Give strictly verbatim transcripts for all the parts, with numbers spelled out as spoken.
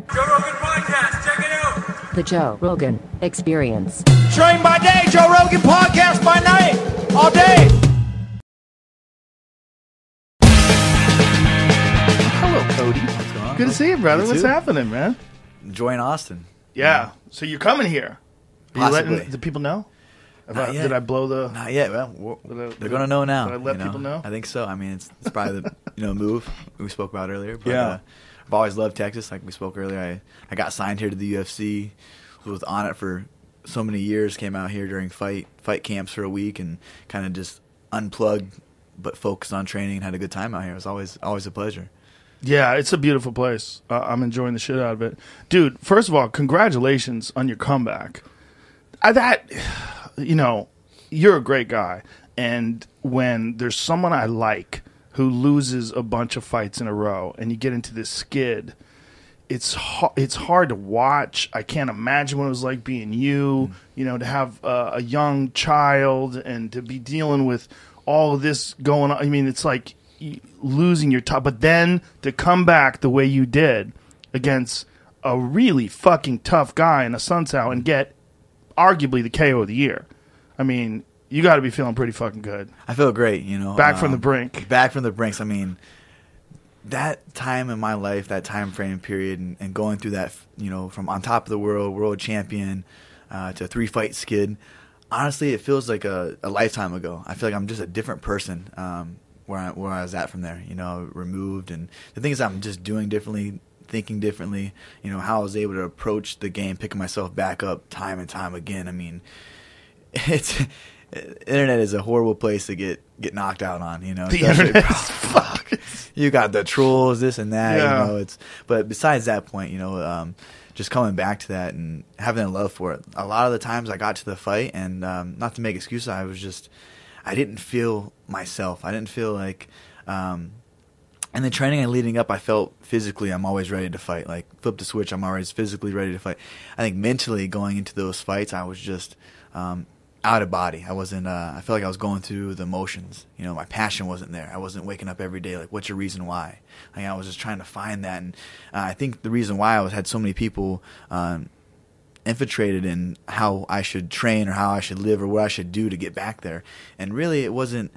Joe Rogan Podcast, check it out. The Joe Rogan Experience. Train by day, Joe Rogan Podcast by night, all day. Hello, Cody. What's going on? Good to see you, brother. You What's too. happening, man? Enjoying Austin. Yeah. So you're coming here. Are you Possibly. letting the people know? Not About, yet. Did I blow the... Not yet. Well, we're- Did I- they're going to know now. did I let you know? people know? I think so. I mean, it's, it's probably the you know move we spoke about earlier. But, Yeah. Uh, I've always loved Texas. Like we spoke earlier, I, I got signed here to the U F C. Was on it for so many years. Came out here during fight fight camps for a week and kind of just unplugged, but focused on training and had a good time out here. It was always always a pleasure. Yeah, it's a beautiful place. Uh, I'm enjoying the shit out of it. Dude, first of all, congratulations on your comeback. Uh, that, you know, you're a great guy. And when there's someone I like who loses a bunch of fights in a row and you get into this skid, it's ho- it's hard to watch. I can't imagine what it was like being you, you know, to have uh, a young child and to be dealing with all of this going on. I mean, it's like y- losing your top, but then to come back the way you did against a really fucking tough guy in a Sunsao and get arguably the K O of the year. I mean, you got to be feeling pretty fucking good. I feel great. You know, Back from um, the brink. Back from the brinks. I mean, that time in my life, that time frame period, and, and going through that, you know, from on top of the world, world champion, uh, to three fight skid. Honestly, it feels like a, a lifetime ago. I feel like I'm just a different person um, where I, where I was at from there. You know, removed, and the things I'm just doing differently, thinking differently. You know, how I was able to approach the game, picking myself back up time and time again. I mean, it's internet is a horrible place to get get knocked out on. You know, The especially- internet's fuck. You got the trolls, this and that. Yeah. You know, it's but besides that point, you know, um, just coming back to that and having a love for it. A lot of the times I got to the fight, and um, not to make excuses, I was just I didn't feel myself. I didn't feel like. Um, and the training and leading up, I felt physically I'm always ready to fight. Like flip the switch, I'm always physically ready to fight. I think mentally going into those fights, I was just. Um, out of body. I wasn't, uh, I felt like I was going through the motions. You know, my passion wasn't there. I wasn't waking up every day like, what's your reason why? Like, I was just trying to find that. And uh, I think the reason why I was had so many people um, infiltrated in how I should train or how I should live or what I should do to get back there. And really, it wasn't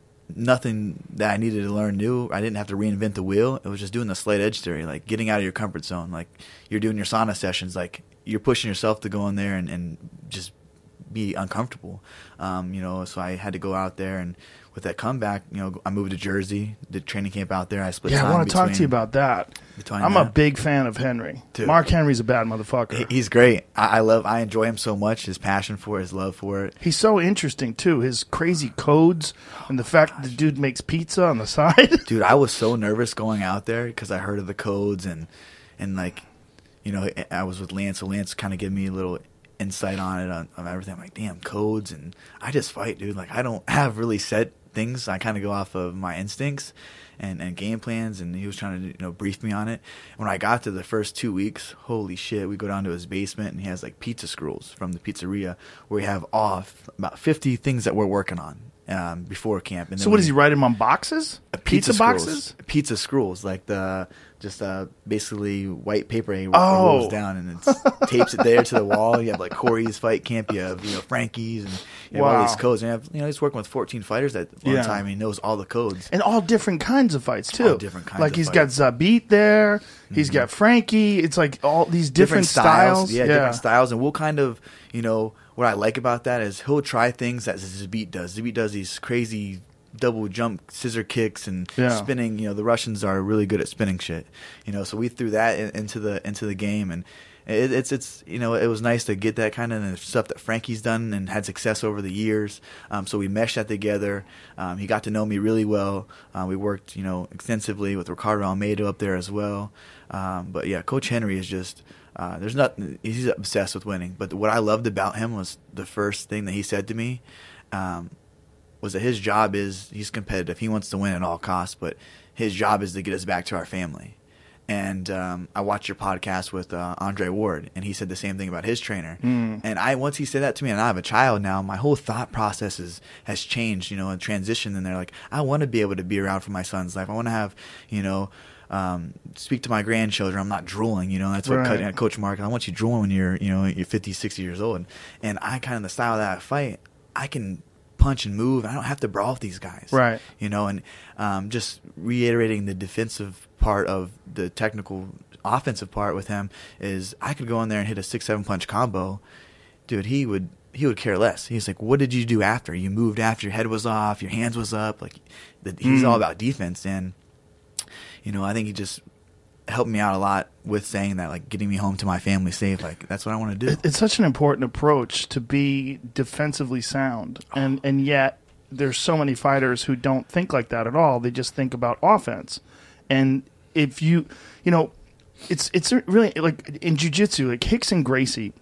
nothing that I needed to learn new. I didn't have to reinvent the wheel. It was just doing the slight edge theory, like getting out of your comfort zone. Like, you're doing your sauna sessions. Like, you're pushing yourself to go in there and, and just be uncomfortable, um, you know. So I had to go out there, and with that comeback, you know, I moved to Jersey, did training camp out there. I split. Yeah, time I want to talk to between- you about that. between I'm a that. big fan of Henry. Too. Mark Henry's a bad motherfucker. He- He's great. I, I love. I enjoy him so much. His passion for it, his love for it. He's so interesting too. His crazy codes and the fact that the dude makes pizza on the side. Dude, I was so nervous going out there because I heard of the codes and and like, you know, I was with Lance, so Lance kind of gave me a little insight on it on, on everything. I'm like, damn, codes, and I just fight, dude. Like, I don't have really set things. I kind of go off of my instincts and, and game plans, and he was trying to, you know, brief me on it. When I got to the first two weeks, holy shit, we go down to his basement, and he has like pizza scrolls from the pizzeria where we have off about fifty things that we're working on um, before camp. And then So what we- does he write him on boxes? Pizza, scrolls. boxes? Pizza scrolls, like the just uh, basically white paper he Oh. rolls down and it's tapes it there to the wall. You have like Corey's fight camp, you have, you know, Frankie's, and you have all Wow. these codes. And you have, you know, he's working with fourteen fighters at one Yeah. time. And he knows all the codes. And all different kinds of fights too. All different kinds like of he's fights. got Zabit there. He's got Frankie. It's like all these different, styles. yeah, different styles, and we'll kind of, you know, what I like about that is he'll try things that Zabit does. Zabit does these crazy double jump scissor kicks and Yeah. spinning. You know, the Russians are really good at spinning shit. You know, so we threw that in, into the into the game, and it, it's it's you know, it was nice to get that kind of stuff that Frankie's done and had success over the years. Um, so we meshed that together. Um, he got to know me really well. Uh, we worked, you know, extensively with Ricardo Almeida up there as well. Um, but yeah, Coach Henry is just. Uh, there's not. He's obsessed with winning. But what I loved about him was the first thing that he said to me um, was that his job is he's competitive. He wants to win at all costs, but his job is to get us back to our family. And um, I watched your podcast with uh, Andre Ward, and he said the same thing about his trainer. Mm. And I once he said that to me, and I have a child now, my whole thought process is, has changed, you know, and transitioned. And they're like, I want to be able to be around for my son's life. I want to have, you know, um, speak to my grandchildren. I'm not drooling, you know. That's what Right. Co- Coach Mark. I want you drooling when you're, you know, you're fifty, sixty years old. And, and I kind of the style that I fight. I can punch and move. I don't have to brawl with these guys, Right. You know. And um, just reiterating the defensive part of the technical offensive part with him is I could go in there and hit a six, seven punch combo, dude. He would. He would care less. He's like, what did you do after? You moved after your head was off, your hands was up. Like, the, he's Mm. all about defense. And, you know, I think he just helped me out a lot with saying that, like, getting me home to my family safe. Like, that's what I want to do. It- It's such an important approach to be defensively sound, and and yet there's so many fighters who don't think like that at all. They just think about offense, and if you, you know, it's it's really like in jiu-jitsu, like Rickson Gracie.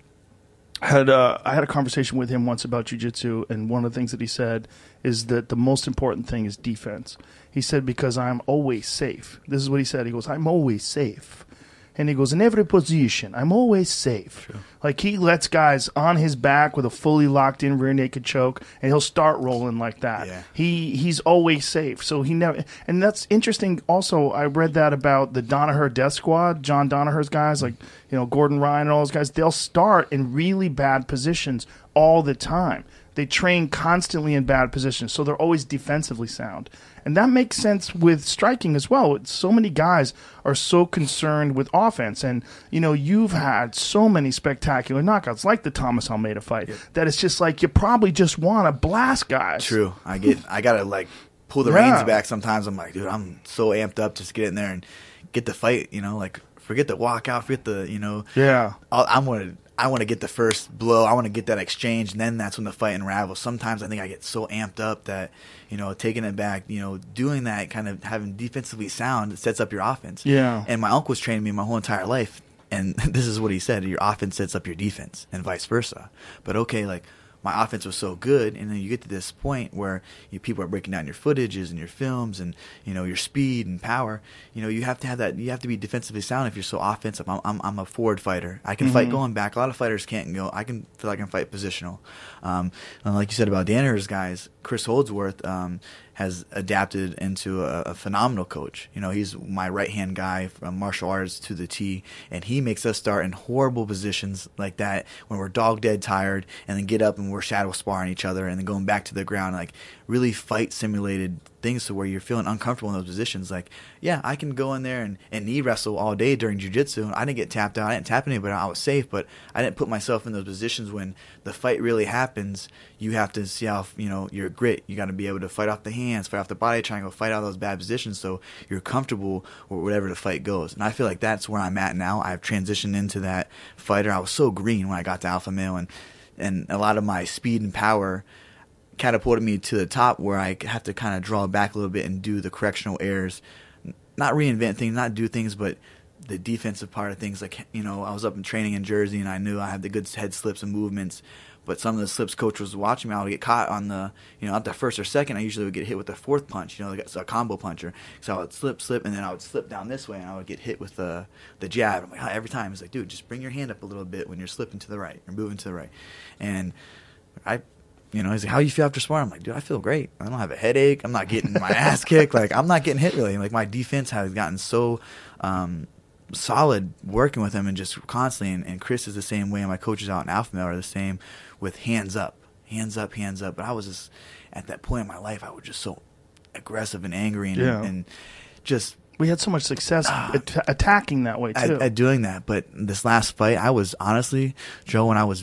Had uh, I had a conversation with him once about jiu-jitsu, and one of the things that he said is that the most important thing is defense. He said, because I'm always safe. This is what he said. He goes, I'm always safe. And he goes, in every position, I'm always safe. True. Like, he lets guys on his back with a fully locked-in rear naked choke, and he'll start rolling like that. Yeah. He He's always safe. So he never – and that's interesting. Also, I read that about the Danaher Death Squad, John Danaher's guys, like, you know, Gordon Ryan and all those guys. They'll start in really bad positions all the time. They train constantly in bad positions, so they're always defensively sound. And that makes sense with striking as well. So many guys are so concerned with offense. And, you know, you've had so many spectacular knockouts, like the Thomas Almeida fight, that it's just like you probably just want to blast guys. True. I get. I gotta like pull the Yeah. reins back sometimes. I'm like, dude, I'm so amped up just to get in there and get the fight. You know, like forget the walkout, forget the, you know. Yeah. I'll, I'm gonna. I want to get the first blow. I want to get that exchange, and then that's when the fight unravels. Sometimes I think I get so amped up that, you know, taking it back, you know, doing that kind of having defensively sound, it sets up your offense. Yeah. And my uncle's trained me my whole entire life, and this is what he said: your offense sets up your defense, and vice versa. But okay, like, my offense was so good, and then you get to this point where you, people are breaking down your footages and your films and, you know, your speed and power. You know, you have to have that. You have to be defensively sound if you're so offensive. I'm I'm, I'm a forward fighter. I can Mm-hmm. fight going back. A lot of fighters can't go. I can feel like I can fight positional. Um, and like you said about Danaher's guys, Chris Holdsworth um, has adapted into a, a phenomenal coach. You know, he's my right hand guy from martial arts to the T, and he makes us start in horrible positions like that when we're dog dead tired, and then get up and we're shadow sparring each other, and then going back to the ground, like really fight simulated things to where you're feeling uncomfortable in those positions. Like, yeah, I can go in there and, and knee wrestle all day during jiu-jitsu. I didn't get tapped out. I didn't tap anybody. I was safe, but I didn't put myself in those positions when the fight really happens. You have to see how, you know, your grit. You got to be able to fight off the hands, fight off the body triangle, fight out those bad positions so you're comfortable with whatever the fight goes. And I feel like that's where I'm at now. I've transitioned into that fighter. I was so green when I got to Alpha Male, and, and a lot of my speed and power catapulted me to the top where I have to kind of draw back a little bit and do the correctional errors, not reinvent things, not do things, but the defensive part of things. Like, you know, I was up in training in Jersey, and I knew I had the good head slips and movements, but some of the slips coach was watching me. I would get caught on the, you know, not the first or second. I usually would get hit with the fourth punch, you know, like a combo puncher. So I would slip, slip, and then I would slip down this way, and I would get hit with the the jab. I'm like, oh, every time. It's like, dude, just bring your hand up a little bit when you're slipping to the right or moving to the right. And I, you know, he's like, how you feel after sparring? I'm like, dude, I feel great. I don't have a headache. I'm not getting my ass kicked. Like, I'm not getting hit really. Like, my defense has gotten so um, solid working with him and just constantly. And, and Chris is the same way, and my coaches out in Alpha Male are the same with hands up, hands up, hands up. But I was just, at that point in my life, I was just so aggressive and angry and, Yeah. and just We had so much success at- attacking that way, too. at, at doing that. But this last fight, I was honestly, Joe, when I was,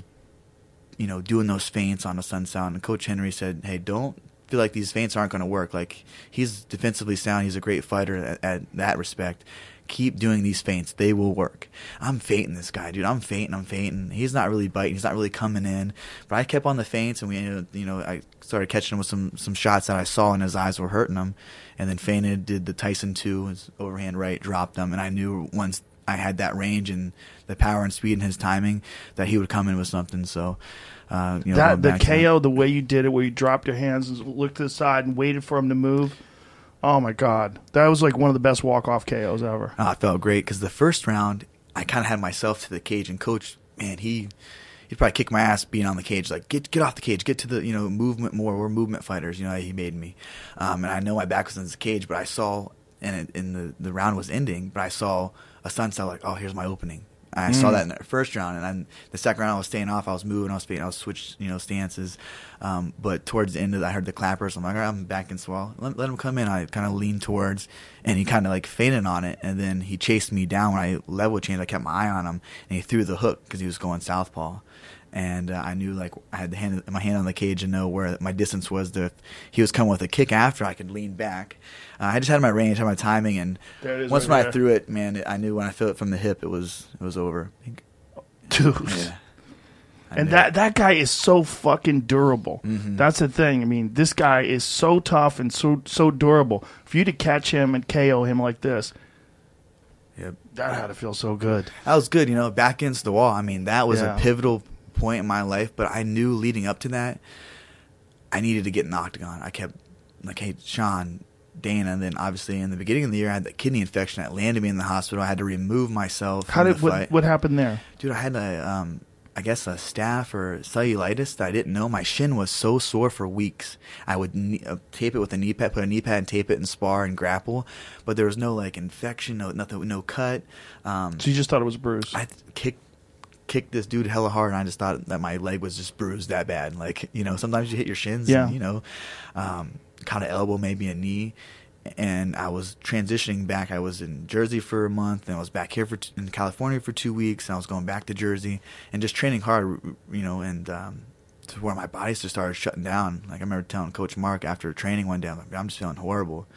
you know, doing those feints on the Sun Sound, and Coach Henry said, hey, don't feel like these feints aren't going to work. Like, he's defensively sound. He's a great fighter at, at that respect. Keep doing these feints. They will work. I'm feinting this guy, dude. I'm feinting. I'm feinting. He's not really biting. He's not really coming in. But I kept on the feints, and we, you know, I started catching him with some, some shots that I saw, and his eyes were hurting him. And then feinted, did the Tyson two, his overhand right, dropped him. And I knew once I had that range and the power and speed and his timing that he would come in with something. So, uh, you know, that going the back to K O, the way you did it, where you dropped your hands and looked to the side and waited for him to move. Oh my God, that was like one of the best walk off K Os ever. Oh, I felt great because the first round I kind of had myself to the cage, and Coach, man, he he'd probably kick my ass being on the cage. Like, get get off the cage, get to the, you know, movement more. We're movement fighters, you know. He made me, um, and I know my back was in the cage, but I saw and it, and the the round was ending, but I saw a sunset. Like, oh, here's my opening. I saw that in the first round, and then the second round I was staying off. I was moving, I was speaking, I was switched, you know, stances. Um, but towards the end of it, I heard the clappers. I'm like, all right, I'm back in swell. Let, let him come in. I kind of leaned towards, and he kind of like fainted on it, and then he chased me down. When I level changed, I kept my eye on him, and he threw the hook because he was going southpaw. And uh, I knew, like, I had the hand, my hand on the cage and know where my distance was. To, if he was coming with a kick after, I could lean back. Uh, I just had my range, had my timing, and once right when there. I threw it, man, I knew when I felt it from the hip, it was it was over. Dude. Yeah. I And knew that, it. that guy is so fucking durable. Mm-hmm. That's the thing. I mean, this guy is so tough and so so durable. For you to catch him and K O him like this, Yep. that had to feel so good. That was good, you know, back against the wall. I mean, that was Yeah. a pivotal point in my life, but I knew leading up to that, I needed to get an octagon. I kept like, hey, Sean, Dana, and then obviously in the beginning of the year, I had that kidney infection that landed me in the hospital. I had to remove myself How from did the what, fight. what happened there? Dude, I had a, um, I guess a staph or cellulitis that I didn't know. My shin was so sore for weeks. I would knee, uh, tape it with a knee pad, put a knee pad and tape it and spar and grapple, but there was no like infection, no nothing, no cut. Um, So you just thought it was bruised. I kicked kicked this dude hella hard, and I just thought that my leg was just bruised that bad. Like, you know, sometimes you hit your shins, Yeah. and, you know, um, caught an elbow, maybe a knee. And I was transitioning back. I was in Jersey for a month, and I was back here for t- in California for two weeks. And I was going back to Jersey and just training hard, you know, and um, to where my body just started shutting down. Like, I remember telling Coach Mark after training one day, I'm like, I'm just feeling horrible.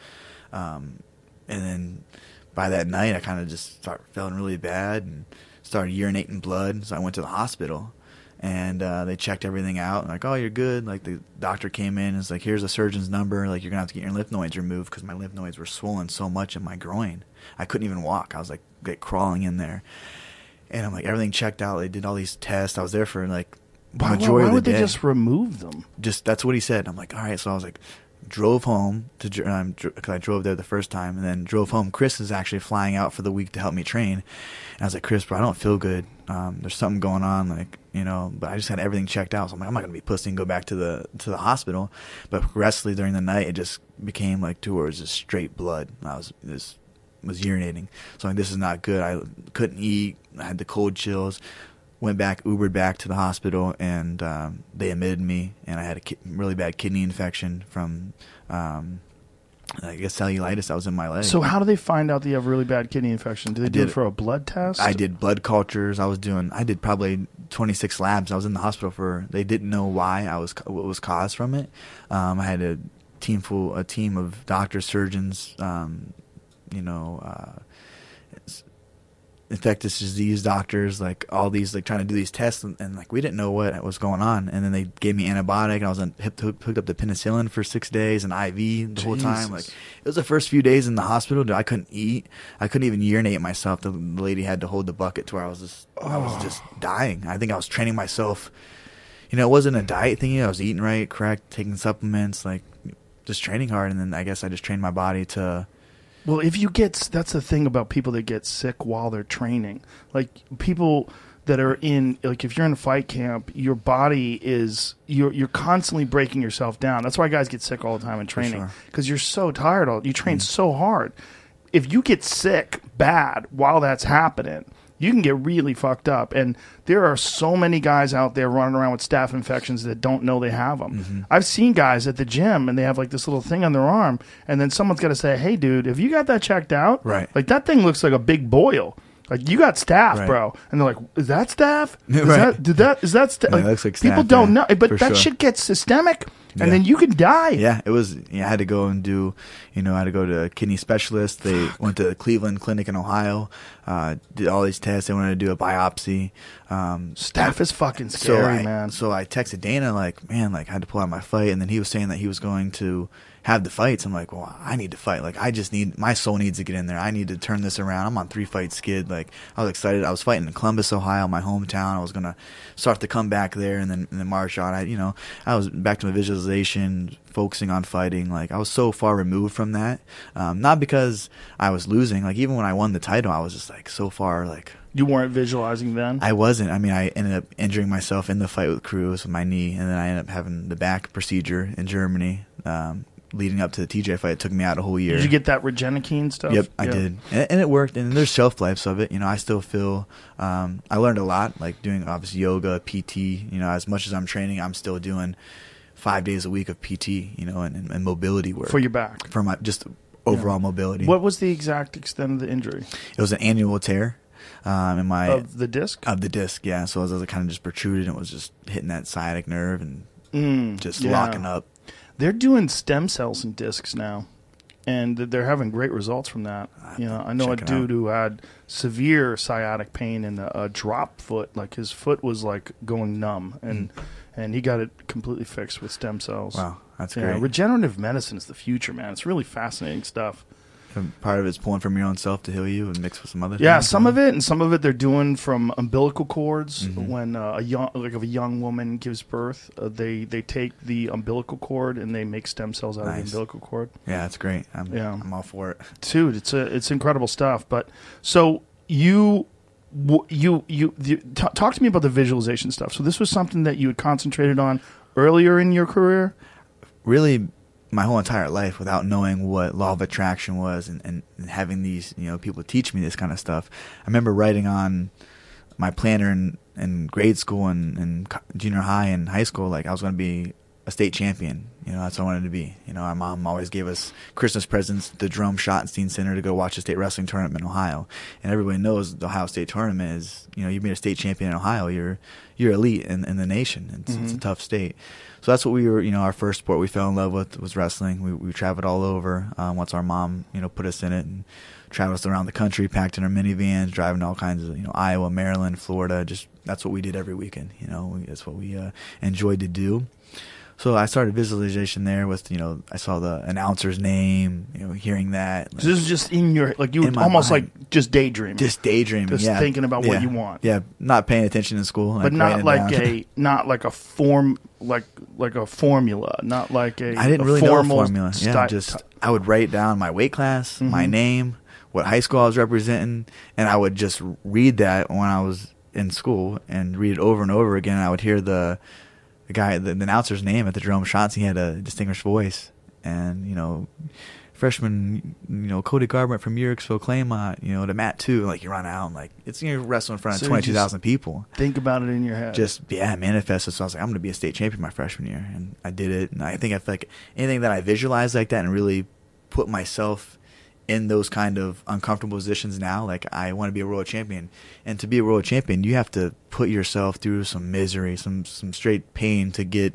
Um, and then by that night, I kind of just started feeling really bad and started urinating blood. So I went to the hospital. And uh, they checked everything out. Like, oh, you're good. Like, the doctor came in and was like, here's the surgeon's number. Like, you're going to have to get your lymph nodes removed because my lymph nodes were swollen so much in my groin. I couldn't even walk. I was, like, like crawling in there. And I'm like, everything checked out. They did all these tests. I was there for, like, the why majority why of the would day. they just remove them? Just, that's what he said. I'm like, all right. So I was like, drove home to um, because I drove there the first time, and then drove home. Chris is actually flying out for the week to help me train, and I was like, Chris, bro, I don't feel good. Um, there's something going on, like, you know. But I just had everything checked out, so I'm like, I'm not gonna be pussy and go back to the to the hospital. But progressively during the night, it just became like two hours just straight blood. I was this was urinating, so I'm like, this is not good. I couldn't eat. I had the cold chills. Went back, Ubered back to the hospital, and um, they admitted me, and I had a ki- really bad kidney infection from, um, I guess, cellulitis that was in my leg. So how do they find out that you have really bad kidney infection? Do they I do did it for a blood test? I did blood cultures. I was doing. I did probably twenty-six labs. I was in the hospital for. They didn't know why I was. What was caused from it. Um, I had a team full, a team of doctors, surgeons. Um, you know. Uh, infectious disease doctors, like all these, like trying to do these tests, and, and like we didn't know what was going on. And then they gave me antibiotic, and I was on, hooked, hooked up to penicillin for six days, and I V the whole time. Like, it was the first few days in the hospital. Dude, I couldn't eat. I couldn't even urinate myself. The, the lady had to hold the bucket to where I was just, I was just dying. I think I was training myself. You know, it wasn't a diet thing. I was eating right, correct, taking supplements, like just training hard. And then I guess I just trained my body to. Well, if you get, that's the thing about people that get sick while they're training. Like, people that are in, like, if you're in a fight camp, your body is, you're you're constantly breaking yourself down. That's why guys get sick all the time in training, because you're so tired. All you train mm-hmm. so hard. If you get sick bad while that's happening, you can get really fucked up. And there are so many guys out there running around with staph infections that don't know they have them. Mm-hmm. I've seen guys at the gym, and they have like this little thing on their arm, and then someone's got to say, hey, dude, have you got that checked out? Right. Like, that thing looks like a big boil. Like, you got staph, right. bro. And they're like, is that staph? Is right. that, did that, is that staph? Yeah, like, it looks like people staph, don't yeah, know. But for that sure. shit gets systemic, and yeah. then you can die. Yeah, it was. Yeah, I had to go and do, you know, I had to go to a kidney specialist. They went to the Cleveland Clinic in Ohio, uh, did all these tests. They wanted to do a biopsy. Um, Staph is fucking scary, so I, man. So I texted Dana, like, man, like, I had to pull out my fight. And then he was saying that he was going to have the fights. I'm like, well, I need to fight. Like, I just need, my soul needs to get in there. I need to turn this around. I'm on three fight skid. Like, I was excited. I was fighting in Columbus, Ohio, my hometown. I was going to start to come back there and then, and then march on. I, you know, I was back to my visualization, focusing on fighting. Like, I was so far removed from that. Um, not because I was losing. Like, even when I won the title, I was just like so far, like, you weren't visualizing then? I wasn't. I mean, I ended up injuring myself in the fight with Cruz with my knee, and then I ended up having the back procedure in Germany. Um, leading up to the T J fight. It took me out a whole year. Did you get that Regenikine stuff? Yep, I Yeah. did, and, and it worked. And there's shelf lives of it. You know, I still feel um, I learned a lot, like doing obviously yoga, P T. You know, as much as I'm training, I'm still doing five days a week of P T. You know, and, and, and mobility work For your back. for my just overall mobility. What was the exact extent of the injury? It was an annual tear um, in my Of the disc? of the disc. Yeah, so it was kind of just protruded and it was just hitting that sciatic nerve and Mm, just yeah. locking up. They're doing stem cells in discs now, and they're having great results from that. You know, I know a check it out. dude who had severe sciatic pain and a, a drop foot. Like his foot was like going numb, and and he got it completely fixed with stem cells. Wow, that's Yeah, great. regenerative medicine is the future, man. It's really fascinating stuff. And part of it's pulling from your own self to heal you and mix with some other Yeah, things. some of it, and some of it they're doing from umbilical cords. Mm-hmm. When uh, a young, like if a young woman gives birth, uh, they they take the umbilical cord and they make stem cells out of Nice. the umbilical cord. Yeah, that's great. I'm, Yeah. I'm all for it. Dude, it's a, it's incredible stuff. But so you w- you you, you t- talk to me about the visualization stuff. So this was something that you had concentrated on earlier in your career. Really, my whole entire life without knowing what law of attraction was and, and, and having these, you know, people teach me this kind of stuff. I remember writing on my planner in, in grade school and, and co- junior high and high school, like I was going to be a state champion. You know, that's what I wanted to be. You know, our mom always gave us Christmas presents, the Jerome Schottenstein Center, to go watch a state wrestling tournament in Ohio. And everybody knows the Ohio State tournament is, you know, you've been a state champion in Ohio. You're you're elite in, in the nation. It's, it's a tough state. So that's what we were, you know, our first sport we fell in love with was wrestling. We, we traveled all over um, once our mom, you know, put us in it and traveled us around the country, packed in our minivans, driving to all kinds of, you know, Iowa, Maryland, Florida. Just that's what we did every weekend. You know, we, that's what we uh, enjoyed to do. So I started visualization there with, you know, I saw the announcer's name, you know, hearing that. So this is just in your, like you were In my almost mind. like just daydreaming. Just daydreaming, Just yeah. thinking about what Yeah. you want. Yeah, not paying attention in school. but like not writing it like down. a not like a form like like a formula, not like a I didn't a really know a formal formula. Yeah, sty- just I would write down my weight class, my Mm-hmm. name, what high school I was representing, and I would just read that when I was in school and read it over and over again. I would hear the the guy, the, the announcer's name at the Jerome Shots. He had a distinguished voice, and you know, freshman, you know, Cody Garbrandt from Yerkesville, Claymont, you know, to Matt too. Like you run out, and like it's you're wrestling in front of So you twenty two thousand people. think about it in your head. Just yeah, manifested. So I was like, I'm going to be a state champion my freshman year, and I did it. And I think I feel like anything that I visualized like that and really put myself in those kind of uncomfortable positions now, like I want to be a world champion, and to be a world champion, you have to put yourself through some misery, some some straight pain to get,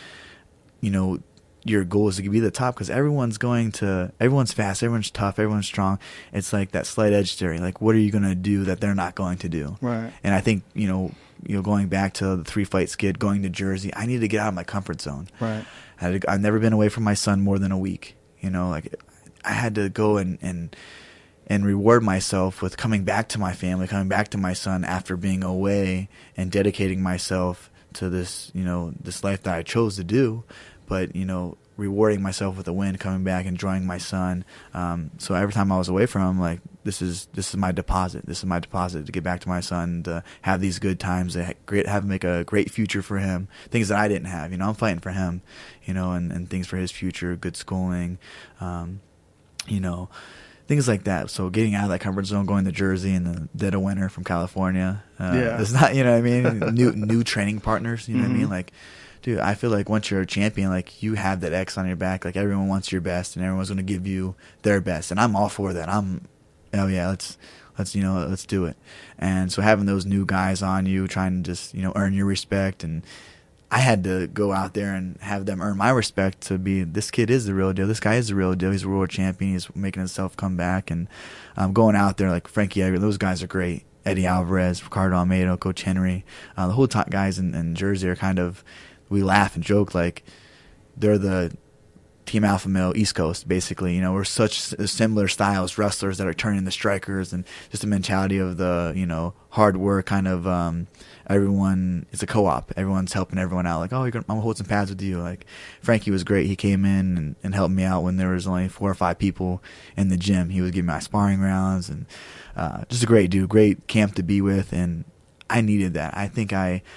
you know, your goal is to be the top, because everyone's going to, everyone's fast, everyone's tough, everyone's strong. It's like that slight edge theory. Like, what are you going to do that they're not going to do? Right. And I think, you know, you know, going back to the three fight skid, going to Jersey, I need to get out of my comfort zone. Right. I had to, I've never been away from my son more than a week. You know, like I had to go and, and and reward myself with coming back to my family, coming back to my son after being away and dedicating myself to this, you know, this life that I chose to do. But, you know, rewarding myself with a win, coming back, enjoying my son. Um, so every time I was away from him, like, this is this is my deposit. This is my deposit to get back to my son, to have these good times, to ha- great, have him make a great future for him. Things that I didn't have. You know, I'm fighting for him, you know, and, and things for his future, good schooling, um, you know, things like that. So getting out of that comfort zone, going to Jersey in the dead of winter from California. Uh, Yeah. It's not, you know what I mean? new new training partners, you know Mm-hmm. what I mean? Like, dude, I feel like once you're a champion, like you have that X on your back. Like everyone wants your best, and everyone's going to give you their best. And I'm all for that. I'm, oh yeah, let's let's you know let's do it. And so having those new guys on you, trying to just you know earn your respect, and I had to go out there and have them earn my respect to be, this kid is the real deal. This guy is the real deal. He's a world champion. He's making himself come back, and um, going out there like Frankie Edgar. Those guys are great. Eddie Alvarez, Ricardo Almeida, Coach Henry, uh, the whole top guys in, in Jersey are kind of, we laugh and joke like they're the Team Alpha Male East Coast, basically. You know, we're such s- similar styles, wrestlers that are turning into strikers, and just the mentality of the, you know, hard work kind of, um, everyone, it's a co-op. Everyone's helping everyone out. Like, oh, you're gonna, I'm gonna hold some pads with you. Like, Frankie was great. He came in and, and helped me out when there was only four or five people in the gym. He was giving me my sparring rounds, and uh, just a great dude, great camp to be with, and I needed that. I think I,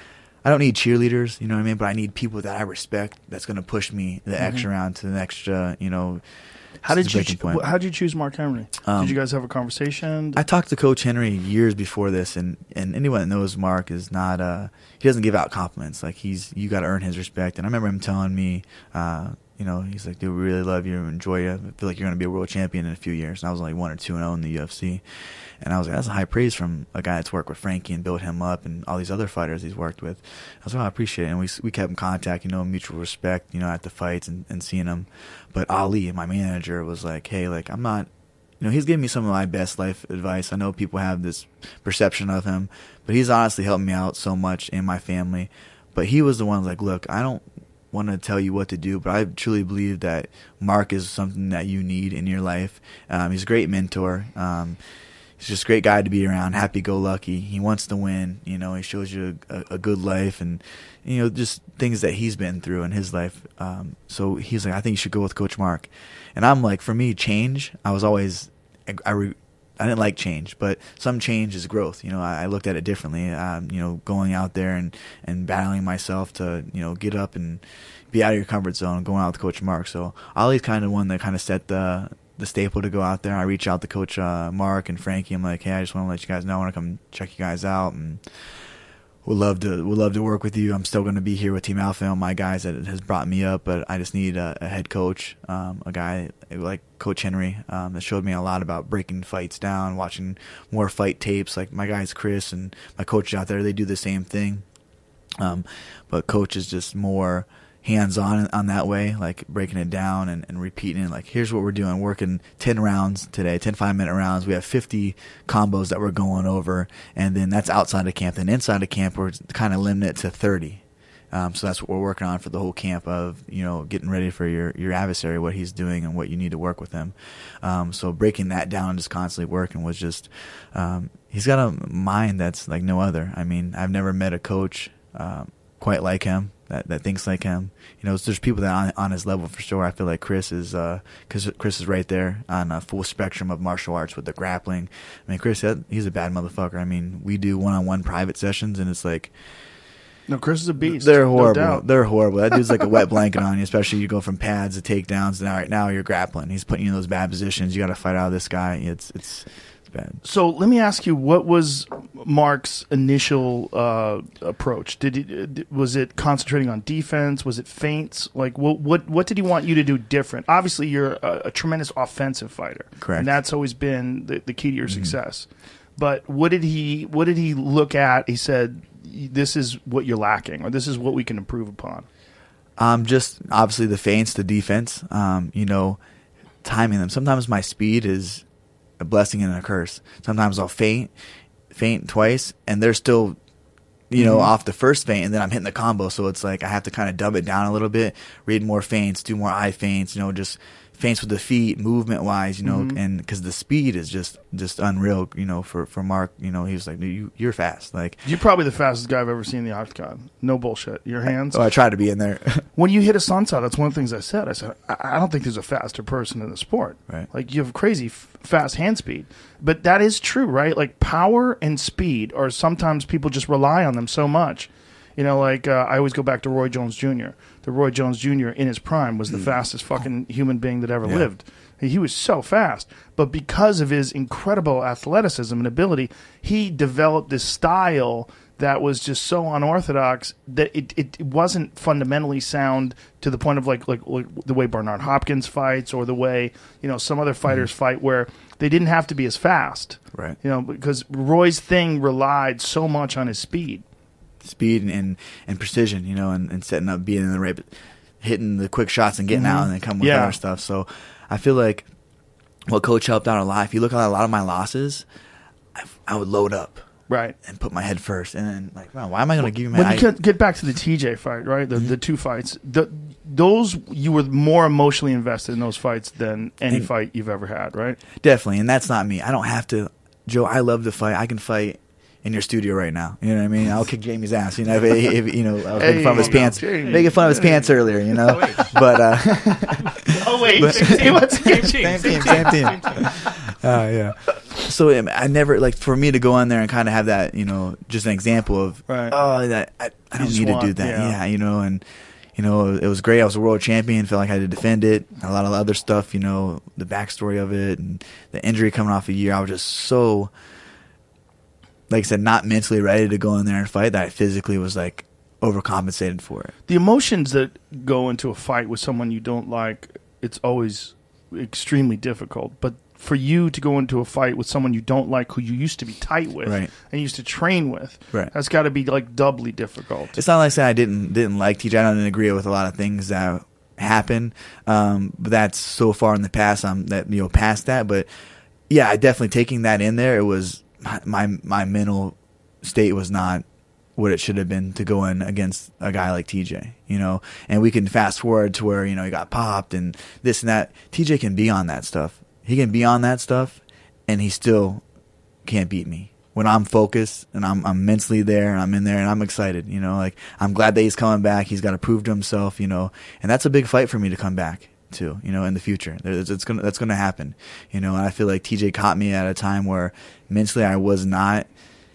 I don't need cheerleaders, you know what I mean? But I need people that I respect that's going to push me the Mm-hmm. extra round to the next, uh, you know. How did you breaking point. how did you choose Mark Henry? Um, did you guys have a conversation? I talked to Coach Henry years before this, and, and anyone that knows Mark is not uh he doesn't give out compliments. Like he's you got to earn his respect. And I remember him telling me, uh, you know, he's like, "Dude, we really love you, enjoy you. I feel like you're going to be a world champion in a few years." And I was like one or two and zero in the U F C, and I was like, "That's a high praise from a guy that's worked with Frankie and built him up, and all these other fighters he's worked with." I was like, "Oh, I appreciate it." And we we kept in contact, you know, mutual respect, you know, at the fights and, and seeing him. But Ali, my manager, was like, "Hey, like I'm not." You know, he's giving me some of my best life advice. I know people have this perception of him, but he's honestly helped me out so much in my family. But he was the one like, look, I don't want to tell you what to do, but I truly believe that Mark is something that you need in your life. Um, he's a great mentor. Um, he's just a great guy to be around, happy-go-lucky. He wants to win. You know, he shows you a, a good life and, you know, just things that he's been through in his life. Um, so he's like, I think you should go with Coach Mark. And I'm like, for me, change, I was always, I, I, re, I didn't like change, but some change is growth. You know, I, I looked at it differently, um, you know, going out there and, and battling myself to, you know, get up and be out of your comfort zone, going out with Coach Mark. So Ollie's kind of one that kind of set the the staple to go out there. I reach out to Coach uh, Mark and Frankie. I'm like, hey, I just want to let you guys know I want to come check you guys out, and would love to would love to work with you. I'm still going to be here with Team Alpha and my guys that has brought me up, but I just need a, a head coach, um, a guy like Coach Henry um, that showed me a lot about breaking fights down, watching more fight tapes. Like my guys Chris and my coach out there, they do the same thing, um, but Coach is just more hands-on on that way, like breaking it down and, and repeating it. Like, here's what we're doing, working ten rounds today, ten five-minute rounds. We have fifty combos that we're going over, and then that's outside of camp. Then inside of camp, we're kind of limiting it to thirty. Um, so that's what we're working on for the whole camp of, you know, getting ready for your, your adversary, what he's doing and what you need to work with him. Um, so breaking that down and just constantly working was just um, – he's got a mind that's like no other. I mean, I've never met a coach um, quite like him. That, that thinks like him. You know, there's people that are on, on his level for sure. I feel like Chris is, uh, cause Chris is right there on a full spectrum of martial arts with the grappling. I mean, Chris, he's a bad motherfucker. I mean, we do one-on-one private sessions, and it's like, no, Chris is a beast. They're horrible. No doubt. They're horrible. That dude's like a wet blanket on you, especially you go from pads to takedowns. And all right, now you're grappling. He's putting you in those bad positions. You got to fight out of this guy. It's it's. Bad. So let me ask you, what was Mark's initial uh, approach? Did he, was it concentrating on defense? Was it feints? Like what what what did he want you to do different? Obviously, you're a, a tremendous offensive fighter, correct? And that's always been the, the key to your mm-hmm. success. But what did he what did he look at? He said, "This is what you're lacking, or this is what we can improve upon." Um, just obviously the feints, the defense. Um, you know, timing them. Sometimes my speed is a blessing and a curse. Sometimes I'll feint, feint twice, and they're still, you know, mm-hmm. off the first feint, and then I'm hitting the combo. So it's like I have to kind of dumb it down a little bit, read more feints, do more eye feints, you know, just feints with the feet, movement wise, you know, mm-hmm. and because the speed is just just unreal, you know, for, for Mark. You know, he was like, you, you're fast. Like you're probably the fastest guy I've ever seen in the octagon. No bullshit. Your hands. Oh, I try to be in there. When you hit a sunset, that's one of the things I said. I said, I, I don't think there's a faster person in the sport. Right. Like you have crazy f- fast hand speed. But that is true, right? Like power and speed are sometimes people just rely on them so much. You know, like uh, I always go back to Roy Jones Junior The Roy Jones Junior in his prime was the mm. fastest fucking human being that ever yeah. lived. He was so fast. But because of his incredible athleticism and ability, he developed this style that was just so unorthodox that it, it wasn't fundamentally sound to the point of like, like like the way Bernard Hopkins fights or the way, you know, some other fighters mm. fight where they didn't have to be as fast. Right. You know, because Roy's thing relied so much on his speed. Speed and, and, and precision, you know, and, and setting up, being in the right, hitting the quick shots and getting mm-hmm. out and then come with yeah. other stuff. So I feel like what Coach helped out a lot. If you look at a lot of my losses, I, I would load up. Right. And put my head first. And then, like, wow, why am I going to give you my... When you get, get back to the T J fight, right, the, mm-hmm. the two fights, the, those, you were more emotionally invested in those fights than any and, fight you've ever had, right? Definitely, and that's not me. I don't have to... Joe, I love to fight. I can fight in your studio right now. You know what I mean? I'll kick Jamie's ass. You know, if, if you know, I was making fun of his pants, Jamie. making fun of his pants earlier. You know, but uh, oh wait, but, same team, same team, same team. Oh uh, yeah, So um, I never like for me to go in there and kind of have that, you know, just an example of Right. oh that I, I don't just need want- to do that. yeah. Yeah. you know, and you know it was great. I was a world champion. Felt like I had to defend it. A lot of other stuff, you know, the backstory of it and the injury coming off a year. I was just so, like I said, not mentally ready to go in there and fight. That I physically was like overcompensated for it. The emotions that go into a fight with someone you don't like, it's always extremely difficult. But for you to go into a fight with someone you don't like, who you used to be tight with Right. and used to train with, Right. that's got to be like doubly difficult. It's not like saying I didn't didn't like T J. I didn't agree with a lot of things that happened, um, but that's so far in the past. I'm that you know past that. But yeah, I definitely taking that in there. It was my my, my mental state was not what it should have been to go in against a guy like T J. You know, and we can fast forward to where you know he got popped and this and that. T J can be on that stuff. He can be on that stuff, and he still can't beat me. When I'm focused and I'm I'm mentally there and I'm in there and I'm excited, you know, like I'm glad that he's coming back. He's got to prove to himself, you know, and that's a big fight for me to come back to, you know, in the future. There's, it's gonna that's gonna happen, you know. And I feel like T J caught me at a time where mentally I was not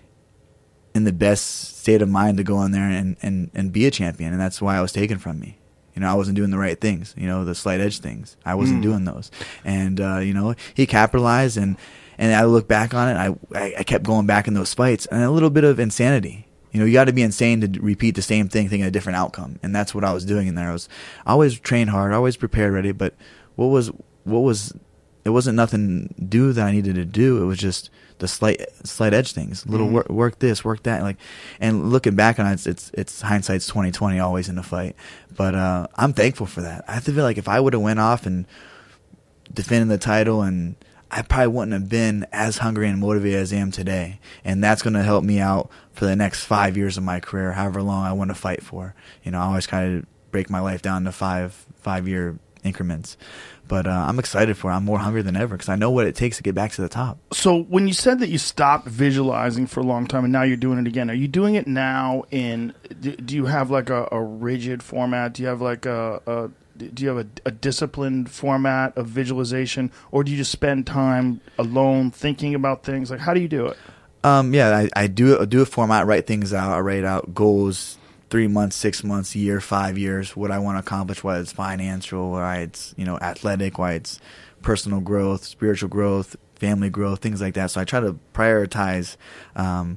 in the best state of mind to go in there and and and be a champion, and that's why I was taken from me. You know, I wasn't doing the right things, you know, the slight edge things. I wasn't Mm. doing those. And, uh, you know, he capitalized, and, and I look back on it, I, I, I kept going back in those fights, and a little bit of insanity. You know, you got to be insane to repeat the same thing, thinking a different outcome. And that's what I was doing in there. I was I always trained hard, always prepared, ready, but what was, what was, it wasn't nothing do that I needed to do. It was just the slight, slight edge things, little Mhm. work, work this, work that, like, and looking back on it, it's, it's, it's hindsight's twenty twenty always in a fight. But, uh, I'm thankful for that. I have to feel like if I would have went off and defended the title, and I probably wouldn't have been as hungry and motivated as I am today. And that's going to help me out for the next five years of my career, however long I want to fight for. You know, I always kind of break my life down to five, five year increments. But uh, I'm excited for it. I'm more hungry than ever because I know what it takes to get back to the top. So when you said that you stopped visualizing for a long time and now you're doing it again, are you doing it now in, do, do you have like a, a rigid format? Do you have like a, a do you have a, a disciplined format of visualization, or do you just spend time alone thinking about things? Like, how do you do it? Um, yeah, I, I do I do a format, write things out, I write out goals, three months, six months, year, five years, what I want to accomplish, whether it's financial, whether it's, you know, athletic, whether it's personal growth, spiritual growth, family growth, things like that. So I try to prioritize um,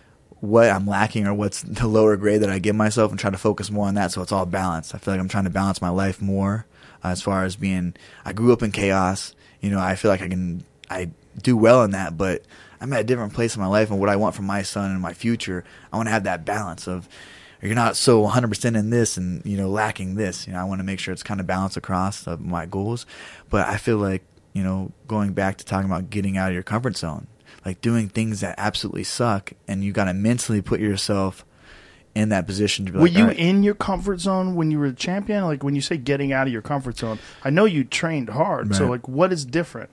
what I'm lacking or what's the lower grade that I give myself and try to focus more on that so it's all balanced. I feel like I'm trying to balance my life more uh, as far as being, I grew up in chaos. You know, I feel like I can, I do well in that, but I'm at a different place in my life and what I want from my son and my future. I want to have that balance of, you're not so one hundred percent in this and, you know, lacking this. You know, I want to make sure it's kind of balanced across uh, my goals. But I feel like, you know, going back to talking about getting out of your comfort zone, like doing things that absolutely suck, and you got to mentally put yourself in that position to be Were like, you all right. in your comfort zone when you were a champion? Like, when you say getting out of your comfort zone, I know you trained hard. So, Right. like, what is different?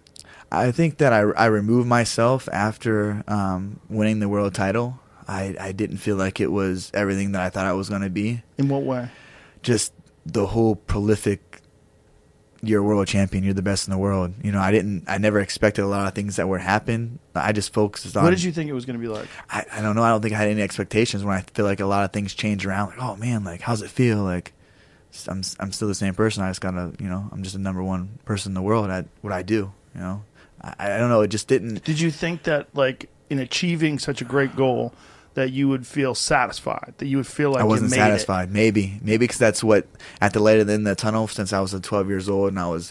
I think that I, I removed myself after um, winning the world title. I, I didn't feel like it was everything that I thought I was going to be. In what way? Just the whole prolific, you're a world champion, you're the best in the world. You know, I didn't, I never expected a lot of things that would happen. I just focused on. What did you think it was going to be like? I, I don't know. I don't think I had any expectations when I feel like a lot of things change around. Like, oh man, like, how's it feel? Like, I'm, I'm still the same person. I just gotta, you know, I'm just the number one person in the world at what I do. You know, I, I don't know. It just didn't. Did you think that, like, in achieving such a great goal, that you would feel satisfied, that you would feel like I wasn't you made satisfied. Maybe, maybe because that's what at the light at the end of the tunnel. Since I was twelve years old, and I was,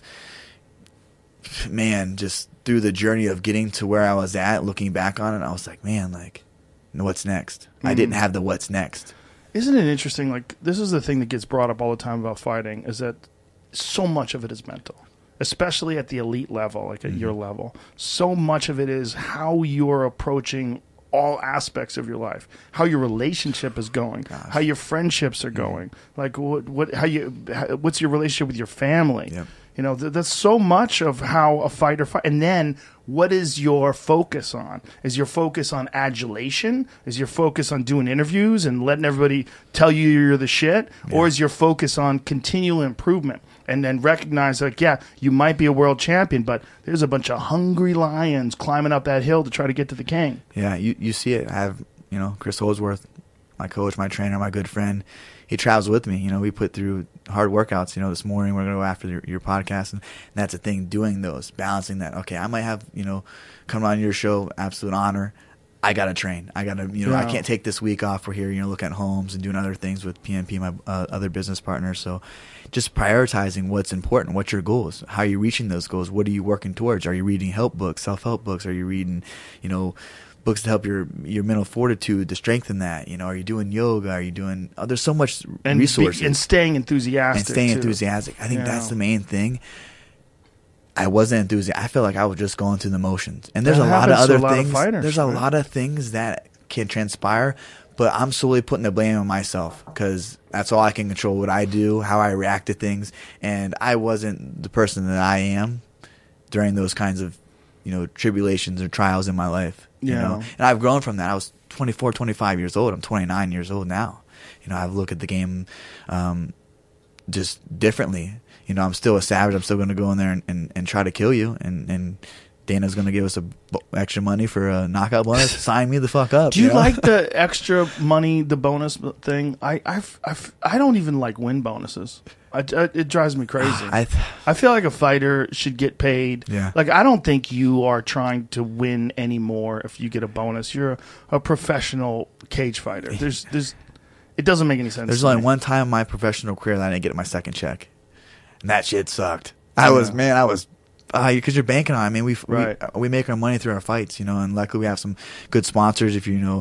man, just through the journey of getting to where I was at, looking back on it, I was like, man, like, what's next? I Mm. didn't have the what's next. it? Isn't it interesting? Like, this is the thing that gets brought up all the time about fighting, is that so much of it is mental, especially at the elite level, like at Mm-hmm. your level. So much of it is how you're approaching all aspects of your life, how your relationship is going, Gosh. how your friendships are going, like what, what, how you, how, what's your relationship with your family. Yep. You know, th- that's so much of how a fighter fight. And then what is your focus on? Is your focus on adulation? Is your focus on doing interviews and letting everybody tell you you're the shit? Yeah. Or is your focus on continual improvement? And then recognize, like, yeah, you might be a world champion, but there's a bunch of hungry lions climbing up that hill to try to get to the king. Yeah, you, you see it. I have, you know, Chris Holdsworth, my coach, my trainer, my good friend. He travels with me. You know, we put through hard workouts. You know, this morning we're going to go after your, your podcast. And that's the thing, doing those, balancing that. Okay, I might have, you know, come on your show, absolute honor. I got to train. I got to, you know, yeah. I can't take this week off. We're here, you know, looking at homes and doing other things with P N P, my uh, other business partners. So just prioritizing what's important. What's your goals? How are you reaching those goals? What are you working towards? Are you reading help books, self-help books? Are you reading, you know, books to help your your mental fortitude to strengthen that? You know, are you doing yoga? Are you doing? Oh, there's so much and resources be, and staying enthusiastic. And staying too. enthusiastic. I think yeah. that's the main thing. I wasn't enthusiastic. I felt like I was just going through the motions. And there's that a lot of other lot things. Of fighters, there's right? a lot of things that can transpire, but I'm solely putting the blame on myself because that's all I can control. What I do, how I react to things, and I wasn't the person that I am during those kinds of, you know, tribulations or trials in my life. You yeah. know, and I've grown from that. I was twenty-four, twenty-five years old. I'm twenty-nine years old now. You know, I've looked at the game um, just differently. You know, I'm still a savage. I'm still going to go in there and, and, and try to kill you. And, and Dana's going to give us a b- extra money for a knockout bonus. Sign me the fuck up. Do you, you know? like the extra money, the bonus thing? I I, I, I don't even like win bonuses. I, I, it drives me crazy. I, th- I feel like a fighter should get paid. Yeah. Like, I don't think you are trying to win anymore if you get a bonus. You're a, a professional cage fighter. There's, there's, it doesn't make any sense. There's to only me. one time in my professional career that I didn't get my second check. And that shit sucked. I was, man, I was, because uh, you're banking on it. I mean, we, right. we we make our money through our fights, you know, and luckily we have some good sponsors if you, you know,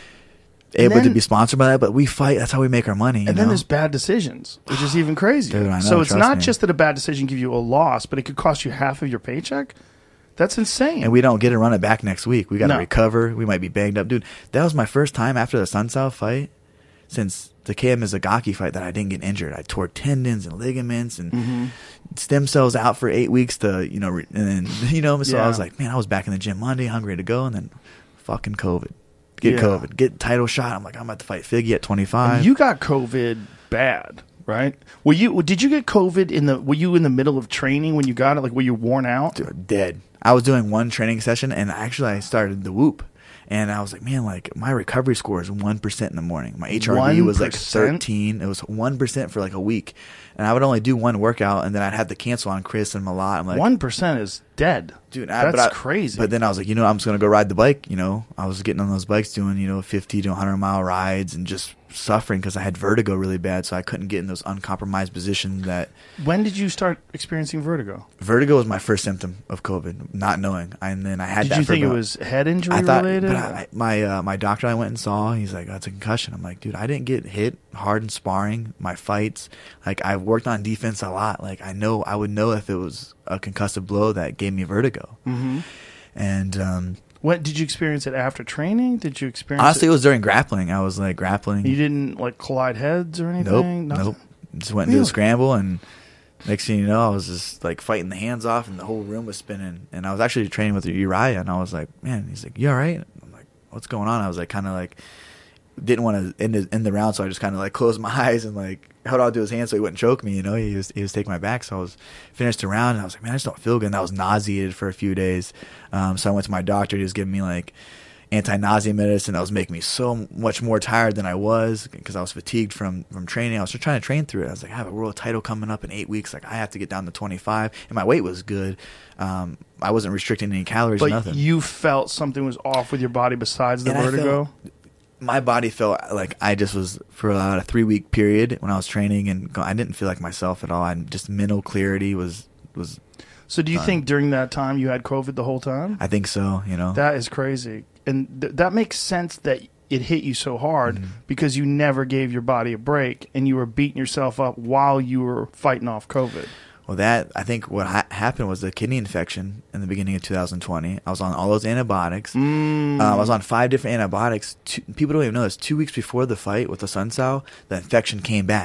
able then, to be sponsored by that. But we fight. That's how we make our money. You and know? then there's bad decisions, which is even crazier. Dude, I know, so it's trust not me. just that a bad decision gives you a loss, but it could cost you half of your paycheck. That's insane. And we don't get to run it back next week. We got to No. recover. We might be banged up. Dude, that was my first time after the Sun South fight since the K M Mizugaki fight that I didn't get injured. I tore tendons and ligaments and mm-hmm. stem cells out for eight weeks to, you know, re- and then, you know, so Yeah. I was like, man, I was back in the gym Monday, hungry to go, and then fucking COVID. Get Yeah. COVID. Get title shot. I'm like, I'm about to fight Figgy at twenty-five. And you got COVID bad, right? Were you? Did you get COVID in the? Were you in the middle of training when you got it? Like, were you worn out? Dude, dead. I was doing one training session, and actually I started the Whoop. And I was like, man, like my recovery score is one percent in the morning. My H R V was like one percent? thirteen. It was one percent for like a week. And I would only do one workout, and then I'd have to cancel on Chris and Malat. I'm like, One percent is dead, dude, I, That's but I, crazy. But then I was like, you know, I'm just going to go ride the bike. You know, I was getting on those bikes doing, you know, fifty to one hundred mile rides and just suffering because I had vertigo really bad. So I couldn't get in those uncompromised positions that. When did you start experiencing vertigo? Vertigo was my first symptom of COVID, not knowing. And then I had Did that you for think it about- was head injury I thought, related? but I, my uh, my doctor I went and saw, he's like, that's a concussion. I'm like, dude, I didn't get hit hard in sparring. My fights, like I've worked on defense a lot. Like I know, I would know if it was a concussive blow that gave me vertigo. mm-hmm. And um, What did you experience it after training? Did you experience honestly, it? it was during grappling. I was like grappling. You didn't like collide heads or anything? Nope, Nothing? nope. Just went into Really? a scramble, and next thing you know, I was just like fighting the hands off, and the whole room was spinning. And I was actually training with Uriah, and I was like, man, he's like, you all right? I'm like, what's going on? I was like, kind of like, didn't want to end the, end the round, so I just kind of like closed my eyes and like held on to his hand so he wouldn't choke me. You know, he was he was taking my back, so I was finished the round, and I was like, man, I just don't feel good. And I was nauseated for a few days, um, so I went to my doctor. He was giving me like anti-nausea medicine. That was making me so much more tired than I was because I was fatigued from from training. I was just trying to train through it. I was like, I have a world title coming up in eight weeks. Like I have to get down to twenty-five, and my weight was good. Um, I wasn't restricting any calories. But nothing. you felt something was off with your body besides the And I vertigo? felt- my body felt like I just was for about a three week period when I was training, and go- I didn't feel like myself at all. I just mental clarity was was. So do you Fun. think during that time you had COVID the whole time? I think so. You know. That is crazy. And th- that makes sense that it hit you so hard Mm-hmm. because you never gave your body a break and you were beating yourself up while you were fighting off COVID. Well, that I think what ha- happened was the kidney infection in the beginning of two thousand twenty. I was on all those antibiotics. Mm. Uh, I was on five different antibiotics. Two, people don't even know this. Two weeks before the fight with the Sun Sao, the infection came back.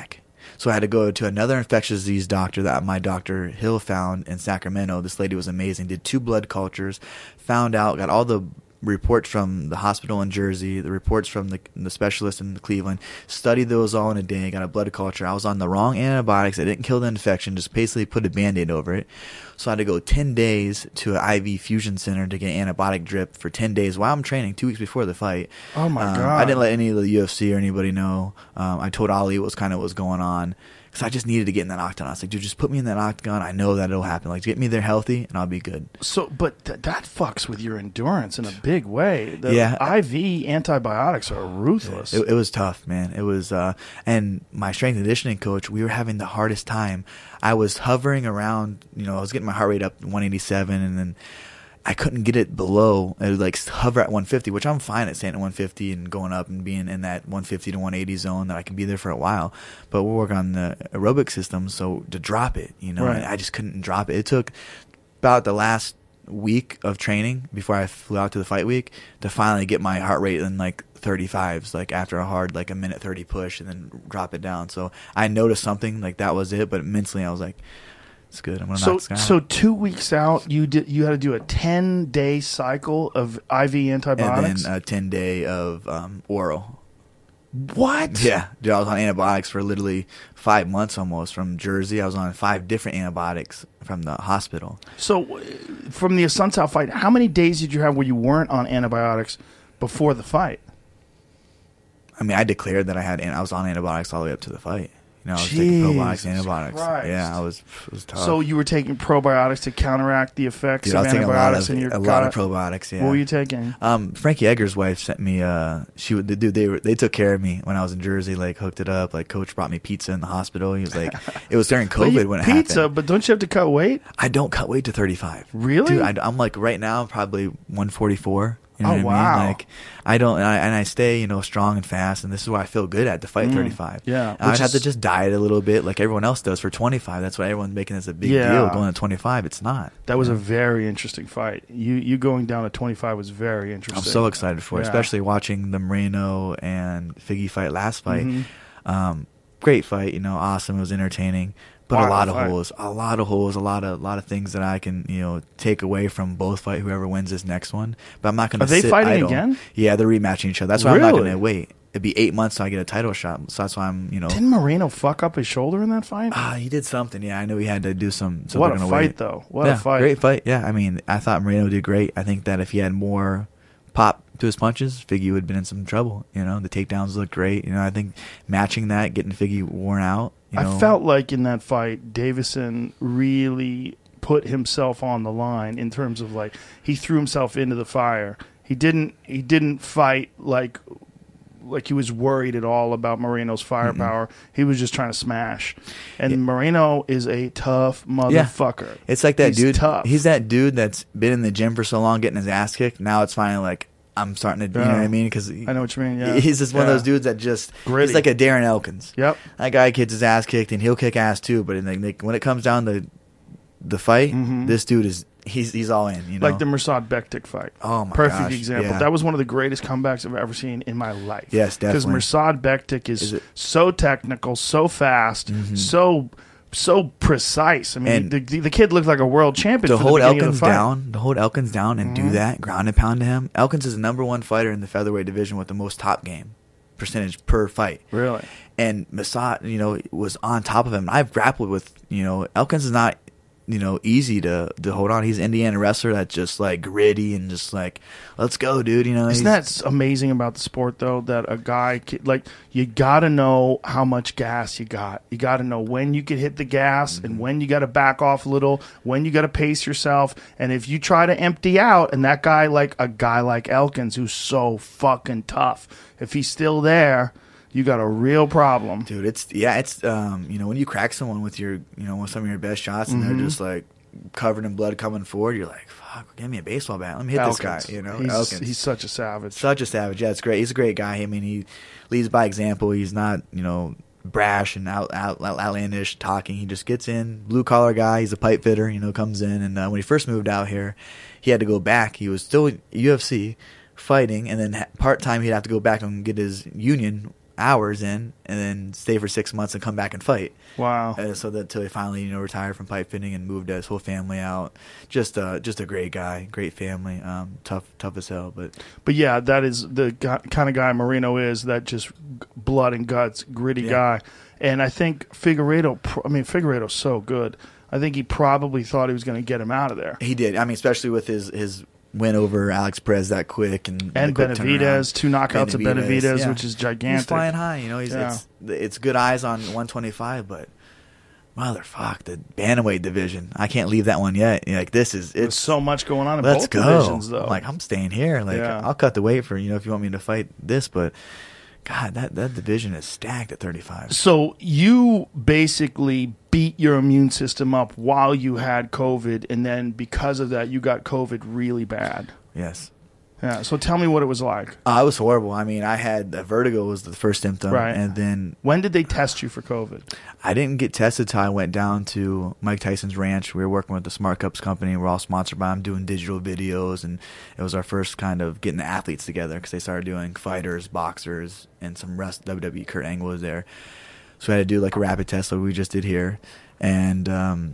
So I had to go to another infectious disease doctor that my Doctor Hill found in Sacramento. This lady was amazing. Did two blood cultures, found out, got all the reports from the hospital in Jersey, the reports from the, the specialist in Cleveland, studied those all in a day, got a blood culture. I was on the wrong antibiotics. I didn't kill the infection, just basically put a Band-Aid over it. So I had to go ten days to an I V fusion center to get an antibiotic drip for ten days while I'm training, two weeks before the fight. Oh, my um, God. I didn't let any of the U F C or anybody know. Um, I told Ali what was kind of what was going on. Because I just needed to get in that octagon. I was like, dude, just put me in that octagon. I know that it'll happen. Like, get me there healthy, and I'll be good. So, but th- that fucks with your endurance in a big way. The Yeah. I V antibiotics are ruthless. It, it was tough, man. It was, uh, and my strength and conditioning coach, we were having the hardest time. I was hovering around, you know, I was getting my heart rate up to one eighty-seven, and then I couldn't get it below. It would like hover at one fifty, which I'm fine at staying at one fifty and going up and being in that one fifty to one eighty zone that I can be there for a while. But we'll work on the aerobic system, so to drop it, you know, Right. and I just couldn't drop it. It took about the last week of training before I flew out to the fight week to finally get my heart rate in like thirty-fives, like after a hard like a minute thirty push, and then drop it down. So I noticed something, like that was it, but mentally I was like, it's good. I'm gonna So, knock this guy so out. two weeks out, you did. You had to do a ten day cycle of I V And antibiotics. then a ten day of um, oral. What? Yeah, dude, I was on antibiotics for literally five months almost from Jersey. I was on five different antibiotics from the hospital. So, uh, from the Asuncao fight, how many days did you have where you weren't on antibiotics before the fight? I mean, I declared that I had, I was on antibiotics all the way up to the fight. You know, I was taking probiotics, Jesus antibiotics. Christ. Yeah, I was, it was tough. So you were taking probiotics to counteract the effects Dude, I of was taking a lot antibiotics of, in your a lot of gut? probiotics. Yeah. What were you taking? Um, Frankie Edgar's wife sent me. Uh, she would, dude, they were, they took care of me when I was in Jersey. Like hooked it up. Like coach brought me pizza in the hospital. He was like, it was during Well, COVID you- when it pizza, happened. but don't you have to cut weight? I don't cut weight to thirty-five. Really? Dude, I, am like right now probably one forty-four. You know Oh, what I wow. mean? Like I don't, and I, and I stay, you know, strong and fast, and this is why I feel good at to fight thirty-five. Mm, yeah, I'd which have to is- just diet a little bit like everyone else does for twenty-five. That's why everyone's making this a big Yeah. deal going to twenty-five. It's not. That was a very interesting fight. You you going down to twenty-five was very interesting. I'm so excited for it, Yeah. especially watching the Moreno and Figgy fight last fight. Mm-hmm. Um, great fight, you know, awesome. It was entertaining, but a Wild lot of fight. holes, a lot of holes, a lot of, lot of things that I can, you know, take away from both fight. Whoever wins this next one, but I'm not going to. Are they sit fighting idle. again? Yeah, they're rematching each other. That's why I'm not Really? going to wait. It'd be eight months till I get a title shot. So that's why I'm, you know. Didn't Moreno fuck up his shoulder in that fight? Ah, he did something. Yeah, I know he had to do some. So What they're a gonna fight, wait. though. What yeah, a fight. Great fight. Yeah, I mean, I thought Moreno did great. I think that if he had more pop to his punches, Figgy would have been in some trouble. You know, the takedowns looked great. You know, I think matching that, getting Figgy worn out. You know, I felt like in that fight, Davison really put himself on the line in terms of like he threw himself into the fire. He didn't. He didn't fight like like he was worried at all about Moreno's firepower. Mm-hmm. He was just trying to smash. And Yeah. Moreno is a tough motherfucker. It's like that He's dude. Tough. He's that dude that's been in the gym for so long, getting his ass kicked. Now it's finally like I'm starting to. You know Yeah. what I mean? Because I know what you mean. Yeah, he's just one Yeah. of those dudes that just. Gritty. He's like a Darren Elkins. Yep. That guy gets his ass kicked, and he'll kick ass too. But in the, when it comes down to the fight, this dude is he's he's all in. You know, Like the Mirsad Bektik fight. Oh, my Perfect gosh, example. yeah. That was one of the greatest comebacks I've ever seen in my life. Yes, definitely. Because Mirsad Bektik is, Is it- so technical, so fast, so so precise. I mean, And the, the, the kid looked like a world champion. to for hold the beginning Elkins of the fight. down, to hold Elkins down and do that, ground and pound to him. Elkins is the number one fighter in the featherweight division with the most top game percentage per fight. Really? And Masat, you know, was on top of him. I've grappled with, you know, Elkins is not, you know, easy to, to hold on. He's an Indiana wrestler that's just like gritty and just like, let's go, dude. You know, Isn't he's- that amazing about the sport, though? That a guy, ca- like, you got to know how much gas you got. You got to know when you can hit the gas Mm-hmm. and when you got to back off a little, when you got to pace yourself. And if you try to empty out, and that guy, like a guy like Elkins, who's so fucking tough, if he's still there, you got a real problem. Dude, it's yeah, it's um, you know, when you crack someone with your, you know, with some of your best shots and Mm-hmm. they're just like covered in blood coming forward, you're like, fuck, give me a baseball bat. Let me hit Elkins. this guy. You know, he's, Elkins. he's such a savage. Such a savage. Yeah, it's great. He's a great guy. I mean, he leads by example. He's not, you know, brash and out, out, outlandish talking. He just gets in, blue collar guy. He's a pipe fitter. You know, comes in, and uh, when he first moved out here, he had to go back. He was still U F C fighting, and then part time he'd have to go back and get his union hours in, and then stay for six months and come back and fight. Wow. Uh, so that until he finally, you know, retired from pipe fitting and moved his whole family out. Just, uh, just a great guy, great family. Um, tough, tough as hell, but But yeah, that is the guy, kind of guy Marino is. That just blood and guts, gritty Yeah. guy. And I think Figueiredo. pr- I mean, Figueiredo's so good. I think he probably thought he was going to get him out of there. he did. I mean, especially with his his win over Alex Perez that quick and And the quick Benavidez, turnaround. two knockouts of Benavidez, yeah. which is He's gigantic. flying high, you know. He's Yeah. it's it's good eyes on one twenty-five, but motherfuck the bantamweight division. I can't leave that one yet. You know, like this is There's it's so much going on in let's both go. divisions, though. I'm like I'm staying here. Like Yeah. I'll cut the weight for you know if you want me to fight this, but God, that that division is stacked at thirty-five. So you basically beat your immune system up while you had COVID, and then because of that, you got COVID really bad. Yes. Yeah. So tell me what it was like. Uh, it was horrible. I mean, I had uh, vertigo was the first symptom, Right. and then When did they test you for COVID? I didn't get tested till I went down to Mike Tyson's ranch. We were working with the Smart Cups company. We're all sponsored by him, doing digital videos, and it was our first kind of getting the athletes together because they started doing fighters, boxers, and some rest. W W E Kurt Angle was there, so we had to do like a rapid test like we just did here, and um,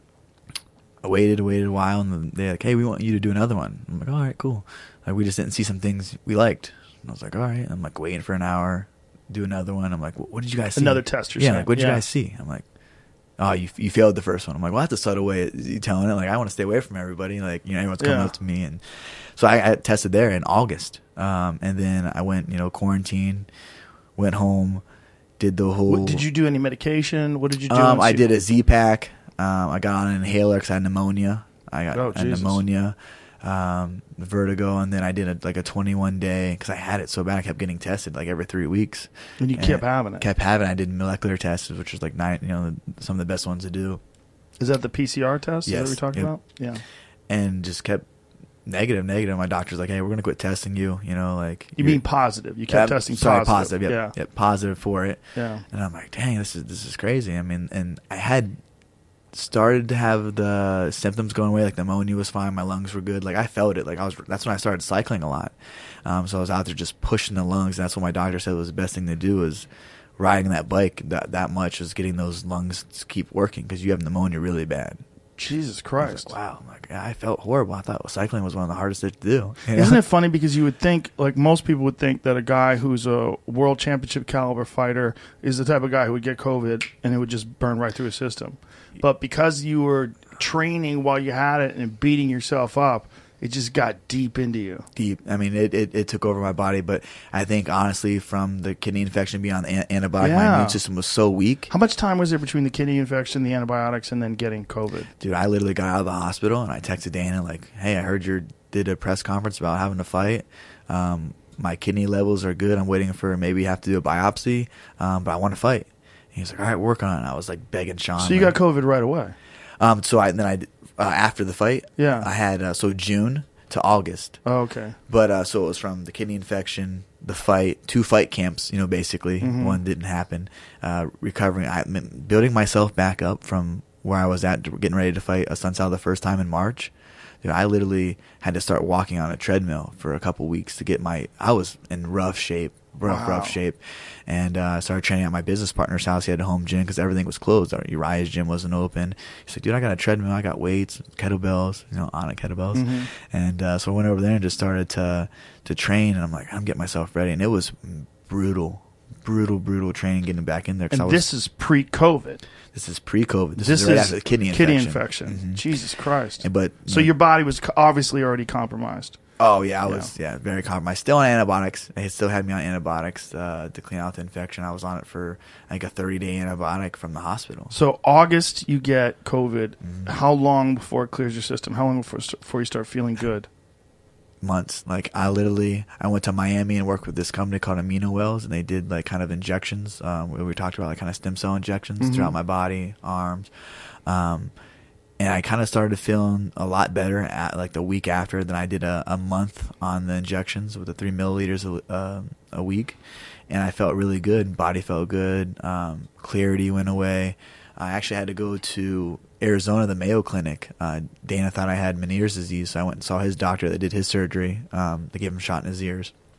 I waited, waited a while, and they're like, "Hey, we want you to do another one." I'm like, "All right, cool." Like we just didn't see some things we liked. And I was like, "All right." I'm like waiting for an hour, do another one. I'm like, "What did you guys see?" Another test, you're yeah, saying. like, what did Yeah. you guys see? I'm like, "Oh, you you failed the first one." I'm like, "Well, that's a subtle way of you telling it. Like, I want to stay away from everybody. Like, you know, everyone's coming Yeah. up to me." And so I, I tested there in August. Um, and then I went, you know, quarantine, went home, did the whole. What, did you do any medication? What did you do? Um, in I se- did a Z-Pack. Um, I got on an inhaler because I had pneumonia. I got Oh, a Jesus. pneumonia, um, vertigo, and then I did a, like a twenty-one day because I had it so bad. I kept getting tested like every three weeks. And you kept having it. Kept having. it. I did molecular tests, which was like nine, you know, some of the best ones to do, Is that the P C R test Yes. that we talked Yep. about? Yeah. and just kept negative, negative. My doctor's like, "Hey, we're gonna quit testing you." You know, like You you're- mean positive? You kept Yeah, testing sorry, positive. Yep, Yeah. yep, positive for it. Yeah. And I'm like, dang, this is this is crazy. I mean, and I had started to have the symptoms going away. Like the pneumonia was fine, my lungs were good. Like I felt it. Like I was. That's when I started cycling a lot. Um, so I was out there just pushing the lungs. And that's what my doctor said was the best thing to do is riding that bike that that much is getting those lungs to keep working because you have pneumonia really bad. Jesus I was Christ. like, wow. I'm like, I felt horrible. I thought cycling was one of the hardest things to do. You know? Isn't it funny because you would think, like most people would think, that a guy who's a world championship caliber fighter is the type of guy who would get COVID and it would just burn right through his system. But because you were training while you had it and beating yourself up, it just got deep into you. Deep. I mean, it, it, it took over my body, but I think honestly, from the kidney infection being on the an- antibiotic, my Yeah. immune system was so weak. How much time was there between the kidney infection, the antibiotics, and then getting COVID? Dude, I literally got out of the hospital and I texted Dana like, "Hey, I heard you did a press conference about having to fight. Um, my kidney levels are good. I'm waiting for maybe have to do a biopsy, um, but I want to fight." And he was like, "All right, work on it." I was like begging Sean. So you like, got COVID right away. um, so I then I uh, after the fight, Yeah. I had uh, so June to August. Oh, okay. But uh, so it was from the kidney infection, the fight, two fight camps, you know, basically. Mm-hmm. One didn't happen. Uh, recovering, I mean, building myself back up from where I was at, getting ready to fight Asuncao the first time in March. Dude, I literally had to start walking on a treadmill for a couple weeks to get my. I was in rough shape, rough, Wow. rough shape, and uh, I started training at my business partner's house. He had a home gym because everything was closed. Our Uriah's gym wasn't open. He's like, "Dude, I got a treadmill. I got weights, kettlebells, you know, on it kettlebells." Mm-hmm. And uh, so I went over there and just started to to train. And I'm like, I'm getting myself ready, and it was brutal, brutal, brutal training getting back in there. 'cause And I was, this is pre-COVID. this is pre-COVID. This, This is right is after the kidney infection. infection. Mhm. Jesus Christ. And, but So your body was co- obviously already compromised. Oh yeah, I was yeah, very compromised. Still on antibiotics. They still had me on antibiotics uh, to clean out the infection. I was on it for like a thirty day antibiotic from the hospital. So August, you get COVID. Mm-hmm. How long before it clears your system? How long before, before you start feeling good? Months. Like I literally, I went to Miami and worked with this company called Amino Wells, and they did like kind of injections. Um, where we talked about like kind of stem cell injections Mhm. throughout my body, arms. Um, and I kind of started feeling a lot better at like the week after. Then I did a, a month on the injections with the three milliliters a, uh, a week, and I felt really good. Body felt good. Um, clarity went away. I actually had to go to Arizona, the Mayo Clinic. Uh, Dana thought I had Meniere's disease, so I went and saw his doctor that did his surgery. Um, they gave him a shot in his ears.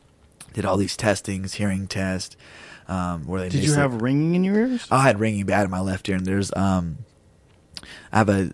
Did all these testings, hearing test. Um, where they Did you have ringing in your ears? I had ringing bad in my left ear, and there's um, I have a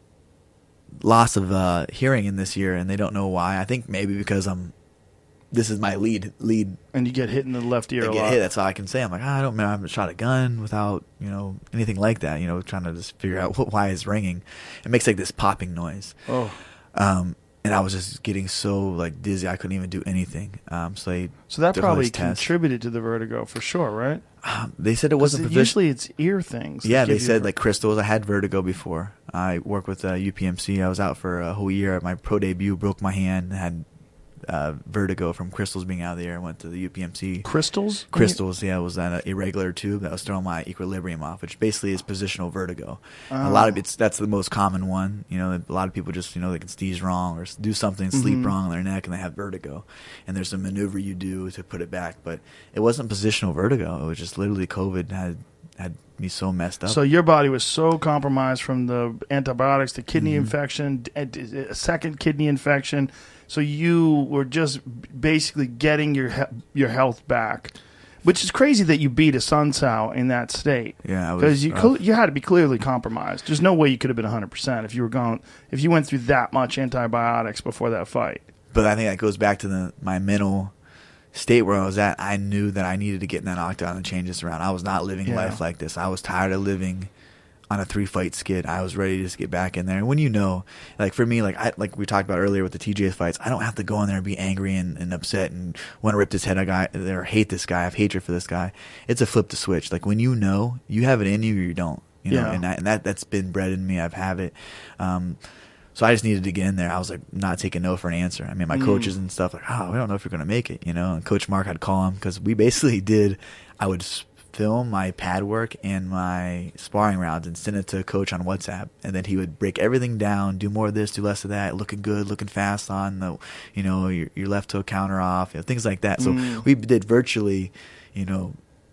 loss of uh, hearing in this ear, and they don't know why. I think maybe because I'm. This is my lead lead. And you get hit in the left ear I a get lot. hit. That's all I can say. I'm like, oh, I don't remember. I haven't shot a gun without you know anything like that. You know, trying to just figure out what, why it's ringing. It makes like this popping noise. Oh. Um, and I was just getting so like dizzy, I couldn't even do anything. Um, so they So that took all probably these tests. contributed to the vertigo for sure, right? Um, they said it wasn't It- provision- usually it's ear things. that Yeah, give they you said ver- like crystals. I had vertigo before. I worked with uh, U P M C. I was out for a whole year. At my pro debut, broke my hand, had uh, vertigo from crystals being out of the air. I went to the U P M C. crystals. Crystals, yeah, it was an irregular tube that was throwing my equilibrium off, which basically is positional vertigo. A Oh. lot of it's that's the most common one. You know, a lot of people just you know they can sneeze wrong or s- do something, sleep Mhm. wrong on their neck, and they have vertigo. And there's a maneuver you do to put it back, but it wasn't positional vertigo. It was just literally COVID had had me so messed up. So your body was so compromised from the antibiotics, the kidney Mhm. infection, a a second kidney infection. So you were just basically getting your he- your health back, which is crazy that you beat a Sun Tzu in that state. Yeah, I was because you rough. cl- you had to be clearly compromised. There's no way you could have been one hundred percent if you were going if you went through that much antibiotics before that fight. But I think that goes back to the my mental state where I was at. I knew that I needed to get in that octagon and change this around. I was not living Yeah. life like this. I was tired of living on a three fight skid. I was ready to just get back in there. And when you know, like for me, like I like we talked about earlier with the T J fights, I don't have to go in there and be angry and, and upset and want to rip this head a guy or hate this guy. I have hatred for this guy. It's a flip the switch. Like when you know, you have it in you or you don't. You know, Yeah. and that and that that's been bred in me. I've have it. Um, So I just needed to get in there. I was like not taking no for an answer. I mean, my Mm. coaches and stuff like, oh, we don't know if you're going to make it, you know. And Coach Mark, I'd call him because we basically did. I would s- film my pad work and my sparring rounds and send it to Coach on WhatsApp, and then he would break everything down, do more of this, do less of that, looking good, looking fast on the, you know, your, your left toe counter off, you know, things like that. So Mm. we did virtually, you know.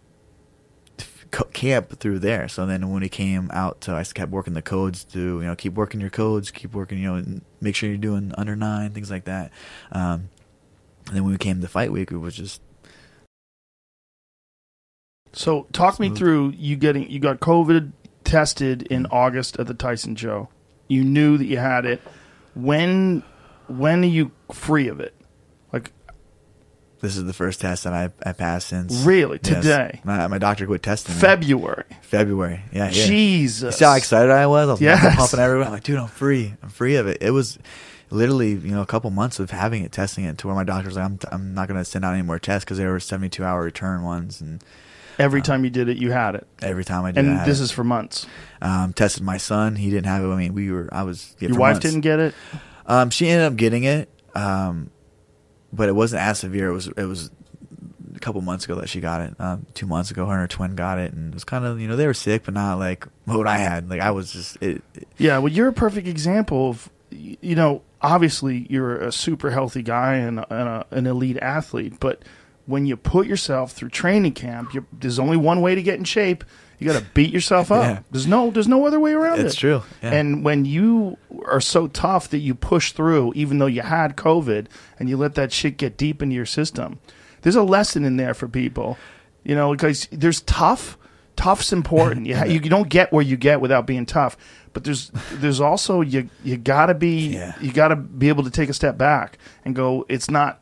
co- camp through there. So then when he came out to, I just kept working the codes to, you know, keep working your codes, keep working, you know, and make sure you're doing under nine, things like that. Um, and then when we came to fight week, it was just. So talk me Smooth. through you getting you got COVID tested in Mm-hmm. August at the Tyson show. You knew that you had it. When when are you free of it? Like This is the first test that I, I passed since. Really? Yes. Today? My, my doctor quit testing me. February. February. Yeah, yeah. Jesus. You see how excited I was? I was Yes. pumping everywhere. I'm like, dude, I'm free. I'm free of it. It was literally, you know, a couple months of having it, testing it, to where my doctor's like, I'm, I'm not going to send out any more tests because there were seventy-two hour return ones. And Every uh, time you did it, you had it. every time I did And I had this it. is for months. Um, tested my son. He didn't have it. I mean, we were, I was. Yeah, Your for wife months. didn't get it? Um, she ended up getting it. Um, but it wasn't as severe. It was, it was a couple months ago that she got it. Um, two months ago, her and her twin got it. And it was kind of, you know, they were sick, but not like what I had. Like I was just, it, it, Yeah, well, you're a perfect example of, y- you know, obviously you're a super healthy guy and, a, and a, an elite athlete, but when you put yourself through training camp, you're, there's only one way to get in shape. You got to beat yourself up. Yeah. There's no, there's no other way around it. It's true, yeah. And when you are so tough that you push through, even though you had COVID, and you let that shit get deep into your system, there's a lesson in there for people, you know, because there's tough. Tough's important. You, ha- you don't get where you get without being tough. But there's there's also you you gotta be Yeah. you gotta be able to take a step back and go. It's not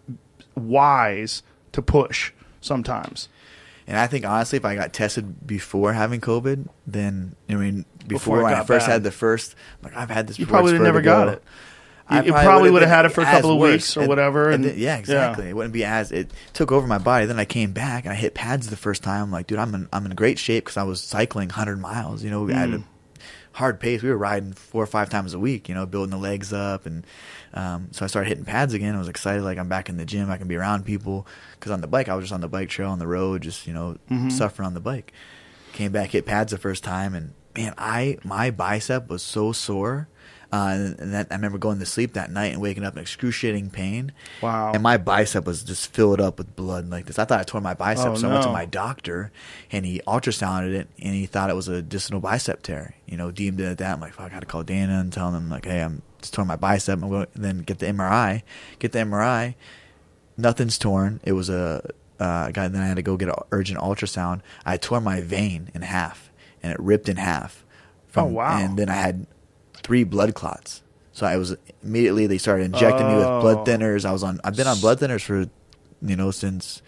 wise to push sometimes. And I think honestly, if I got tested before having COVID, then I mean, Before before, it when I got first bad. had the first, like I've had this. You before, probably it's would never vertigo. got it. I You probably would have been had it for a as couple of worse. weeks or And- whatever. And, then- yeah, exactly. It wouldn't be as it took over my body. Then I came back and I hit pads the first time. I'm like, dude, I'm in I'm in great shape because I was cycling one hundred miles. You know, we had Mm. a hard pace. We were riding four or five times a week. You know, building the legs up, and um, so I started hitting pads again. I was excited, like I'm back in the gym. I can be around people because on the bike, I was just on the bike trail on the road, just you know, Mhm. suffering on the bike. Came back, hit pads the first time, and man, I my bicep was so sore. Uh, and, and that, I remember going to sleep that night and waking up in excruciating pain. Wow. And my bicep was just filled up with blood like this. I thought I tore my bicep, Oh, so I went to no. my doctor, and he ultrasounded it, and he thought it was a distal bicep tear. You know, deemed it at that. I'm like, fuck, I got to call Dana and tell him, like, hey, I'm just torn my bicep. I'm going to then get the M R I. Get the M R I. nothing's torn. It was a uh, guy. Then I had to go get an urgent ultrasound. I tore my vein in half, and it ripped in half. From, Oh, wow. And then I had three blood clots. So I was immediately they started injecting me with blood Oh. thinners. I was on. I've been on blood thinners for, you know, since.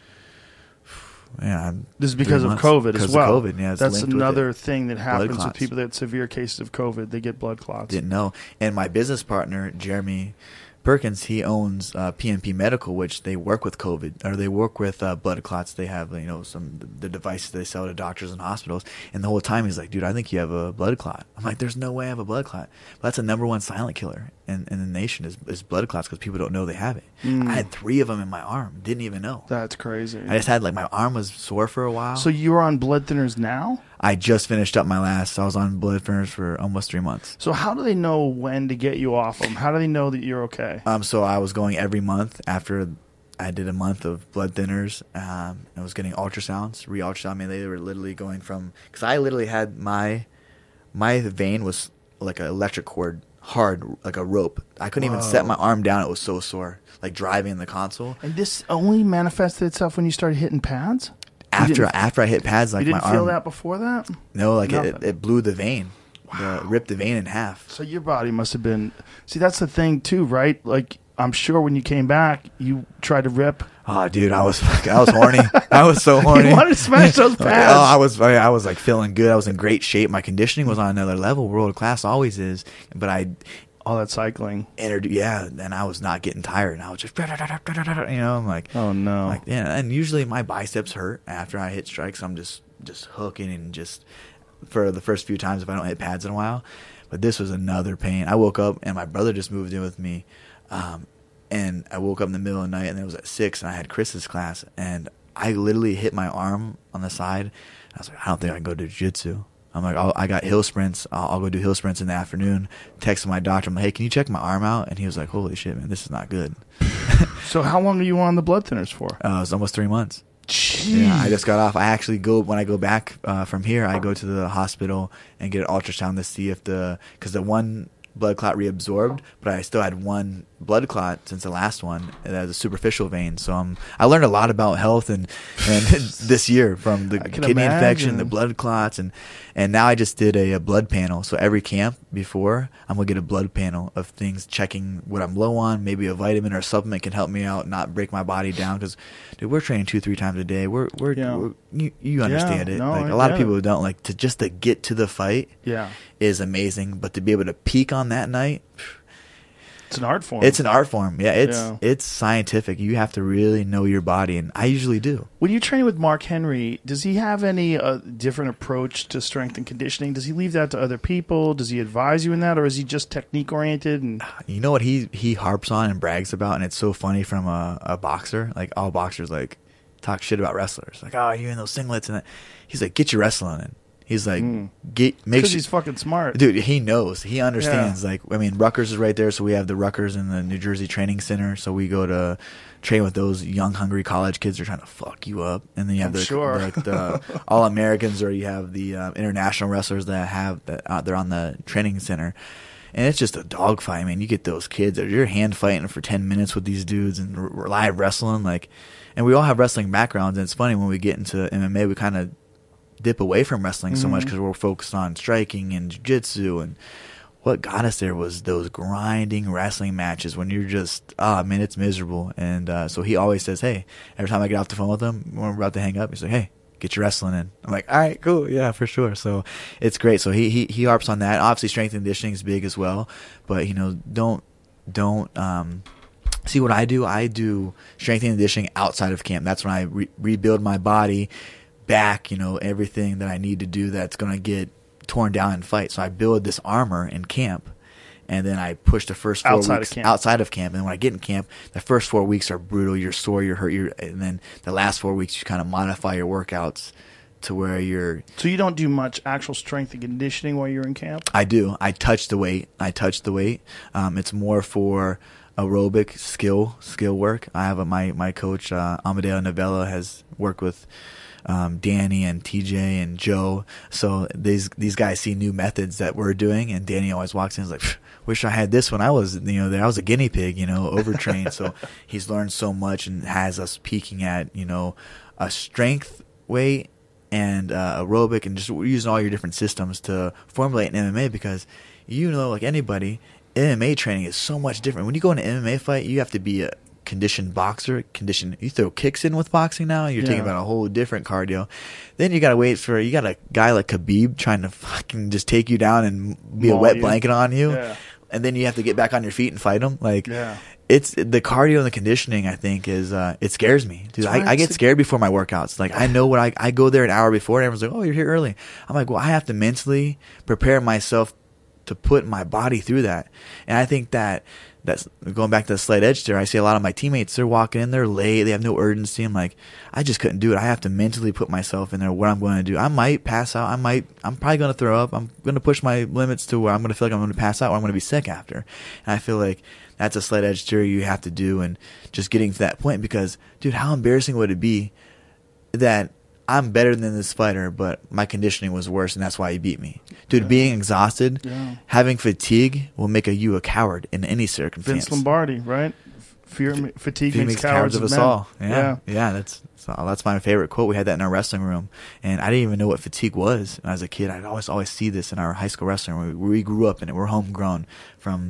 Yeah, This is because three of months. COVID Because as well. Of COVID, yeah, it's That's linked with another it. thing that happens with clots. people that have severe cases of COVID. They get blood clots. Didn't know. And my business partner, Jeremy Perkins, he owns uh, P N P Medical, which they work with COVID, or they work with uh, blood clots. They have, you know, some the devices they sell to doctors and hospitals. And the whole time he's like, dude, I think you have a blood clot. I'm like, there's no way I have a blood clot. But that's the number one silent killer in, in the nation is, is blood clots because people don't know they have it. Mm. I had three of them in my arm. Didn't even know. That's crazy. I just had, like, my arm was sore for a while. So you're on blood thinners now? I just finished up my last. I was on blood thinners for almost three months. So how do they know when to get you off them? How do they know that you're okay? Um, so I was going every month after I did a month of blood thinners. Um, I was getting ultrasounds, re-ultrasound. I mean, they were literally going from because I literally had my my vein was like an electric cord, hard like a rope. I couldn't even set my arm down. It was so sore, like driving the console. And this only manifested itself when you started hitting pads? You After didn't- after I hit pads, like you didn't my feel arm. that before that? No, like it, Nothing. it, it blew the vein, the, ripped the vein in half. So your body must have been... See, that's the thing, too, right? Like, I'm sure when you came back, you tried to rip. Oh, dude, I was I was horny. I was so horny. You wanted to smash those Like, pads. oh, I was I was like feeling good. I was in great shape. My conditioning was on another level. World class always is. But I All that cycling. entered, yeah, and I was not getting tired. And I was just, you know, I'm like, Oh, no. like, yeah. And usually my biceps hurt after I hit strikes. I'm just just hooking and just for the first few times if I don't hit pads in a while. But this was another pain. I woke up and my brother just moved in with me. Um, and I woke up in the middle of the night and it was at six and I had Chris's class and I literally hit my arm on the side. I was like, I don't think I can go do jiu-jitsu. I'm like, I'll, I got hill sprints. I'll, I'll go do hill sprints in the afternoon. Texted my doctor. I'm like, hey, can you check my arm out? And he was like, holy shit, man, this is not good. So how long are you on the blood thinners for? Uh, it was almost three months. Jeez. Yeah, I just got off. I actually go when I go back uh, from here. I go to the hospital and get an ultrasound to see if the because the one blood clot reabsorbed, but I still had one blood clot since the last one. And that was a superficial vein. So um, I learned a lot about health and and this year from the I can kidney infection, imagine. the blood clots, and and now I just did a, a blood panel. So every camp before, I'm gonna get a blood panel of things checking what I'm low on. Maybe a vitamin or a supplement can help me out, not break my body down. Because dude, we're training two, three times a day. We're we're, Yeah. we're you, you understand Yeah, it. no, like I a lot of get people it. don't like to just to get to the fight Yeah. is amazing, but to be able to peak on that night, It's an art form. it's an art form. Yeah, it's Yeah. it's scientific. You have to really know your body, and I usually do. When you train with Mark Henry, does he have any uh, different approach to strength and conditioning? Does he leave that to other people? Does he advise you in that, or is he just technique oriented? And You know what he he harps on and brags about, and it's so funny from a, a boxer. Like all boxers like talk shit about wrestlers. Like, oh, you in those singlets and that. He's like, get your wrestling in. He's like, get make because sure. he's fucking smart, Dude, he knows. He understands. Like, I mean, Rutgers is right there, so we have the Rutgers and the New Jersey Training Center. So we go to train with those young, hungry college kids. They're trying to fuck you up, and then you have I'm the, sure. the, like the All Americans, or you have the uh, international wrestlers that have that uh, they're on the training center. And it's just a dogfight, man. You get those kids, you're hand fighting for ten minutes with these dudes and r- live wrestling, like. And we all have wrestling backgrounds, and it's funny when we get into M M A, we kind of dip away from wrestling so much because we're focused on striking and jiu-jitsu. And what got us there was those grinding wrestling matches when you're just, ah, man, it's miserable. And uh, so he always says, hey, every time I get off the phone with him, when we're about to hang up, he's like, hey, get your wrestling in. I'm like, all right, cool, yeah, for sure. So it's great. So he he, he harps on that. Obviously, strength and conditioning is big as well. But, you know, don't, don't, um, see what I do? I do strength and conditioning outside of camp. That's when I re- rebuild my body back, you know, everything that I need to do that's going to get torn down in fight. So I build this armor in camp, and then I push the first four Outside of weeks camp. outside of camp. And when I get in camp, the first four weeks are brutal. You're sore, you're hurt, you're, and then the last four weeks you kind of modify your workouts to where you're so you don't do much actual strength and conditioning while you're in camp. I do. I touch the weight. I touch the weight. Um, it's more for aerobic skill skill work. I have a, my my coach uh, Amadeo Novella has worked with um, Danny and T J and Joe. So these these guys see new methods that we're doing, and Danny always walks in and is like, "Wish I had this when I was you know I was a guinea pig, you know, overtrained." So he's learned so much and has us peaking at you know a strength weight and uh, aerobic, and just using all your different systems to formulate an M M A, because you know, like anybody, M M A training is so much different. When you go in an M M A fight, you have to be a conditioned boxer. Conditioned, you throw kicks in with boxing now, you're Yeah. taking about a whole different cardio. Then you got to wait for you got a guy like Khabib trying to fucking just take you down and be Maul a wet you. blanket on you, Yeah. and then you have to get back on your feet and fight him. Like, Yeah. it's the cardio and the conditioning. I think is uh, it scares me, dude. That's why I, I get it's- scared before my workouts. Like I know what I I go there an hour before, and everyone's like, "Oh, you're here early." I'm like, well, I have to mentally prepare myself to put my body through that. And I think that that's going back to the slight edge there. I see a lot of my teammates, they're walking in, they're late, they have no urgency. I'm like, I just couldn't do it. I have to mentally put myself in there, what I'm going to do. I might pass out. I might, I'm probably going to throw up. I'm going to push my limits to where I'm going to feel like I'm going to pass out or I'm going to be sick after. And I feel like that's a slight edge theory you have to do, and just getting to that point, because, dude, how embarrassing would it be that I'm better than this fighter, but my conditioning was worse, and that's why he beat me. Dude, Yeah. being exhausted, Yeah. having fatigue will make a you a coward in any circumstance. Vince Lombardi, right? Fear, fatigue He makes, cowards, of of us men. all. Yeah, yeah. yeah. That's so that's my favorite quote. We had that in our wrestling room, and I didn't even know what fatigue was. And as a kid, I'd always always see this in our high school wrestling room. We, we grew up in it. We're homegrown, from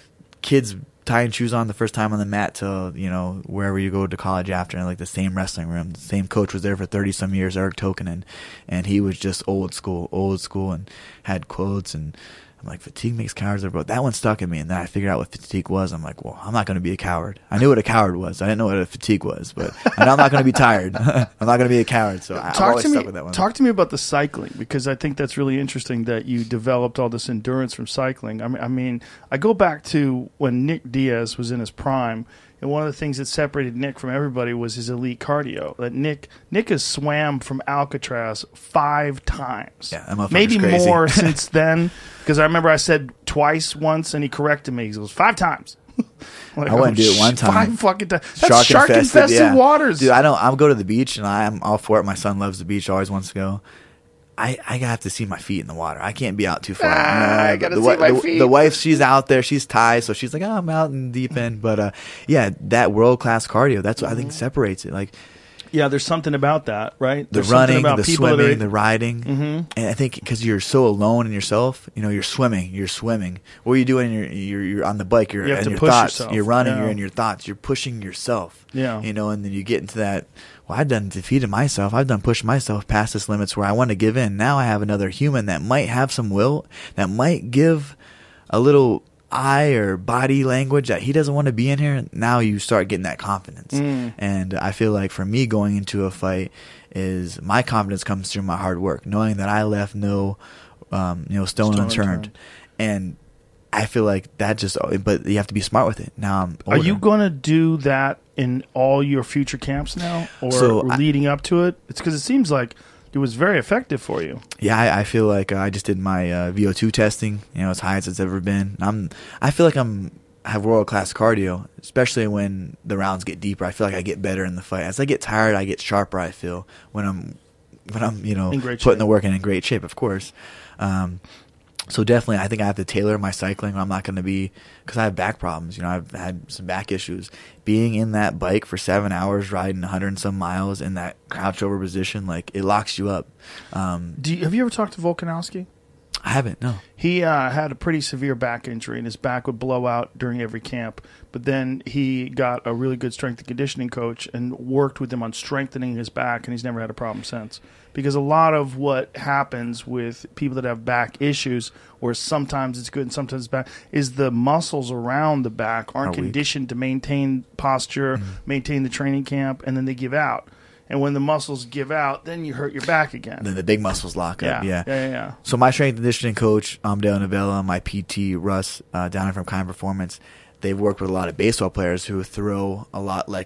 kids tying shoes on the first time on the mat to, you know, wherever you go to college after, in like the same wrestling room. The same coach was there for thirty some years, Eric Tokinen, and he was just old school, old school, and had quotes. And I'm like, fatigue makes cowards of, bro. That one stuck in me, and then I figured out what fatigue was. I'm like, well, I'm not going to be a coward. I knew what a coward was. I didn't know what a fatigue was, but I know I'm not going to be tired. I'm not going to be a coward. So I, I've Talk always to me. stuck with that one. Talk to me about the cycling, because I think that's really interesting that you developed all this endurance from cycling. I mean, I mean, I go back to when Nick Diaz was in his prime, and one of the things that separated Nick from everybody was his elite cardio. That Nick Nick has swam from Alcatraz five times, Yeah, that motherfucker's maybe crazy. more since then. Because I remember I said twice once, and he corrected me. He goes five times. Like, I wouldn't do it one sh- time. Five fucking times. That's shark infested, yeah. waters. Dude, I don't. I'll go to the beach, and I'm all for it. My son loves the beach; always wants to go. I, I have to see my feet in the water. I can't be out too far. Ah, I gotta the, see wi- my the, feet. The wife, she's out there. She's Thai, so she's like, oh, I'm out in deep end. But uh, yeah, that world class cardio. That's what I think separates it. Like Yeah, there's something about that, right? the There's something running, about the people that swimming, are- the riding. Mm-hmm. And I think because you're so alone in yourself, you know, you're swimming, you're swimming. What are you doing? You're you're, you're on the bike. You're You have in to your push thoughts. yourself. You're running. Yeah. You're in your thoughts. You're pushing yourself. Yeah. You know, and then you get into that. Well, I've done defeated myself. I've done pushed myself past this limits where I want to give in. Now I have another human that might have some will, that might give a little eye or body language that he doesn't want to be in here. Now you start getting that confidence. Mm. And I feel like for me going into a fight is my confidence comes through my hard work, knowing that I left no, um, you know, stone, Stone unturned. unturned. And I feel like that just, but you have to be smart with it. Now I'm Are older. you going to do that in all your future camps now, or So I- leading up to it? It's because it seems like it was very effective for you. Yeah, I, I feel like uh, I just did my uh, V O two testing, you know, as high as it's ever been. I'm, I feel like I'm have world class cardio, especially when the rounds get deeper. I feel like I get better in the fight. As I get tired, I get sharper. I feel when I'm, when I'm, you know, In great putting shape. the work in in great shape, of course. Um, so definitely, I think I have to tailor my cycling. I'm not going to be, because I have back problems. You know, I've had some back issues. Being in that bike for seven hours, riding a hundred and some miles in that crouch over position, like it locks you up. Um, Do you, have you ever talked to Volkanovski? I haven't. No. He uh, had a pretty severe back injury, and his back would blow out during every camp. But then he got a really good strength and conditioning coach and worked with him on strengthening his back, and he's never had a problem since. Because a lot of what happens with people that have back issues, or sometimes it's good and sometimes it's bad, is the muscles around the back aren't Are weak. conditioned to maintain posture, Mm-hmm. maintain the training camp, and then they give out. And when the muscles give out, then you hurt your back again. Then the big muscles lock yeah, up. yeah, Yeah. yeah, yeah. So my strength and conditioning coach, Amadeo Novella, my P T, Russ, uh, down from Kind Performance, they've worked with a lot of baseball players who throw a lot like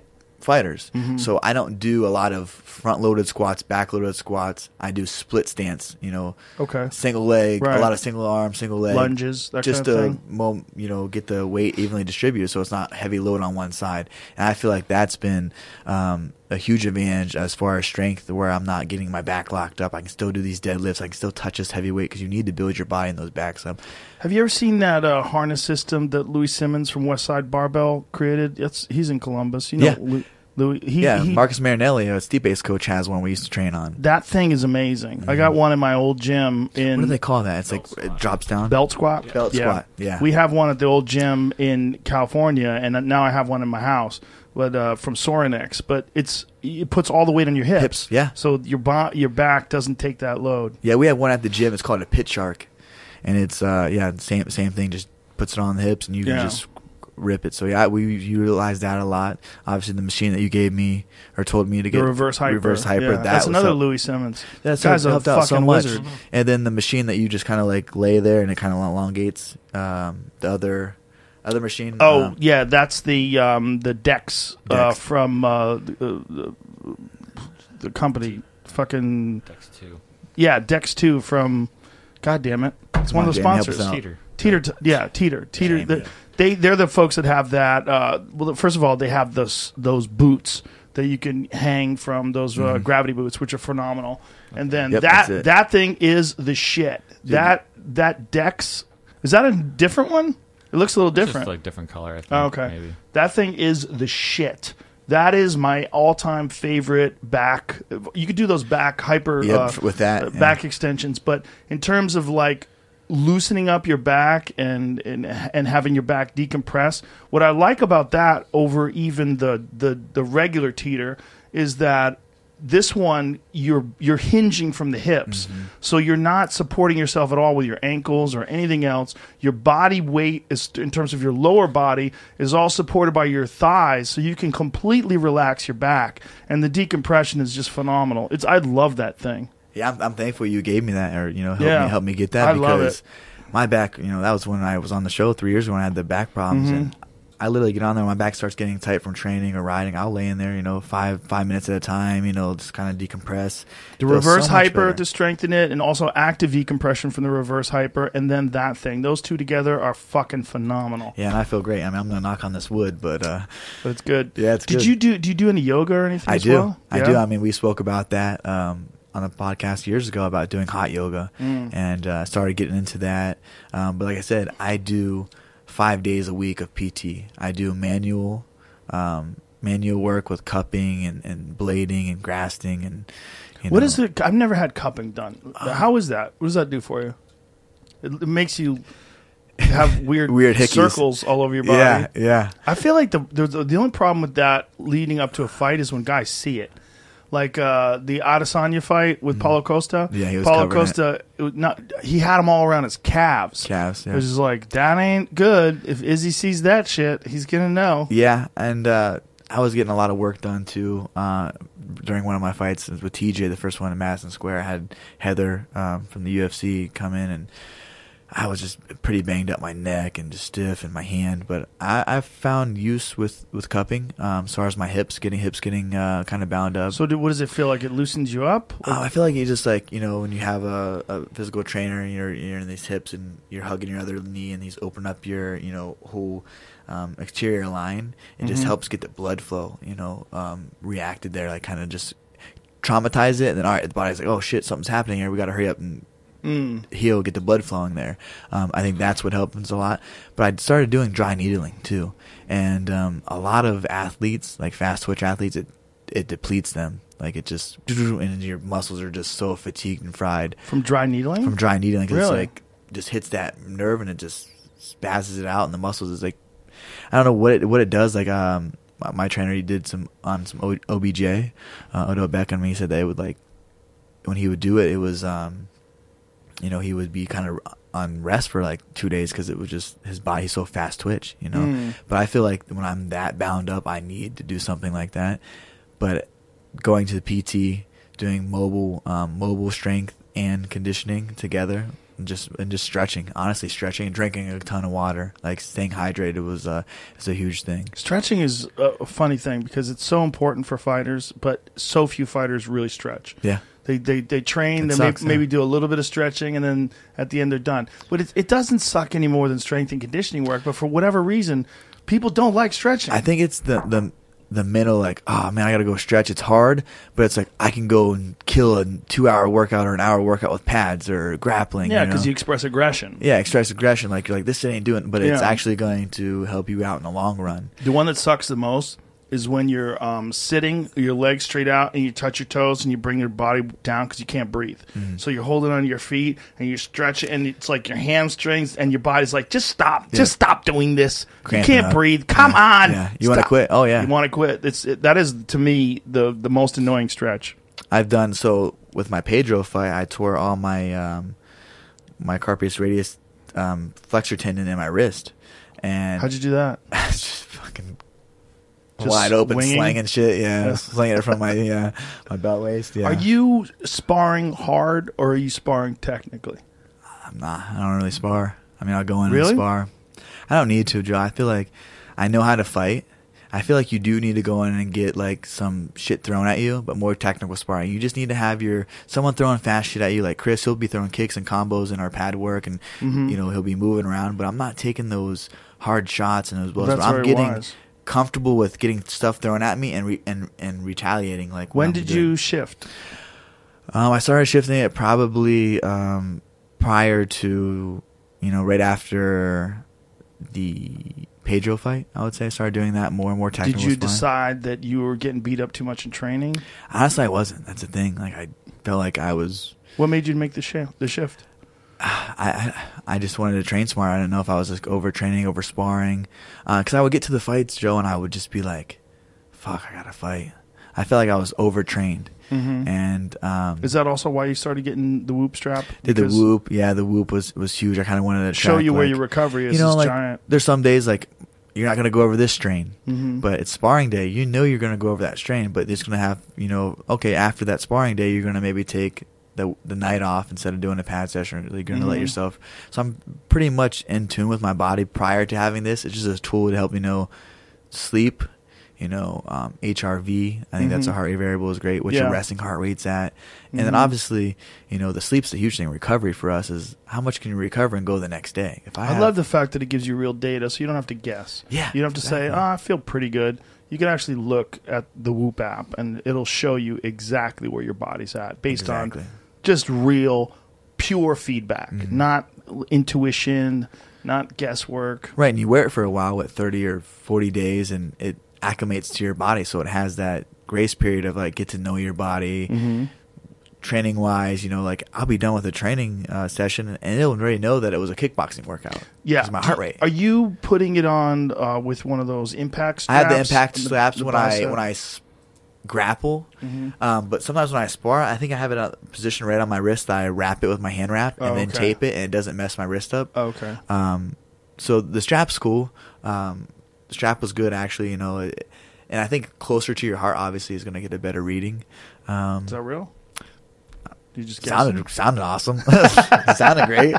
fighters. Mm-hmm. So I don't do a lot of front loaded squats, back loaded squats. I do split stance, you know, Okay. single leg, Right. a lot of single arm, single leg Lunges, that just kind of to thing. mo- you know, get the weight evenly distributed, so it's not heavy load on one side. And I feel like that's been um, a huge advantage as far as strength, where I'm not getting my back locked up. I can still do these deadlifts. I can still touch this heavy weight because you need to build your body in those backs up. Have you ever seen that uh, harness system that Louis Simmons from Westside Barbell created? It's, he's in Columbus. You know, Yeah. Lou- Louis. He, yeah, he, Marcus Marinelli, a steep-based coach, has one we used to train on. that thing is amazing. I got one in my old gym in What do they call that? It's like it drops down. Belt squat. Belt squat, yeah. We have one at the old gym in California, and now I have one in my house, but uh, from Sorinex. But it's it puts all the weight on your hips. Hips, yeah. So your bo- your back doesn't take that load. Yeah, we have one at the gym. It's called a pit shark, and it's uh yeah same same thing. Just puts it on the hips, and you Yeah. can just rip it. So yeah, we utilize that a lot. Obviously, the machine that you gave me or told me to The get reverse hyper. reverse hyper. Yeah, that that's was another help- Louis Simmons. That's Guy's helped, a helped out so fucking much. wizard. And then the machine that you just kind of like lay there and it kind of elongates. Um, the other other machine. Oh um, yeah, that's the um, the Dex, Uh, Dex. from uh, the, uh, the company. Fucking Dex two. yeah, Dex two from. God damn it! It's Come one on, of the Jamie, help us sponsors. out. Teeter. Teeter, t- yeah, Teeter, Teeter. Jamie. The, they they're the folks that have that. Uh, well, first of all, they have those those boots that you can hang from those uh, gravity boots, which are phenomenal. And then Mm-hmm. Yep, that that's it. that thing is the shit. That that Dex, is that a different one? It looks a little It's different. just like different color, I think. Oh, okay. Maybe. That thing is the shit. That is my all-time favorite back. You could do those back hyper Yep, uh, with that, uh, yeah. back extensions, but in terms of like loosening up your back and, and and having your back decompress, what I like about that over even the the the regular teeter is that this one you're you're hinging from the hips, Mm-hmm. so you're not supporting yourself at all with your ankles or anything else. Your body weight is, in terms of your lower body, is all supported by your thighs, so you can completely relax your back, and the decompression is just phenomenal. It's I love that thing. Yeah, I'm, I'm thankful you gave me that, or you know, helped Yeah. me help me get that I because love it. my back, you know, that was when I was on the show three years ago when I had the back problems, Mm-hmm. and I literally get on there, my back starts getting tight from training or riding. I'll lay in there, you know, five five minutes at a time, you know, just kind of decompress. The Feels reverse so much hyper better. to strengthen it, and also active decompression from the reverse hyper, and then that thing. Those two together are fucking phenomenal. Yeah, and I feel great. I mean, I'm gonna knock on this wood, but uh, But it's good. Yeah, it's Did good. you do? Do you do any yoga or anything? I as do. Well? I Yeah? do. I mean, we spoke about that um, on a podcast years ago about doing hot yoga, Mm. and uh, started getting into that. Um, but like I said, I do five days a week of P T. I do manual um, manual work with cupping and, and blading and grafting and. You What know, is it? I've never had cupping done. How is that? What does that do for you? It, it makes you have weird, Weird hickeys. circles all over your body. Yeah, yeah. I feel like the, the the only problem with that leading up to a fight is when guys see it. Like uh, the Adesanya fight with Paulo Costa. Mm-hmm. Yeah, he was Paulo covering Costa. It was not, he had them all around his calves. Calves, yeah. It was just like, that ain't good. If Izzy sees that shit, he's gonna know. Yeah, and uh, I was getting a lot of work done too uh, during one of my fights with T J, the first one in Madison Square. I had Heather um, from the U F C come in, and I was just pretty banged up my neck and just stiff in my hand. But I, I found use with, with cupping um, as far as my hips, getting hips getting uh, kind of bound up. So, do, what does it feel like? It loosens you up? Oh, I feel like you just like, you know, when you have a, a physical trainer and you're, you're in these hips and you're hugging your other knee and he's open up your, you know, whole um, exterior line. It just Mhm. helps get the blood flow, you know, um, reacted there, like kind of just traumatize it. And then, all right, the body's like, oh shit, something's happening here. We got to hurry up and Mm. heal, get the blood flowing there. Um, I think that's what helps a lot. But I started doing dry needling too. And um, a lot of athletes, like fast twitch athletes, it, it depletes them. Like it just, and your muscles are just so fatigued and fried From dry needling? from dry needling. Cause Really? it's like, just hits that nerve and it just spazzes it out. And the muscles is like, I don't know what it, what it does. Like, um, my, my trainer, he did some, on some o, O B J, uh, Odell Beckham. He said that it would like, when he would do it, it was, um, you know, he would be kind of on rest for like two days because it was just his body's so fast twitch, you know. Mm. But I feel like when I'm that bound up, I need to do something like that. But going to the P T, doing mobile um, mobile strength and conditioning together and just and just stretching. Honestly, stretching and drinking a ton of water, like staying hydrated was uh, is a huge thing. Stretching is a funny thing because it's so important for fighters, but so few fighters really stretch. Yeah. They they they train, It they sucks, may, maybe yeah. do a little bit of stretching, and then at the end they're done. But it, it doesn't suck any more than strength and conditioning work. But for whatever reason, people don't like stretching. I think it's the the the mental, like, oh man, I gotta go stretch. It's hard, but it's like I can go and kill a two hour workout or an hour workout with pads or grappling. yeah, you because know? you express aggression. yeah, express aggression. Like you're like, this shit ain't doing, but it's Yeah. actually going to help you out in the long run. The one that sucks the most is when you're um, sitting, your legs straight out, and you touch your toes and you bring your body down because you can't breathe. Mm-hmm. So you're holding on your feet and you stretch it, and it's like your hamstrings and your body's like, just stop, Yeah. just stop doing this. Cramping you can't up. breathe. Come Yeah. on. Yeah. You wanna Stop. quit? Oh, yeah. You want to quit. It's it, that is to me the the most annoying stretch. I've done so with my Pedro fight. I tore all my um, my carpius radius um, flexor tendon in my wrist, and How'd you do that? it's just fucking Just wide open, swinging? slanging shit. Yeah, Yes. slinging it from my yeah my belt waist. Yeah, Are you sparring hard or are you sparring technically? I'm not. I don't really spar. I mean, I'll go in Really? and spar. I don't need to, Joe. I feel like I know how to fight. I feel like you do need to go in and get like some shit thrown at you, but more technical sparring. You just need to have your someone throwing fast shit at you. Like Chris, he'll be throwing kicks and combos in our pad work, and Mm-hmm. you know he'll be moving around. But I'm not taking those hard shots and those blows. That's but I'm very getting wise. comfortable with getting stuff thrown at me and re- and and retaliating. Like When I'm did doing. you shift? Um, I started shifting it probably um, prior to, you know, right after the Pedro fight. I would say I started doing that more and more technical. Did you sparring. decide that you were getting beat up too much in training? Honestly, I wasn't. That's the thing. Like I felt like I was. What made you make the shift? The shift? I, I I just wanted to train smart. I didn't know if I was like overtraining, over sparring, because I would get to the fights, Joe, and I would just be like, "Fuck, I gotta fight." I felt like I was overtrained, Mm-hmm. and um, Is that also why you started getting the whoop strap? did the Because whoop? Yeah, the whoop was was huge. I kind of wanted to show track, you where like, your recovery is. you know, is like giant. there's some days like you're not gonna go over this strain, Mhm. but it's sparring day. You know you're gonna go over that strain, but it's gonna have you know okay after that sparring day you're gonna maybe take the the night off instead of doing a pad session. You're gonna let Mhm. yourself. So I'm pretty much in tune with my body prior to having this. It's just a tool to help me know sleep. You know, um, H R V. I think that's a Mhm. heart rate variable is great. What Yeah. your resting heart rate's at, and then Mhm. obviously, you know, the sleep's the huge thing. Recovery for us is how much can you recover and go the next day. If I, I have, love the fact that it gives you real data, so you don't have to guess. Yeah, you don't have to say, exactly. "Oh, I feel pretty good." You can actually look at the Whoop app, and it'll show you exactly where your body's at, based Exactly. on just real, pure feedback, Mm-hmm. not intuition, not guesswork. Right, and you wear it for a while, what, thirty or forty days, and it acclimates to your body, so it has that grace period of, like, get to know your body. Mm-hmm. Training-wise, you know, like, I'll be done with a training uh, session, and it'll already know that it was a kickboxing workout. Yeah, 'Cause my heart rate. Are you putting it on uh, with one of those impact I straps? have the impact The- straps the when I bicep? when I s- grapple, Mhm. um, but sometimes when I spar, I think I have it uh, positioned right on my wrist. I wrap it with my hand wrap and Oh, then okay. tape it, and it doesn't mess my wrist up. Oh, okay. Um, so the strap's cool. Um, the strap was good actually, you know, it, and I think closer to your heart obviously is going to get a better reading. Um, Is that real? You just guessing? sounded sounded awesome. It sounded great.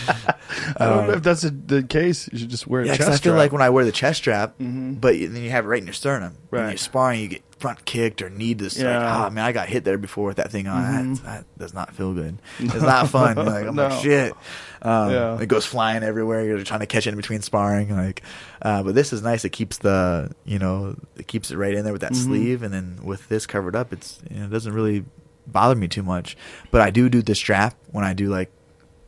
I don't know if that's a, the case. You should just wear a Yeah, chest because I feel strap. like when I wear the chest strap, Mhm. but you- then you have it right in your sternum. When Right. you're sparring, you get front kicked or knee to Yeah. like, oh man, I got hit there before with that thing on. Mhm. That, that does not feel good. It's not fun. You're like, I'm No. like, shit. Um, Yeah. It goes flying everywhere. You're trying to catch it in between sparring. Like, uh, but this is nice. It keeps the, you know, it keeps it right in there with that Mhm. sleeve, and then with this covered up, it's you know, it doesn't really bother me too much. But I do do the strap when I do like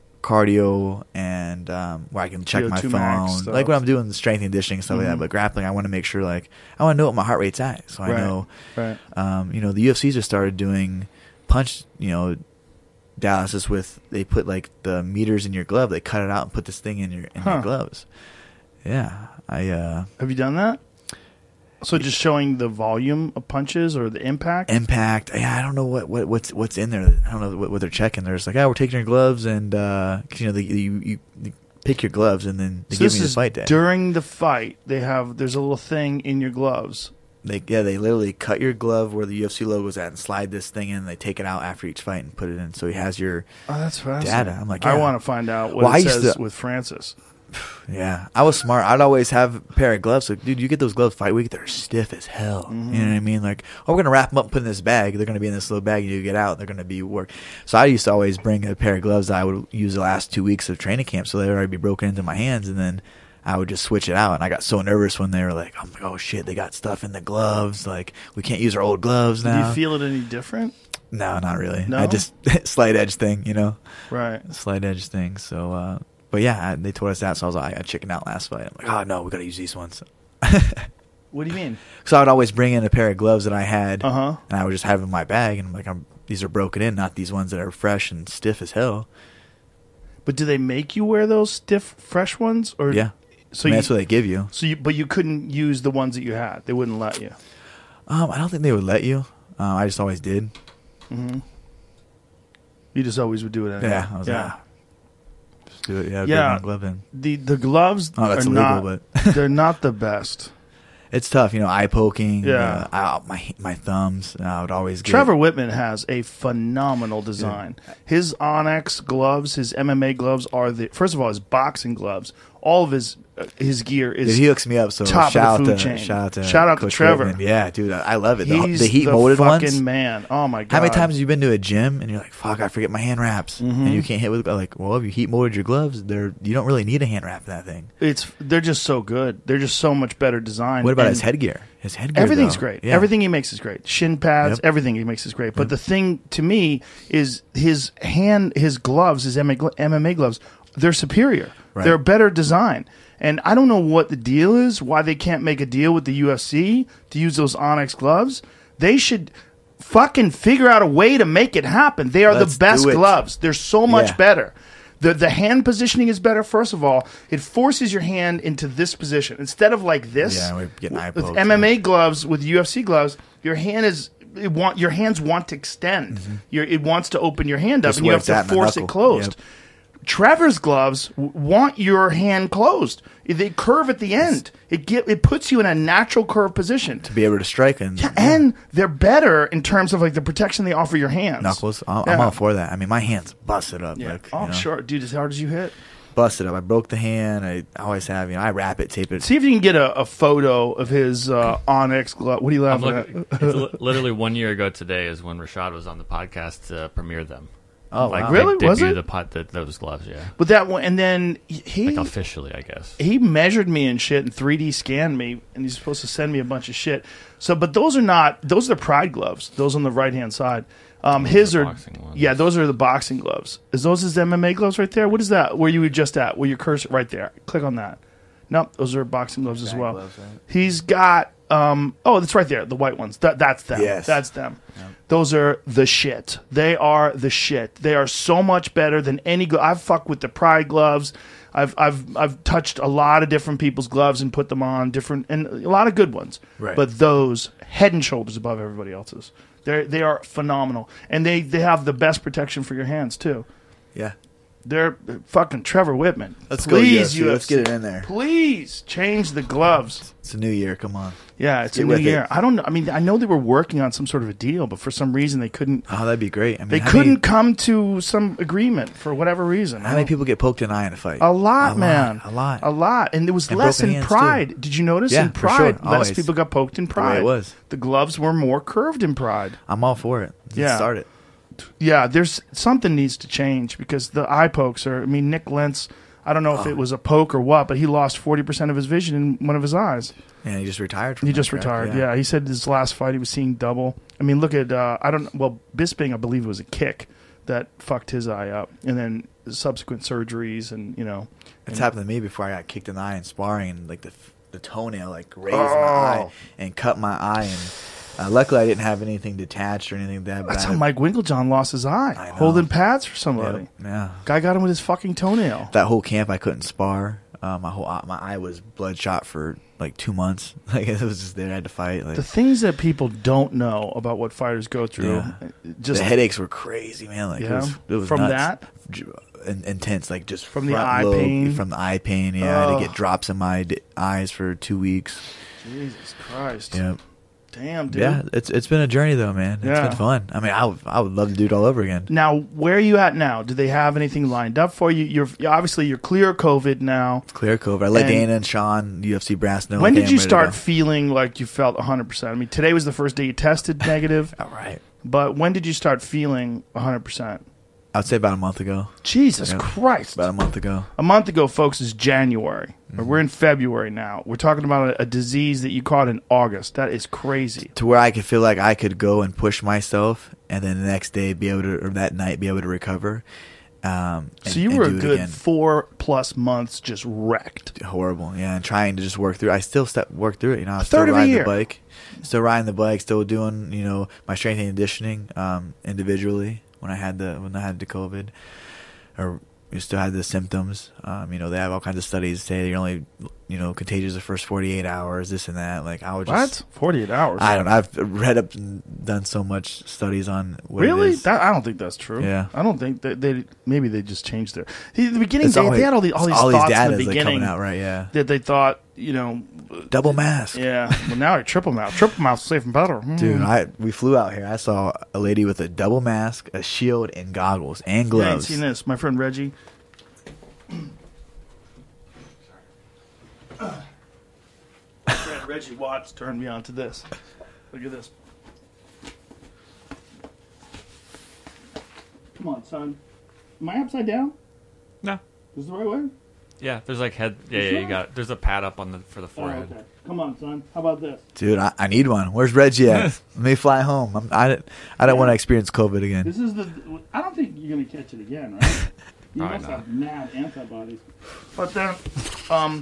cardio and um, where I can check my V O two phone, max stuff. like when I'm doing the strength and conditioning and stuff like Mhm. that. But grappling, I want to make sure like I want to know what my heart rate's at, so I Right. know. Right. Um, you know, the U F C just started doing punch. You know, Dallas is with they put like the meters in your glove. They cut it out and put this thing in your in Huh. your gloves. Yeah, I uh, Have you done that? So just showing the volume of punches or the impact? impact. Yeah, I don't know what, what what's what's in there. I don't know what, what they're checking. They're just like, oh, we're taking your gloves and uh, 'cause, you know, they, you, you you pick your gloves and then they so give this me the is fight day. during the fight. They have there's a little thing in your gloves They yeah, they literally cut your glove where the U F C logo's at and slide this thing in. And they take it out after each fight and put it in, so he has your Oh, that's fascinating. data. I'm like, I yeah. want to find out what Well, I it used says to- with Francis. Yeah, I was smart. I'd always have a pair of gloves. Like, dude, you get those gloves fight week, they're stiff as hell. Mm-hmm. You know what I mean? Like, oh, we're gonna wrap them up, and put in this bag. They're gonna be in this little bag. You get out, they're gonna be work. So I used to always bring a pair of gloves that I would use the last two weeks of training camp, so they would already be broken into my hands, and then I would just switch it out. And I got so nervous when they were like, "I'm like, oh shit, they got stuff in the gloves. Like, we can't use our old gloves Do now." you feel it any different? No, not really. No? I just slight edge thing, you know. Right. Slight edge thing. So, uh, but yeah, I, they told us that, so I was like, I chickened out last fight. I'm like, oh no, we gotta use these ones. What do you mean? So I would always bring in a pair of gloves that I had, Uh-huh. and I would just have in my bag, and I'm like, I'm, these are broken in, not these ones that are fresh and stiff as hell. But do they make you wear those stiff, fresh ones? Or Yeah, So I mean, you, that's what they give you. so you, but you couldn't use the ones that you had. They wouldn't let you. Um, I don't think they would let you. Uh, I just always did. Mm-hmm. You just always would do it anyway. Yeah, I was yeah. like, ah, just do it. Yeah, Yeah. bring my glove in. The the gloves Oh, that's are illegal, not. but- they're not the best. It's tough, you know, eye poking. Yeah. uh, I, my my thumbs. uh, I would always get, Trevor Whitman has a phenomenal design. His Onyx gloves, his M M A gloves are the first of all his boxing gloves. All of his uh, his gear is Dude, he hooks me up. So top of the shout out food to chain. shout out to Shout out to Coach Trevor. Whitman. Yeah, dude, I, I love it. The, he's the heat the molded fucking ones. man. Oh my god! How many times have you been to a gym and you're like, "Fuck, I forget my hand wraps," Mm-hmm. and you can't hit with like, well, if you heat molded your gloves, they're you don't really need a hand wrap for that thing. It's they're just so good. They're just so much better designed. What about And his headgear? His headgear, Everything's though. great. Yeah. Everything he makes is great. Shin pads, Yep. everything he makes is great. But Yep. the thing to me is his hand, his gloves, his M M A gloves, they're superior. Right. They're better design. And I don't know what the deal is, why they can't make a deal with the U F C to use those Onyx gloves. They should fucking figure out a way to make it happen. They are Let's the best do it. gloves. They're so much Yeah. better. The the hand positioning is better. First of all, it forces your hand into this position instead of like this. Yeah, we're getting eye with poked, M M A yeah. gloves, with U F C gloves, your hand is it want your hands want to extend. Your it wants to open your hand up, Just and you where have it's at to in the force it knuckle. closed. Yep. Trevor's gloves w- want your hand closed. They curve at the end. It get it puts you in a natural curve position. to be able to strike and Yeah, and they're better in terms of like the protection they offer your hands. knuckles. I'm, Yeah. I'm all for that. I mean, my hands busted up. Yeah. Like, oh, you know, sure, dude. As hard as you hit. busted up. I broke the hand. I always have. You know, I wrap it, tape it. See if you can get a, a photo of his uh, Onyx glove. What are you I'm laughing looking, at? it's li- literally one year ago today is when Rashad was on the podcast to premiere them. Oh, like wow. they Really? Was debut it? the pot the, those gloves? Yeah, But that one, and then he like officially, I guess. he measured me and shit and three D scanned me, and he's supposed to send me a bunch of shit. So, but those are not those are the Pride gloves. Those on the right hand side. Um, Those his are are boxing ones. yeah, those are the boxing gloves. Is those his M M A gloves right there? What is that? Where you were just at? Where your cursor right there? Click on that. Nope, those are boxing gloves as Bag well. gloves, right? He's got um oh, that's right there, the white ones. That that's them. Yes. That's them. Those are the shit. They are the shit. They are so much better than any glove. I've fucked with the Pride gloves. I've I've I've touched a lot of different people's gloves and put them on different and a lot of good ones. Right. But those head and shoulders above everybody else's. They they are phenomenal, and they, they have the best protection for your hands too. Yeah. They're fucking Trevor Whitman. Let's go, Please, U F C. U F C. Let's get it in there. Please change the gloves. It's a new year. Come on. Yeah, it's Get a new with year. it. I don't know. I mean, I know they were working on some sort of a deal, but for some reason they couldn't. Oh, that'd be great. I mean, They how couldn't Many, come to some agreement for whatever reason. how many people get poked in the eye in a fight? A lot, a man. Lot, a lot. A lot. And there was And less broken in hands, Pride. too. Did you notice? Yeah, in for Pride, sure. less Always. people got poked in way Pride. it was. The gloves were more curved in Pride. I'm all for it. Let's Yeah. start it. Yeah, there's something needs to change because the eye pokes are. I mean, Nick Lentz. I don't know if Oh. it was a poke or what, but he lost forty percent of his vision in one of his eyes. And he just retired from He that, just correct? retired. Yeah. he said his last fight he was seeing double. I mean, look at uh, I don't. Well, Bisping, I believe it was a kick that fucked his eye up, and then subsequent surgeries, and you know, It's and- happened to me before. I got kicked in the eye in sparring, and like the the toenail like raised Oh. my eye and cut my eye. And uh, luckily, I didn't have anything detached or anything like that. But That's I how had- Mike Winklejohn lost his eye, I know. holding pads for somebody. Yep, yeah. Guy got him with his fucking toenail. That whole camp, I couldn't spar. Uh, my whole eye, my eye was bloodshot for like two months. Like it was just there. I had to fight. Like The things that people don't know about what fighters go through, Yeah. just the headaches were crazy, man. Like Yeah? it was, it was From nuts. that? J- in- intense, like just From the front eye lobe, pain? From the eye pain, yeah. I had Oh. to get drops in my d- eyes for two weeks. Jesus Christ. Yep. Damn, dude. Yeah, it's it's been a journey though, man. It's Yeah. been fun. I mean, I would, I would love to do it all over again. Now, where are you at now? Do they have anything lined up for you? You're obviously you're clear of COVID now. Clear COVID. I let And- Dana and Sean, U F C brass, know. When okay, did I'm you ready to start go. feeling like you felt one hundred percent? I mean, today was the first day you tested negative, All right. but when did you start feeling one hundred percent? I'd say about a month ago. Jesus Yeah. Christ. About a month ago. A month ago, folks, is January. Mm-hmm. Or we're in February now. We're talking about a, a disease that you caught in August. That is crazy. To where I could feel like I could go and push myself, and then the next day be able to, or that night be able to recover. Um, and, So you and were a do it good again. four plus months just wrecked. Horrible, yeah, and trying to just work through. I still step work through it. You know, I was Third still of a riding year. the bike, still riding the bike, still doing you know my strength and conditioning um, individually when I had the when I had the COVID, or you still had the symptoms. Um, you know, they have all kinds of studies say you're only you know contagious the first forty-eight hours, this and that. Like I would just What? forty-eight hours? I don't know. I've read up and done so much studies on what it Really? is. That, I don't think that's true. Yeah. I don't think that they maybe they just changed their. In the beginning, It's they, always- they had all, the, all these all thoughts data in the is like beginning coming out, right? Yeah, that they thought, you know, double mask. yeah. Well, now you're triple mouth. Triple mouth safe and better. Hmm. Dude, I we flew out here. I saw a lady with a double mask, a shield, and goggles and You ain't gloves. seen this. My friend Reggie. My friend Reggie Watts turned me on to this. Look at this. Come on, son. Am I upside down? No. Is the right way? Yeah, there's like head. Yeah, yeah, sure? you got it. There's a pad up on the for the Oh, forehead. okay. Come on, son. How about this? Dude, I, I need one. Where's Reggie at? Let me fly home. I'm, I didn't- I don't Yeah. want to experience COVID again. This is the. I don't think you're gonna catch it again, right? You Probably must not. have mad antibodies. But then, um,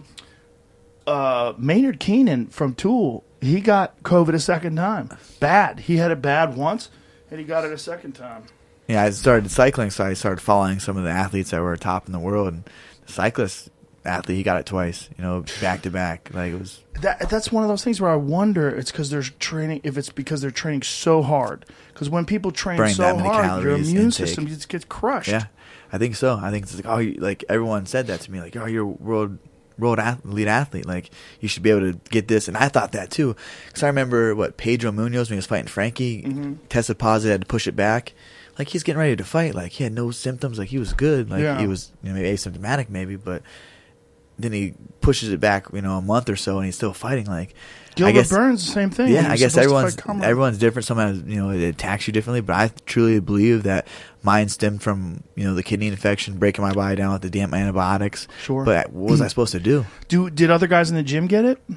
uh, Maynard Keenan from Tool, he got COVID a second time. Bad. He had it bad once, and he got it a second time. Yeah, I started cycling, so I started following some of the athletes that were top in the world. And the cyclist athlete, he got it twice. You know, back to back. Like it was. That that's one of those things where I wonder it's because they're training. If it's because they're training so hard. Because when people train Burning so that many hard, your calories immune intake. system just gets crushed. Yeah, I think so. I think it's like, oh, you, like everyone said that to me, like, oh, you're a world world ath- elite athlete, like you should be able to get this. And I thought that too, because I remember what Pedro Munoz when he was fighting Frankie Mm-hmm. tested positive, had to push it back. Like he's getting ready to fight, like he had no symptoms, like he was good, like Yeah. he was you know maybe asymptomatic maybe, but then he pushes it back, you know, a month or so, and he's still fighting. Like Gilbert I guess, Burns, the same thing. when yeah, he I was guess supposed to everyone's fight Cumberland. everyone's different. Sometimes you know it attacks you differently, but I truly believe that mine stemmed from you know the kidney infection, breaking my body down with the damn antibiotics. Sure. But what was I supposed to do? Do did other guys in the gym get it?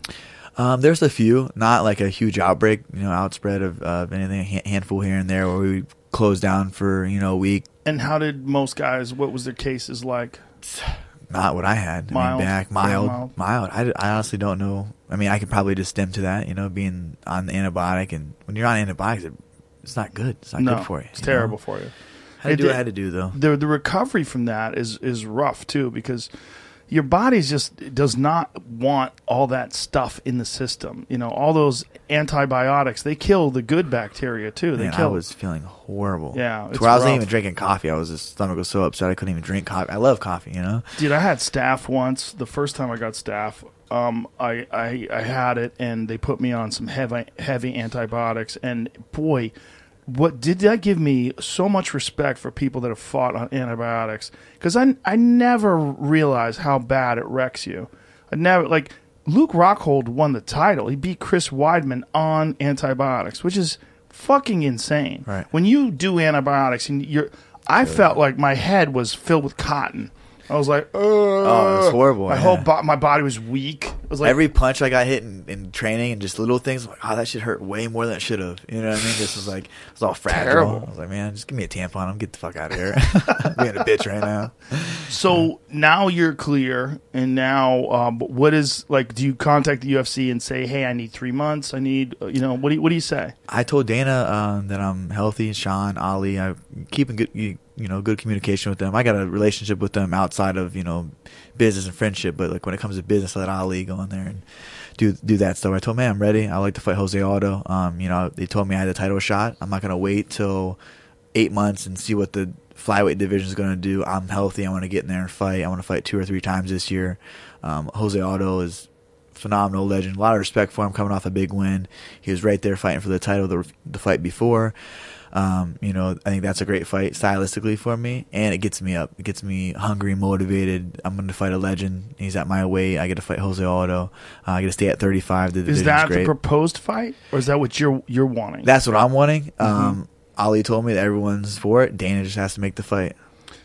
Um, there's a few, not like a huge outbreak, you know, outspread of uh, anything, a ha- handful here and there, where we closed down for you know a week. And how did most guys? What was their cases like? Not what I had. I Mild, mean, back very mild, mild. mild. I, I honestly don't know. I mean, I could probably just stem to that, you know, being on the antibiotic, and when you're on antibiotics, it, it's not good. It's not no, good for you. it's you terrible know? for you. I had It to do what did- I had to do though. The the recovery from that is is rough too, because your body just does not want all that stuff in the system. You know, all those antibiotics, they kill the good bacteria too. They Man, kill. I was feeling horrible. Yeah, to it's where I wasn't rough. even drinking coffee. I was just stomach was so upset I couldn't even drink coffee. I love coffee, you know. Dude, I had staph once. The first time I got staph, um, I, I I had it, and they put me on some heavy heavy antibiotics. And boy, what did that give me so much respect for people that have fought on antibiotics? Because I I never realized how bad it wrecks you. I never like Luke Rockhold won the title. He beat Chris Weidman on antibiotics, which is fucking insane. Right. When you do antibiotics and you're, I felt like my head was filled with cotton. I was like, oh, it was horrible, My yeah. whole bo- my body was weak. It was like Every punch I got hit in, in training and just little things, I'm like, oh, that shit hurt way more than it should have. You know what I mean? This was like, it was all fragile. Terrible. I was like, man, just give me a tampon. I'm get the fuck out of here. I'm being a bitch right now. so. Now you're clear, and now um, what is like? Do you contact the U F C and say, hey, I need three months? I need, uh, you know, what do you, what do you say? I told Dana um, that I'm healthy. Sean, Ali, I keeping good, you, you know, good communication with them. I got a relationship with them outside of you know business and friendship, but like when it comes to business, I let Ali go in there and do do that stuff. I told man, I'm ready. I like to fight Jose Aldo. Um, you know, they told me I had a title shot. I'm not gonna wait till eight months and see what the flyweight division is going to do. I'm healthy. I want to get in there and fight. I want to fight two or three times this year. Um, Jose Aldo is phenomenal legend. A lot of respect for him coming off a big win. He was right there fighting for the title the, the fight before. Um, you know, I think that's a great fight stylistically for me, and it gets me up. It gets me hungry, motivated. I'm going to fight a legend. He's at my weight. I get to fight Jose Aldo. Uh, I get to stay at thirty-five. The Is division's that great. the proposed fight, or is that what you're you're wanting? That's what I'm wanting. Mm-hmm. Um, Ali told me that everyone's for it. Dana just has to make the fight.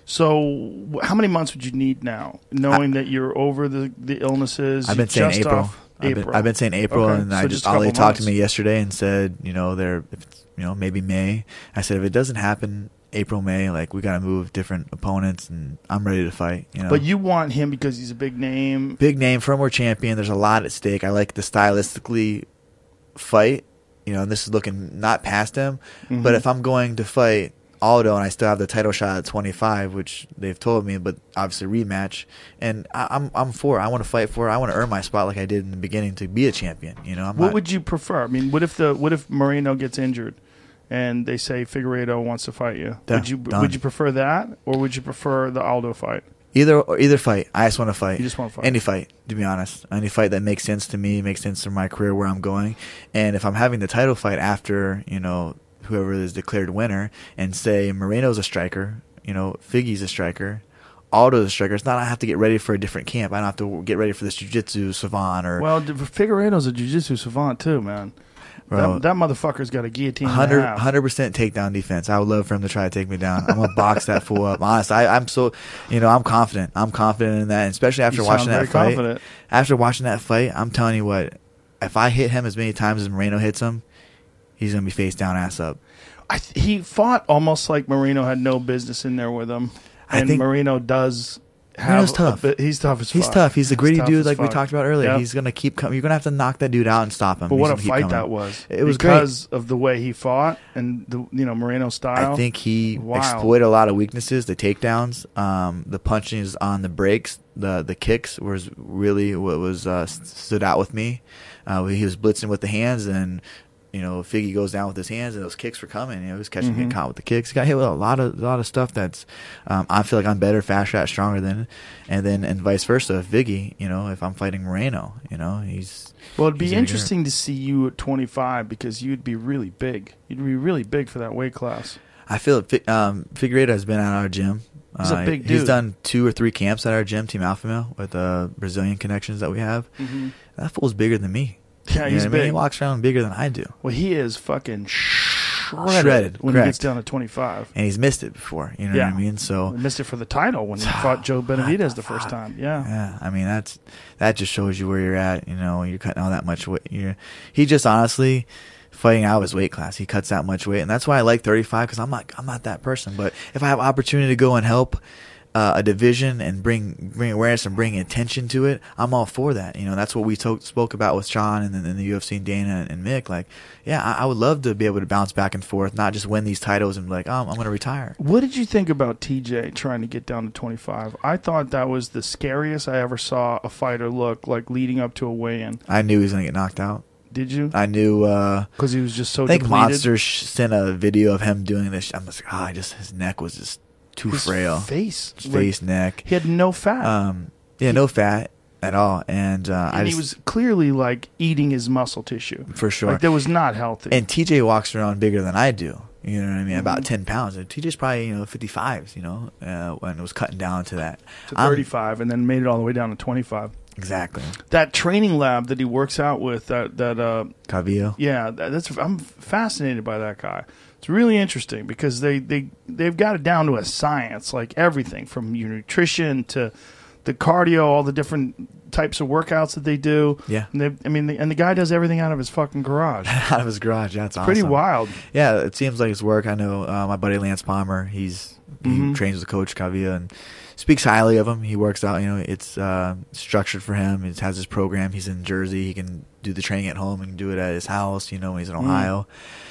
So, wh- how many months would you need now, knowing I, that you're over the, the illnesses? I've been saying just April. off I've been, April. I've been saying April, Okay, and so I just just a couple Ali talked to months. me yesterday and said, you know, they're, if it's, you know, maybe May. I said if it doesn't happen April, May, like we got to move different opponents, and I'm ready to fight. You know, But you want him because he's a big name. big name, firmware champion. There's a lot at stake. I like the stylistically fight. You know, and this is looking not past him. Mm-hmm. But if I'm going to fight Aldo and I still have the title shot at twenty-five, which they've told me, but obviously rematch, and I, I'm I'm for it. I want to fight for it. I want to earn my spot like I did in the beginning to be a champion. You know, I'm What not, would you prefer? I mean, what if the what if Moreno gets injured, and they say Figueiredo wants to fight you? Done. Would you Done. would you prefer that, or would you prefer the Aldo fight? either or either fight. I just want to fight. You just wanna fight. Any fight, to be honest. Any fight that makes sense to me, makes sense to my career, where I'm going. And if I'm having the title fight after, you know, whoever is declared winner, and say Moreno's a striker, you know, Figgy's a striker, Aldo's a striker, it's not I have to get ready for a different camp. I don't have to get ready for this jiu-jitsu savant or Well, d- Figueiredo's a jiu-jitsu savant too, man. Bro. That, that motherfucker's got a guillotine one and a hundred, half. one hundred percent takedown defense. I would love for him to try to take me down. I'm going to box that fool up. Honestly, I, I'm so, you know, I'm confident. I'm confident in that, and especially after You watching sound that very fight. confident. After watching that fight, I'm telling you what, if I hit him as many times as Moreno hits him, he's going to be face down, ass up. I th- he fought almost like Moreno had no business in there with him, I and think- Moreno does. Have Moreno's a tough. bit- he's tough as He's fuck. tough. He's a gritty tough dude as like we fuck. talked about earlier. Yep. He's going to keep coming. You're going to have to knock that dude out and stop him. But He's what a gonna keep fight coming. that was! It was because of the way he fought and the you know Moreno style. I think he Wow. exploited a lot of weaknesses. The takedowns, um, the punches on the breaks, the the kicks was really what was uh, stood out with me. Uh, he was blitzing with the hands, and you know Figgy goes down with his hands, and those kicks were coming. You know, he was catching, Mm-hmm. getting caught with the kicks. He got hit with a lot of a lot of stuff. That's um, I feel like I'm better, faster, stronger than, and then and vice versa. Figgy, you know, if I'm fighting Moreno, you know, he's well, it'd be he's gonna get interesting to see you at twenty-five because you'd be really big. You'd be really big for that weight class. I feel it. Um, Figueiredo has been at our gym. He's a Uh, big He's dude. done two or three camps at our gym, Team Alpha Male, with uh, Brazilian connections that we have. Mm-hmm. That fool's bigger than me. Yeah, You know he's what I mean? He big. walks around bigger than I do, Well, he is fucking shredded, Shredded, when he correct. gets down to twenty-five. and he's missed it before. You know Yeah. what I mean? So, He missed it for the title when he fought Joe Benavidez the first time. Yeah. yeah, I mean that's that just shows you where you're at. You know, you're cutting all that much weight. You're, he just honestly fighting out of his weight class. He cuts that much weight, and that's why I like thirty-five because I'm not I'm not that person. But if I have opportunity to go and help uh, a division and bring bring awareness and bring attention to it, I'm all for that. You know, that's what we to- spoke about with Sean and then in the U F C and Dana and Mick. Like, yeah, I, I would love to be able to bounce back and forth, not just win these titles and be like, oh, I'm going to retire. What did you think about T J trying to get down to twenty-five? I thought that was the scariest I ever saw a fighter look like leading up to a weigh-in. I knew he was going to get knocked out. Did you? I knew. Uh, Because he was just so I think depleted. Monster sh- sent a video of him doing this. I'm just like, ah, I just his neck was just too His frail. face. His like, face, neck. He had no fat. Um, yeah, no fat at all, and, uh, I and just, he was clearly like eating his muscle tissue. for sure. Like that was not healthy. And T J walks around bigger than I do. You know what I mean? Mm-hmm. About ten pounds. And T J's probably you know fifty-fives. You know, uh, when it was cutting down to that. to I'm- thirty-five and then made it all the way down to twenty-five. Exactly. That training lab that he works out with, that that uh, Cavillo. yeah, that, that's I'm fascinated by that guy. It's really interesting because they they they've got it down to a science, like everything from your nutrition to the cardio, all the different types of workouts that they do. Yeah. and they, I mean, the, and the guy does everything out of his fucking garage. Out of his garage. That's awesome. Pretty wild. Yeah, it seems like it's work. I know uh, my buddy Lance Palmer. He's he Mhm. trains with Coach Cavillo and speaks highly of him. He works out. You know, it's uh, structured for him. He has his program. He's in Jersey. He can do the training at home and do it at his house. You know, when he's in Ohio.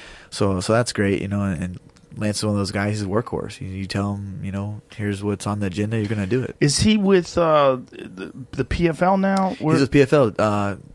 So so that's great. You know, and, and Lance is one of those guys. He's a workhorse. You, you tell him, you know, here's what's on the agenda. You're gonna do it. Is he with uh, the, the P F L now? Where- He's with P F L. Uh,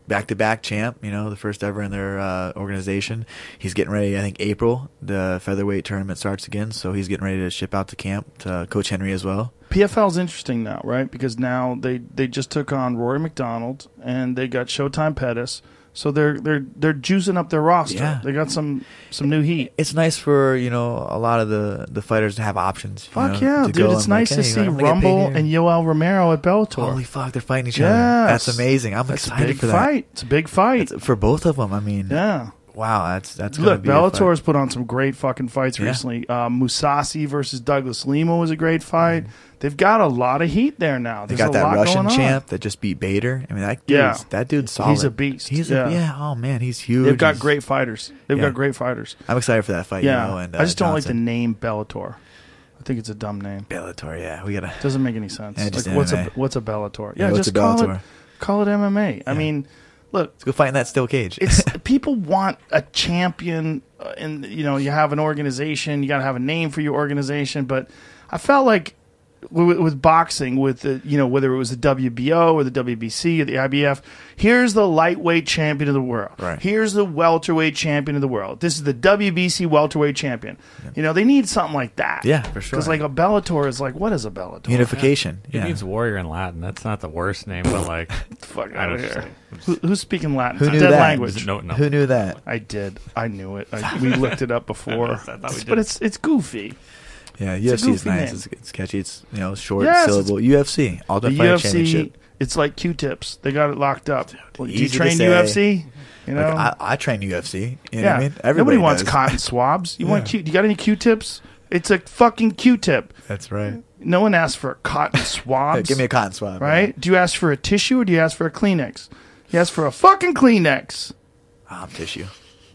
back-to-back champ, you know, the first ever in their uh, organization. He's getting ready, I think April, the featherweight tournament starts again, so he's getting ready to ship out to camp to Coach Henry as well. P F L's interesting now, right? Because now they, they just took on Rory McDonald, and they got Showtime Pettis. So they're they're they're juicing up their roster. Yeah. They got some some new heat. It's nice for, you know, a lot of the, the fighters to have options. You Fuck know, yeah, to dude! go It's and nice like, to hey, see I'm gonna get paid Rumble here. and Yoel Romero at Bellator. Holy fuck, they're fighting each Yes. other. That's amazing. I'm That's a excited big for that. fight. It's a big fight. It's, for both of them, I mean, Yeah. wow, that's that's gonna Look, be a Bellator fight. has put on some great fucking fights Yeah. recently. Uh, Musasi versus Douglas Lima was a great fight. They've got a lot of heat there now. They There's got a that lot Russian going on. champ that just beat Bader. I mean, that dude's, Yeah. that dude's solid. He's a beast. He's Yeah. a, yeah. Oh man, he's huge. They've got He's- great fighters. They've Yeah. got great fighters. I'm excited for that fight. Yeah, you know, and, uh, I just don't like the Johnson. name Bellator. I think it's a dumb name. Bellator. Yeah, we gotta. Doesn't make any sense. Yeah, just like, what's M a M A. what's a Bellator? Yeah, Yeah, what's just a call Bellator? it call it M M A. I mean, look, Let's go fight in that steel cage. it's people want a champion, uh, and you know you have an organization. You got to have a name for your organization. But I felt like with, with boxing, with the you know whether it was the W B O or the W B C or the I B F, here's the lightweight champion of the world. Right. Here's the welterweight champion of the world. This is the W B C welterweight champion. You know they need something like that. Yeah, for sure. Because like a Bellator is like, what is a Bellator? Unification. It Yeah. means warrior in Latin. That's not the worst name, but like, Fuck I out of don't here. know. Who, who's speaking Latin? Who It's a knew dead that? language. No, no. Who knew that? I did. I knew it. I, we looked it up before. I thought we but did. it's it's goofy. Yeah, a U F C is goofy nice. name. It's, it's catchy. It's you know short Yes, syllable. U F C The Ultimate U Fighting F C, Championship. it's like Q-tips. They got it locked up. Well, do you easy to train say. U F C? You know, Like, I, I train U F C. You know yeah. what I mean? Nobody Everybody wants does. cotton swabs. You want Yeah. Q? You got any Q-tips? It's a fucking Q-tip. That's right. No one asks for cotton Hey, swabs. give me a cotton swab. right? Do you ask for a tissue or do you ask for a Kleenex? You ask for a fucking Kleenex. Ah, I'm tissue.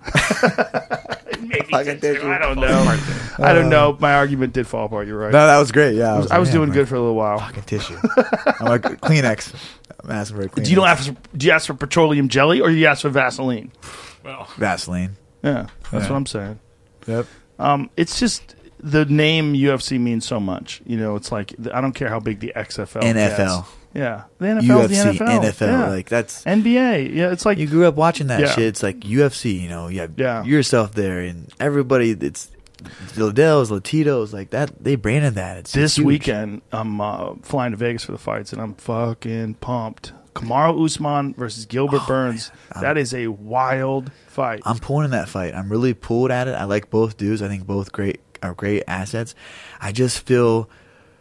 Maybe Fucking tissue. tissue. I don't know. I don't know. My argument did fall apart. You're right. No, that was great. Yeah, I was, I was man, doing like, good for a little while. fucking tissue. I'm like Kleenex. I'm asking for a Kleenex. Do you don't ask? For, do you ask for petroleum jelly or do you ask for Vaseline? Well, Vaseline. Yeah, that's Yeah. what I'm saying. Yep. Um, it's just the name U F C means so much. You know, it's like I don't care how big the X F L, N F L. gets. Yeah, the N F L, U F the C, N F L, N F L. yeah. Like that's. N B A. Yeah, it's like You grew up watching that Yeah. shit. It's like U F C. You know, you have Yeah. yourself there, and everybody. It's Liddell's, Latitos, like that. They branded that. It's this huge. weekend. I'm uh, flying to Vegas for the fights, and I'm fucking pumped. Kamaru Usman versus Gilbert Burns. That is a wild fight. I'm pulling in that fight. I'm really pulled at it. I like both dudes. I think both great are great assets. I just feel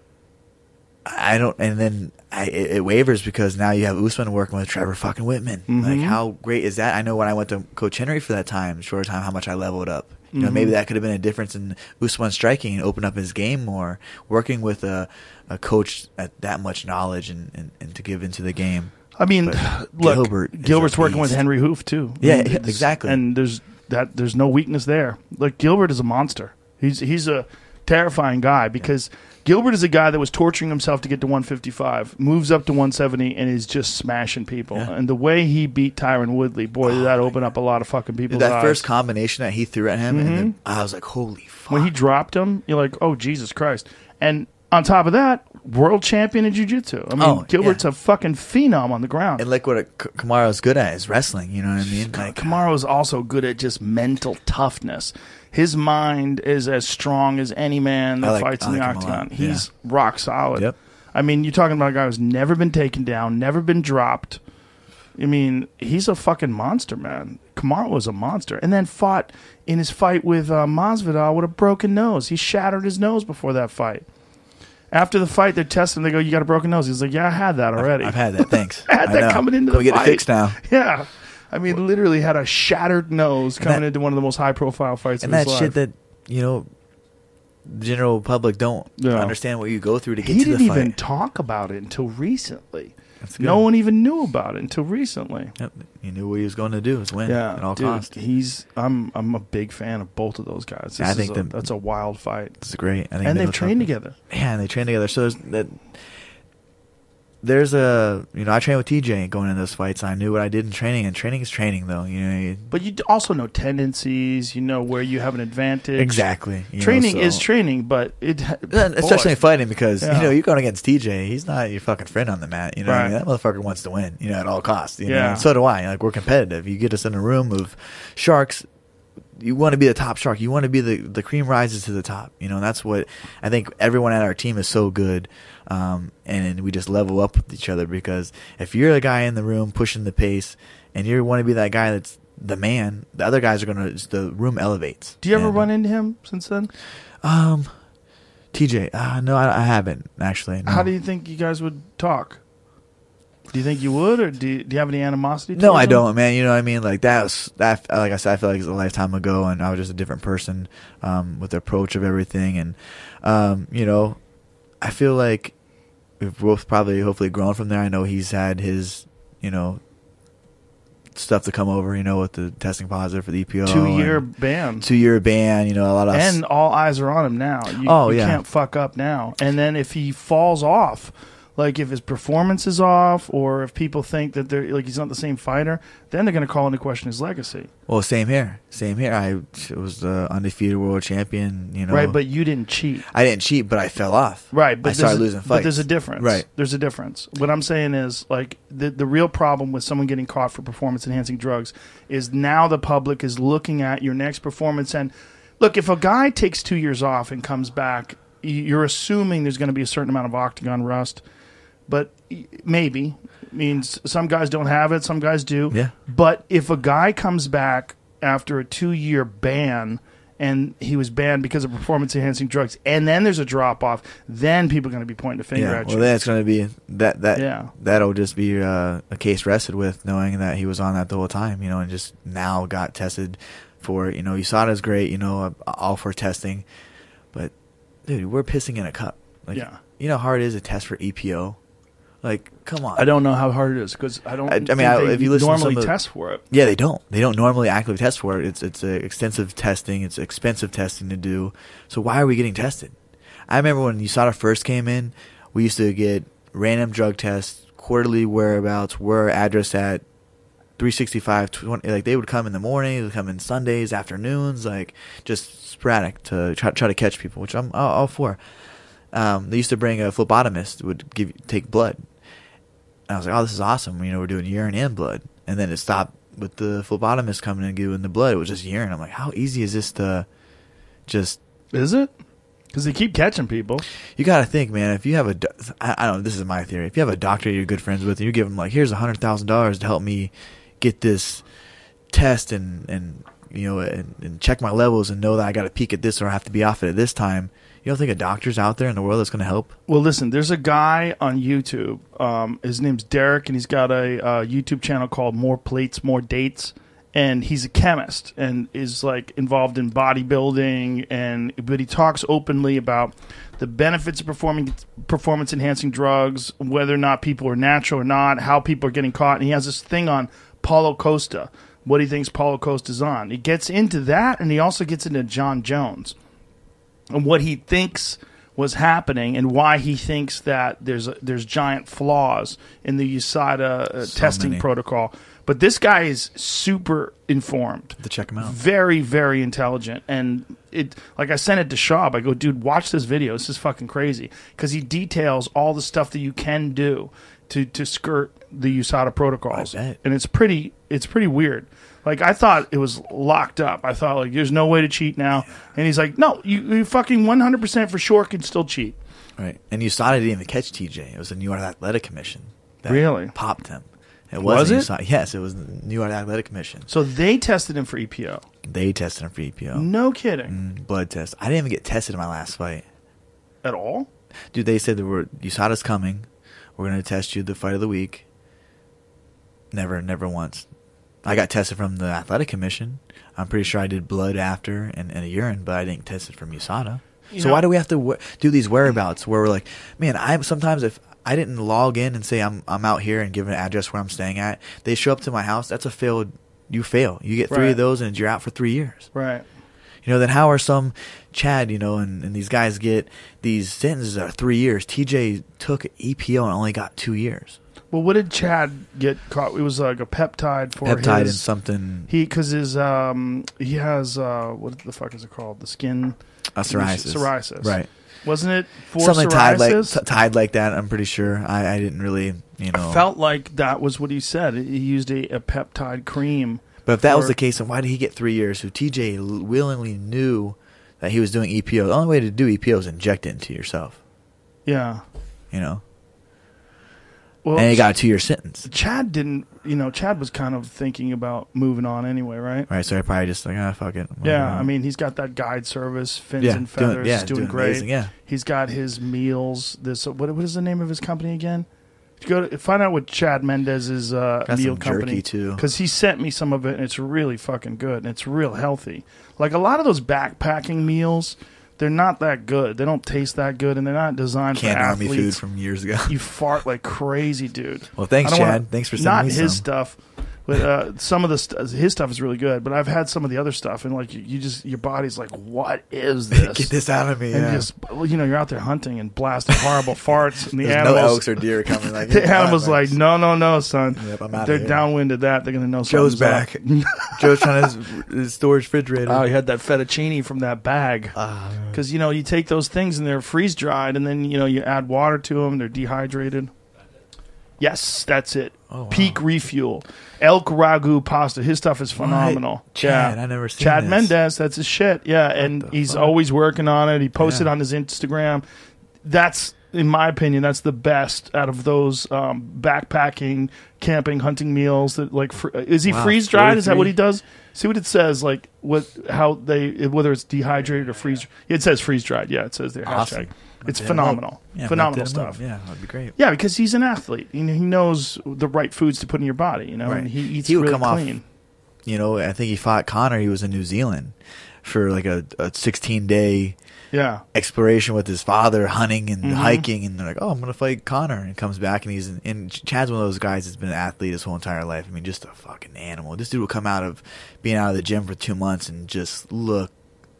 I don't, and then I, it, it wavers because now you have Usman working with Trevor fucking Whitman. Mm-hmm. Like, how great is that? I know when I went to Coach Henry for that time, short time, how much I leveled up. You know, Mm-hmm. maybe that could have been a difference in Usman striking and open up his game more. Working with a, a coach at that much knowledge and, and, and to give into the game. I mean, But look, Gilbert is Gilbert's a working with beast. Henry Hoof too. Yeah, I mean, yeah, it's- exactly. And there's that. There's no weakness there. Look, Gilbert is a monster. He's he's a terrifying guy because Gilbert is a guy that was torturing himself to get to one fifty-five, moves up to one seventy, and is just smashing people. Yeah. And the way he beat Tyron Woodley, boy, did that open up a lot of fucking people's That eyes. first combination that he threw at him, and then I was like, holy fuck. When he dropped him, you're like, oh, Jesus Christ. And on top of that, world champion in jiu-jitsu. I mean, Oh, Gilbert's yeah. a fucking phenom on the ground. And like what a, K- Kamaru's good at is wrestling. You know what I mean? Like, Kamaru is also good at just mental toughness. His mind is as strong as any man that I like- fights I in the like him a lot, octagon. He's yeah. rock solid. Yep. I mean, you're talking about a guy who's never been taken down, never been dropped. I mean, he's a fucking monster, man. Kamaru was a monster. And then fought in his fight with uh, Masvidal with a broken nose. He shattered his nose before that fight. After the fight, they test him. They go, "You got a broken nose." He's like, "Yeah, I had that already. I've had that. Thanks. I had I that know. coming into Can we the get fight. it fixed now. Yeah, I mean, literally had a shattered nose coming that- into one of the most high-profile fights And of his that life. shit that, you know, the general public don't Yeah. understand what you go through to get he to the didn't fight. even talk about it until recently. That's good. No one even knew about it until recently. Yep. He knew what he was going to do was win Yeah, at all dude, costs. he's. I'm. I'm a big fan of both of those guys. This I is think a, the- that's a wild fight, This is great. I think and they they've go trained tough. together. Yeah, and they train together. So there's that there's a, you know, I trained with T J going into those fights. And I knew what I did in training, and training is training, though. You know, you, But you also know tendencies. You know where you have an advantage. exactly. you know, Training so- is training, but it And especially in boy. fighting, because Yeah. you know you're going against T J. He's not your fucking friend on the mat. You know, what I mean? Right. That motherfucker wants to win. You know, at all costs. You know? Yeah. And so do I. Like, we're competitive. You get us in a room of sharks. You want to be the top shark. You want to be the the cream rises to the top. You know, and that's what I think. Everyone at our team is so good, um, and we just level up with each other. Because if you're the guy in the room pushing the pace, and you want to be that guy that's the man, the other guys are gonna. The room elevates. Do you ever And, run into him since then? Um, T J, uh, no, I, I haven't actually. No. How do you think you guys would talk? Do you think you would, or do you, do you have any animosity? No, towards I him? don't, man. You know what I mean? Like that was that. Like I said, I feel like it was a lifetime ago, and I was just a different person um, with the approach of everything. And um, you know, I feel like we've both probably, hopefully, grown from there. I know he's had his, you know, stuff to come over. You know, with the testing positive for the E P O, Two year and ban. two year ban. You know, a lot of And all eyes are on him now. You, Oh, you yeah. can't fuck up now. And then if he falls off, like if his performance is off, or if people think that they're like he's not the same fighter, then they're going to call into question his legacy. well, same here, same here. I was the undefeated world champion. You know, Right, but you didn't cheat. I didn't cheat, but I fell off. Right, but I started there's a- losing But fights. there's a difference. Right. There's a difference. What I'm saying is, like, the the real problem with someone getting caught for performance enhancing drugs is now the public is looking at your next performance. And look, if a guy takes two years off and comes back, y- you're assuming there's going to be a certain amount of octagon rust. But y- maybe means some guys don't have it, some guys do. Yeah. But if a guy comes back after a two year ban, and he was banned because of performance enhancing drugs, and then there's a drop off, then people are going to be pointing a finger Yeah, at well, you. then it's going to be that that Yeah. that'll just be uh, a case rested with, knowing that he was on that the whole time, you know, and just now got tested for, you know, U S A D A's great, you know, all for testing, but dude, we're pissing in a cup. Like, Yeah. you know how hard it is to test for E P O. Like, come on. I don't know how hard it is because I don't. I- I mean, think I- they if you listen to normally some of the- test for it. Yeah, they don't. They don't normally actively test for it. It's it's a extensive testing. It's expensive testing to do. So why are we getting tested? I remember when U S A D A first came in, we used to get random drug tests, quarterly whereabouts, where our address at, three sixty-five, twenty, like they would come in the morning, they would come in Sundays, afternoons, like just sporadic to try, try to catch people, which I'm all, all for. Um, they used to bring a phlebotomist, would give take blood. And I was like, oh, this is awesome. You know, we're doing urine and blood. And then it stopped with the phlebotomist coming and giving the blood. It was just urine. I'm like, how easy is this to just... Is it? Because they keep catching people. You got to think, man, if you have a... do- I, I don't know, this is my theory. If you have a doctor you're good friends with and you give him, like, here's one hundred thousand dollars to help me get this test and, and you know, and, and check my levels and know that I got to peak at this or I have to be off it at this time, you don't think a doctor's out there in the world that's going to help? Well, listen, there's a guy on YouTube. Um, his name's Derek, and he's got a uh, YouTube channel called More Plates, More Dates. And he's a chemist and is like involved in bodybuilding, and but he talks openly about the benefits of performing performance enhancing drugs, whether or not people are natural or not, how people are getting caught. And he has this thing on Paulo Costa, what he thinks Paulo Costa's on. He gets into that, and he also gets into John Jones and what he thinks was happening and why he thinks that there's a, there's giant flaws in the U S A D A uh, So testing many. protocol. But this guy is super informed, To check him out. very, very intelligent, and it like I sent it to Shab. I go, dude, watch this video. This is fucking crazy because he details all the stuff that you can do to to skirt the U S A D A protocols, I bet. and it's pretty it's pretty weird. Like, I thought it was locked up. I thought, like, there's no way to cheat now. And he's like, no, you, you fucking one hundred percent for sure can still cheat. Right. And U S A D A didn't even catch T J. It was the New York Athletic Commission that Really? popped him. It Was wasn't it? U S A D A. Yes, it was the New York Athletic Commission. So they tested him for E P O. They tested him for E P O. No kidding. Mm, blood test. I didn't even get tested in my last fight. At all? Dude, they said that we're, U S A D A's coming. We're going to test you the fight of the week. Never, never once. I got tested from the Athletic Commission. I'm pretty sure I did blood after and, and a urine, but I didn't test it from U S A D A. You So know- why do we have to w- do these whereabouts where we're like, man, I'm sometimes if I didn't log in and say I'm I'm out here and give an address where I'm staying at, they show up to my house. That's a failed. You fail. You get three Right. of those and you're out for three years. Right. You know, then how are some Chad, you know, and, and these guys get these sentences that are three years. T J took E P O and only got two years. Well, what did Chad get caught? It was like a peptide for Peptide his, and something. He because his um he has uh what the fuck is it called? The skin Uh, psoriasis. Psoriasis, Right. Wasn't it for Something tied like, psoriasis? t- tied like that, I'm pretty sure. I, I didn't really, you know. I felt like that was what he said. He used a, a peptide cream. But if that was for- the case, then why did he get three years? So T J l- willingly knew that he was doing E P O. The only way to do E P O is inject it into yourself, Yeah. you know. Well, And he got a two-year sentence. Chad didn't, you know, Chad was kind of thinking about moving on anyway, right? Right, so I probably just like, ah, fuck it. I'm Yeah, moving on. I mean, he's got that guide service, Fins Yeah, and doing- Feathers, yeah, he's doing, doing great. amazing, yeah. He's got his meals. This what what is the name of his company again? Go to, find out what Chad Mendez's uh, Got meal some jerky, company too. because he sent me some of it and it's really fucking good and it's real healthy. Like a lot of those backpacking meals, they're not that good. They don't taste that good and they're not designed Canned for army athletes. food from years ago. You fart like crazy, dude. Well, thanks, I don't Chad. wanna- Thanks for sending not me his some. stuff, but uh, some of the st- his stuff is really good. But I've had some of the other stuff, and like you, you just your body's like, what is this? Get this out of me. And Yeah. just well, you know, you're out there hunting and blasting horrible farts, and the There's animals, no elks or deer coming. Like, the "Hey, animals come on, like, man." no, no, no, son. Yep, I'm outta They're here. downwind to that. They're gonna know Joe's something's back. up. Joe's trying to his, his storage refrigerator. Oh, he had that fettuccine from that bag. Ah, Because you know, you take those things and they're freeze dried, and then you know you add water to them. They're dehydrated. Yes, that's it. Oh, wow. Peak Refuel, elk ragu pasta. His stuff is phenomenal. Chad, yeah. I never seen Chad this. Mendez. That's his shit. Yeah, and the he's fuck? always working on it. He posted Yeah. on his Instagram. That's, in my opinion, that's the best out of those um, backpacking, camping, hunting meals. That like, fr- is he Wow, freeze dried? Is that what forty-three? he does? See what it says, like what how they whether it's dehydrated or freeze. It says freeze dried. Yeah, it says there. Awesome. Hashtag. It's Hit him phenomenal. up. Yeah, phenomenal hit him up. stuff. Yeah, that'd be great. Yeah, because he's an athlete. You know, he knows the right foods to put in your body. You know, Right. and he eats He would really come off- clean. You know, I think he fought Connor. He was in New Zealand for like a, a sixteen day Yeah, exploration with his father, hunting and Mhm. hiking, and they're like, "Oh, I'm gonna fight Connor," and comes back and he's in, and Chad's one of those guys that's been an athlete his whole entire life. I mean, just a fucking animal. This dude will come out of being out of the gym for two months and just look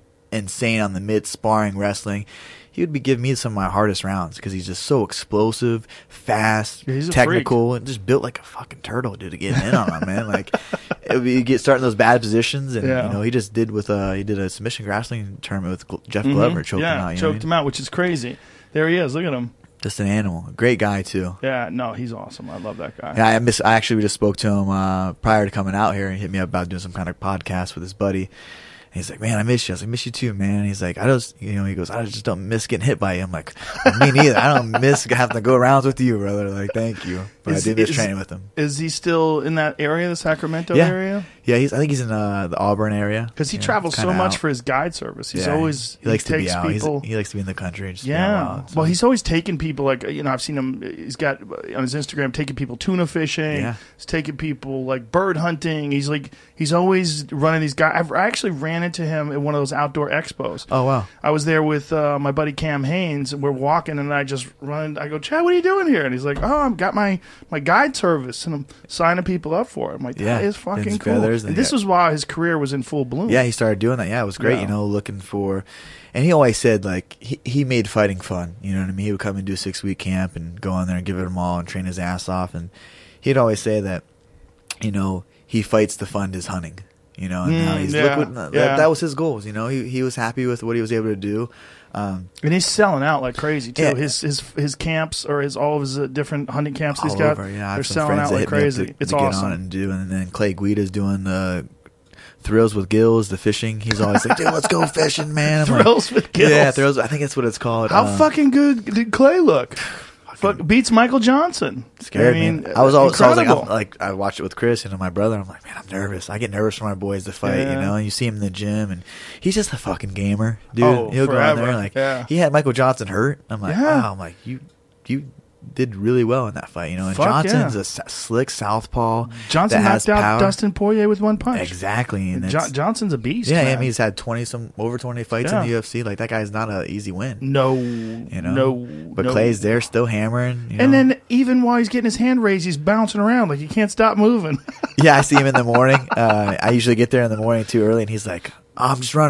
insane on the mid sparring wrestling. He would be giving me some of my hardest rounds because he's just so explosive, fast, Yeah, he's a technical, and just built like a fucking turtle, dude. To get in on him, man. Like it would be, you get starting those bad positions, and Yeah. you know he just did with uh he did a submission wrestling tournament with Gl- Jeff Mhm. Glover, choked yeah, him out. You know choked what I mean? him out, which is crazy. There he is. Look at him. Just an animal, a great guy too. Yeah, no, he's awesome. I love that guy. Yeah, I miss. I actually just spoke to him uh, prior to coming out here. He hit me up about doing some kind of podcast with his buddy. And he's like, "Man, I miss you." I was like, "Miss you too, man." And he's like, "I just, you know," he goes, "I just don't miss getting hit by you." I'm like, well, "Me neither. I don't miss having to go rounds with you, brother." Like, thank you, but Is- I did miss is- training with him. Is he still in that area, the Sacramento Yeah. area? Yeah, he's. I think he's in uh, the Auburn area Because he You know, travels so kinda much out. for his guide service. He's Yeah, always he likes to be takes out. He's- people. he likes to be in the country. And just be out Yeah. loud, so- Well, he's always taking people, like, you know, I've seen him, he's got on his Instagram taking people tuna fishing. Yeah. He's taking people, like, bird hunting. He's like, he's always running these guys. I've, I actually ran into him at one of those outdoor expos. Oh wow. I was there with uh, my buddy Cam Haynes, and we're walking, and I just run. I go, Chad, what are you doing here? And he's like, Oh, I've got my, my guide service, and I'm signing people up for it. I'm like, That Yeah. is fucking Fins, cool. feathers, And and this yeah. was while his career was in full bloom. Yeah, he started doing that. Yeah, it was great. Yeah. You know, looking for, and he always said like he he made fighting fun. You know what I mean? He would come and do a six week camp and go on there and give it them all and train his ass off. And he'd always say that, you know, he fights to fund his hunting. You know, and Mm, how he's yeah, look what, yeah. that, that was his goals. You know, he he was happy with what he was able to do. Um, And he's selling out like crazy too. Yeah. His his his camps or his all of his uh, different hunting camps he's all got. over. Yeah, I they're have some selling friends out that like hit me up crazy. to, It's to get awesome. on it and do. And then Clay Guida's doing the thrills with gills, the fishing. He's always like, "Dude, let's go fishing, man." I'm like, Thrills with gills. Yeah, thrills. I think that's what it's called. How Uh, fucking good did Clay look? Fuck, beats Michael Johnson. Scared I mean, me. I was always, so I was like, incredible. I'm, like, I watched it with Chris and my brother. I'm like, man, I'm nervous. I get nervous for my boys to fight, Yeah. you know. And you see him in the gym, and he's just a fucking gamer, dude. Oh, He'll forever. go in there like Yeah. he had Michael Johnson hurt. I'm like, Yeah. wow. I'm like, you, you did really well in that fight, you know. And Fuck Johnson's yeah. a s- slick southpaw. Johnson that has knocked out power. Dustin Poirier with one punch. Exactly, and Jo- it's- Johnson's a beast. yeah, I man. mean, he's had twenty some over twenty fights Yeah. in the U F C. Like that guy's not an easy win, no, you know. no, but no. Clay's there, still hammering. You And know? then even while he's getting his hand raised, he's bouncing around like he can't stop moving. Yeah, I see him in the morning. Uh, I usually get there in the morning too early, and he's like, oh, "I'm just running.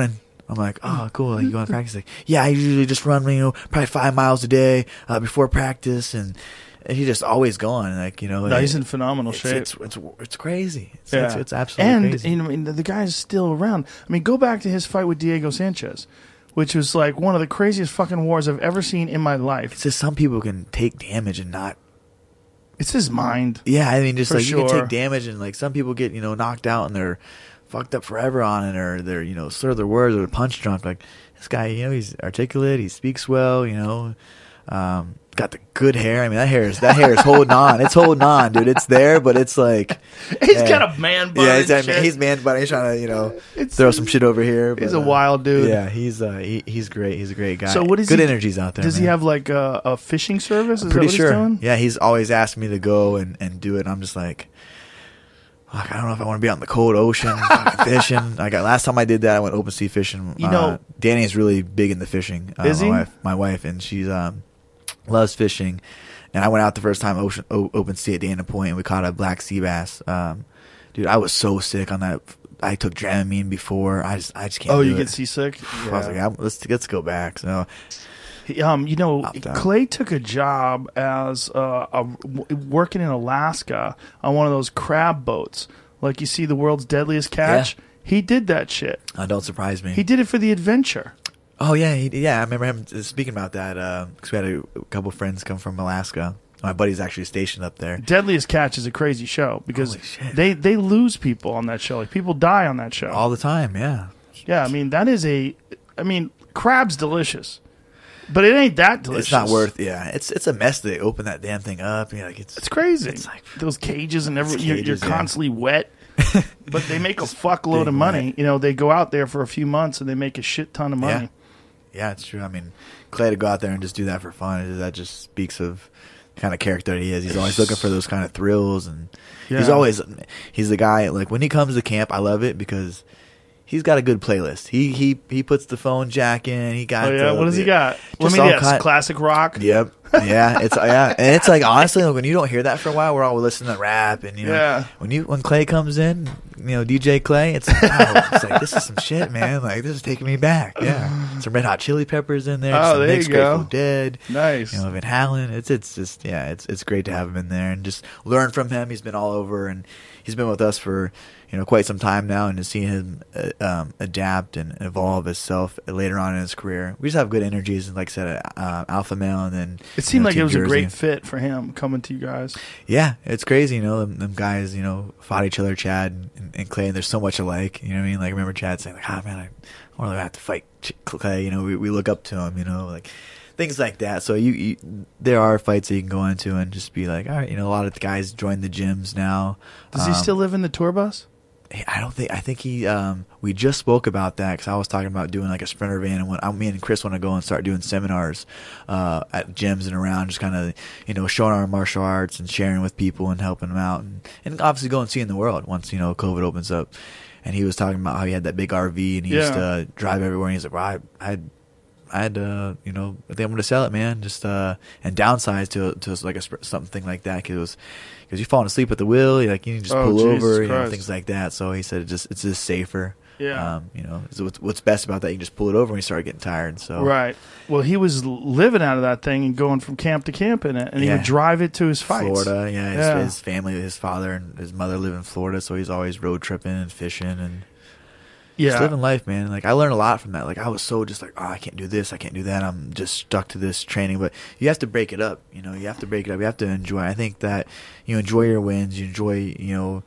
I'm like, oh, cool. Like, you going to practice? Like, yeah, I usually just run, you know, probably five miles a day uh, before practice, and, and he's just always going. Like, you know, No, it- he's in phenomenal it's, shape. It's, it's it's crazy. It's, Yeah. it's, it's absolutely and, crazy. you know, I mean, the, the guy's still around. I mean, go back to his fight with Diego Sanchez, which was like one of the craziest fucking wars I've ever seen in my life. It's just some people can take damage and not. It's his mind. Yeah, I mean, just For like you sure. can take damage, and like some people get, you know, knocked out and they're fucked up forever on it, or they're, you know, slur their words or punch drunk. Like this guy, you know, he's articulate, he speaks well, you know, um, got the good hair. I mean, that hair is that hair is holding on. It's holding on, dude. It's there, but it's like He's yeah. got a man bun. Yeah, and he's, I mean, shit. he's man, but he's trying to, you know, It's- throw some shit over here. He's but, a uh, wild dude. Yeah, he's uh, he, he's great. He's a great guy. So what is good he- energies out there? Does he man. have like a, a fishing service? Is Pretty that what sure. he's doing? Yeah, he's always asked me to go and, and do it. And I'm just like, fuck, I don't know if I want to be out in the cold ocean fucking fishing. Like last time I did that, I went open sea fishing. You know- uh, Danny is really big into fishing. Uh, Is my he? Wife, my wife, and she's um loves fishing. And I went out the first time ocean o- open sea at Dana Point, and we caught a black sea bass. Um, dude, I was so sick on that. I took Dramamine before. I just I just can't. Oh, do you it. get seasick? I was like, I'm, let's let's go back. So He- Um, you know, Opt out. Clay took a job as uh, a, w- working in Alaska on one of those crab boats, like you see the world's deadliest catch. He did that shit. uh, don't surprise me. He did it for the adventure. Oh yeah, he, yeah. I remember him speaking about that because we had a, a couple friends come from Alaska. My buddy's actually stationed up there. Deadliest Catch is a crazy show because Holy shit. they they lose people on that show. Like people die on that show. All the time, yeah. Yeah, I mean that is a. I mean, crab's delicious, but it ain't that delicious. It's not worth. Yeah, it's it's a mess. They open that damn thing up. You know, like it's It's crazy. It's like those cages and every It's you're, cages, you're yeah. constantly wet. But they make a fuckload big of money. wet. You know, they go out there for a few months and they make a shit ton of money. yeah, it's true. I mean, Clay to go out there and just do that for fun. That just speaks of the kind of character he is. He's always looking for those kind of thrills, and he's Yeah. always he's the guy. Like when he comes to camp, I love it because he's got a good playlist. He he he puts the phone jack in. He got Oh yeah, the- what does he got? Let Just me all guess. kind- Classic rock. Yep. Yeah, it's yeah, and it's like honestly, like, when you don't hear that for a while, we're all listening to rap, and you know, Yeah. when you when Clay comes in, you know, D J Clay, it's like, wow, it's like this is some shit, man. Like this is taking me back. Yeah, some Red Hot Chili Peppers in there. Oh, some there mixed you go. Grateful Dead. Nice. You know, Van Halen. It's it's just yeah, it's it's great to have him in there and just learn from him. He's been all over, and he's been with us for you know quite some time now, and to see him uh, um, adapt and evolve himself later on in his career, we just have good energies. And like I said, uh, alpha male, and then It seemed you know, like it Team was a Jersey. great fit for him coming to you guys. Yeah, it's crazy, you know. Them, them guys, you know, fought each other, Chad and, and Clay, and they're so much alike. You know what I mean? Like, I remember Chad saying, like, "Ah, man, I don't really have to fight Ch- Clay." You know, we we look up to him. You know, like things like that. So you, you there are fights that you can go into and just be like, all right, you know, a lot of the guys join the gyms now. Does he Um, still live in the tour bus? I don't think. I think he. Um, we just spoke about that because I was talking about doing like a sprinter van, and when I, me and Chris want to go and start doing seminars uh, at gyms and around, just kind of you know showing our martial arts and sharing with people and helping them out, and, and obviously go and see in the world once you know COVID opens up. And he was talking about how he had that big R V and he used Yeah. to uh, drive everywhere. And he's like, well, I, I had. I had, uh, you know, I think I'm going to sell it, man. Just uh, and downsize to to like a sp- something like that because because you're falling asleep at the wheel, you're like you can just Oh, pull Jesus over, you know, Christ. things like that. So he said it just it's just safer. Yeah. Um, you know, so what's, what's best about that? You can just pull it over when you start getting tired. So Right. Well, he was living out of that thing and going from camp to camp in it, and he Yeah. would drive it to his fights. Florida, yeah, his, Yeah. his family, his father and his mother live in Florida, so he's always road tripping and fishing and just Yeah. living life, man. Like I learned a lot from that. Like I was so just like, oh, I can't do this, I can't do that. I'm just stuck to this training. But you have to break it up. You know, you have to break it up. You have to enjoy. I think that you enjoy your wins. You enjoy, you know,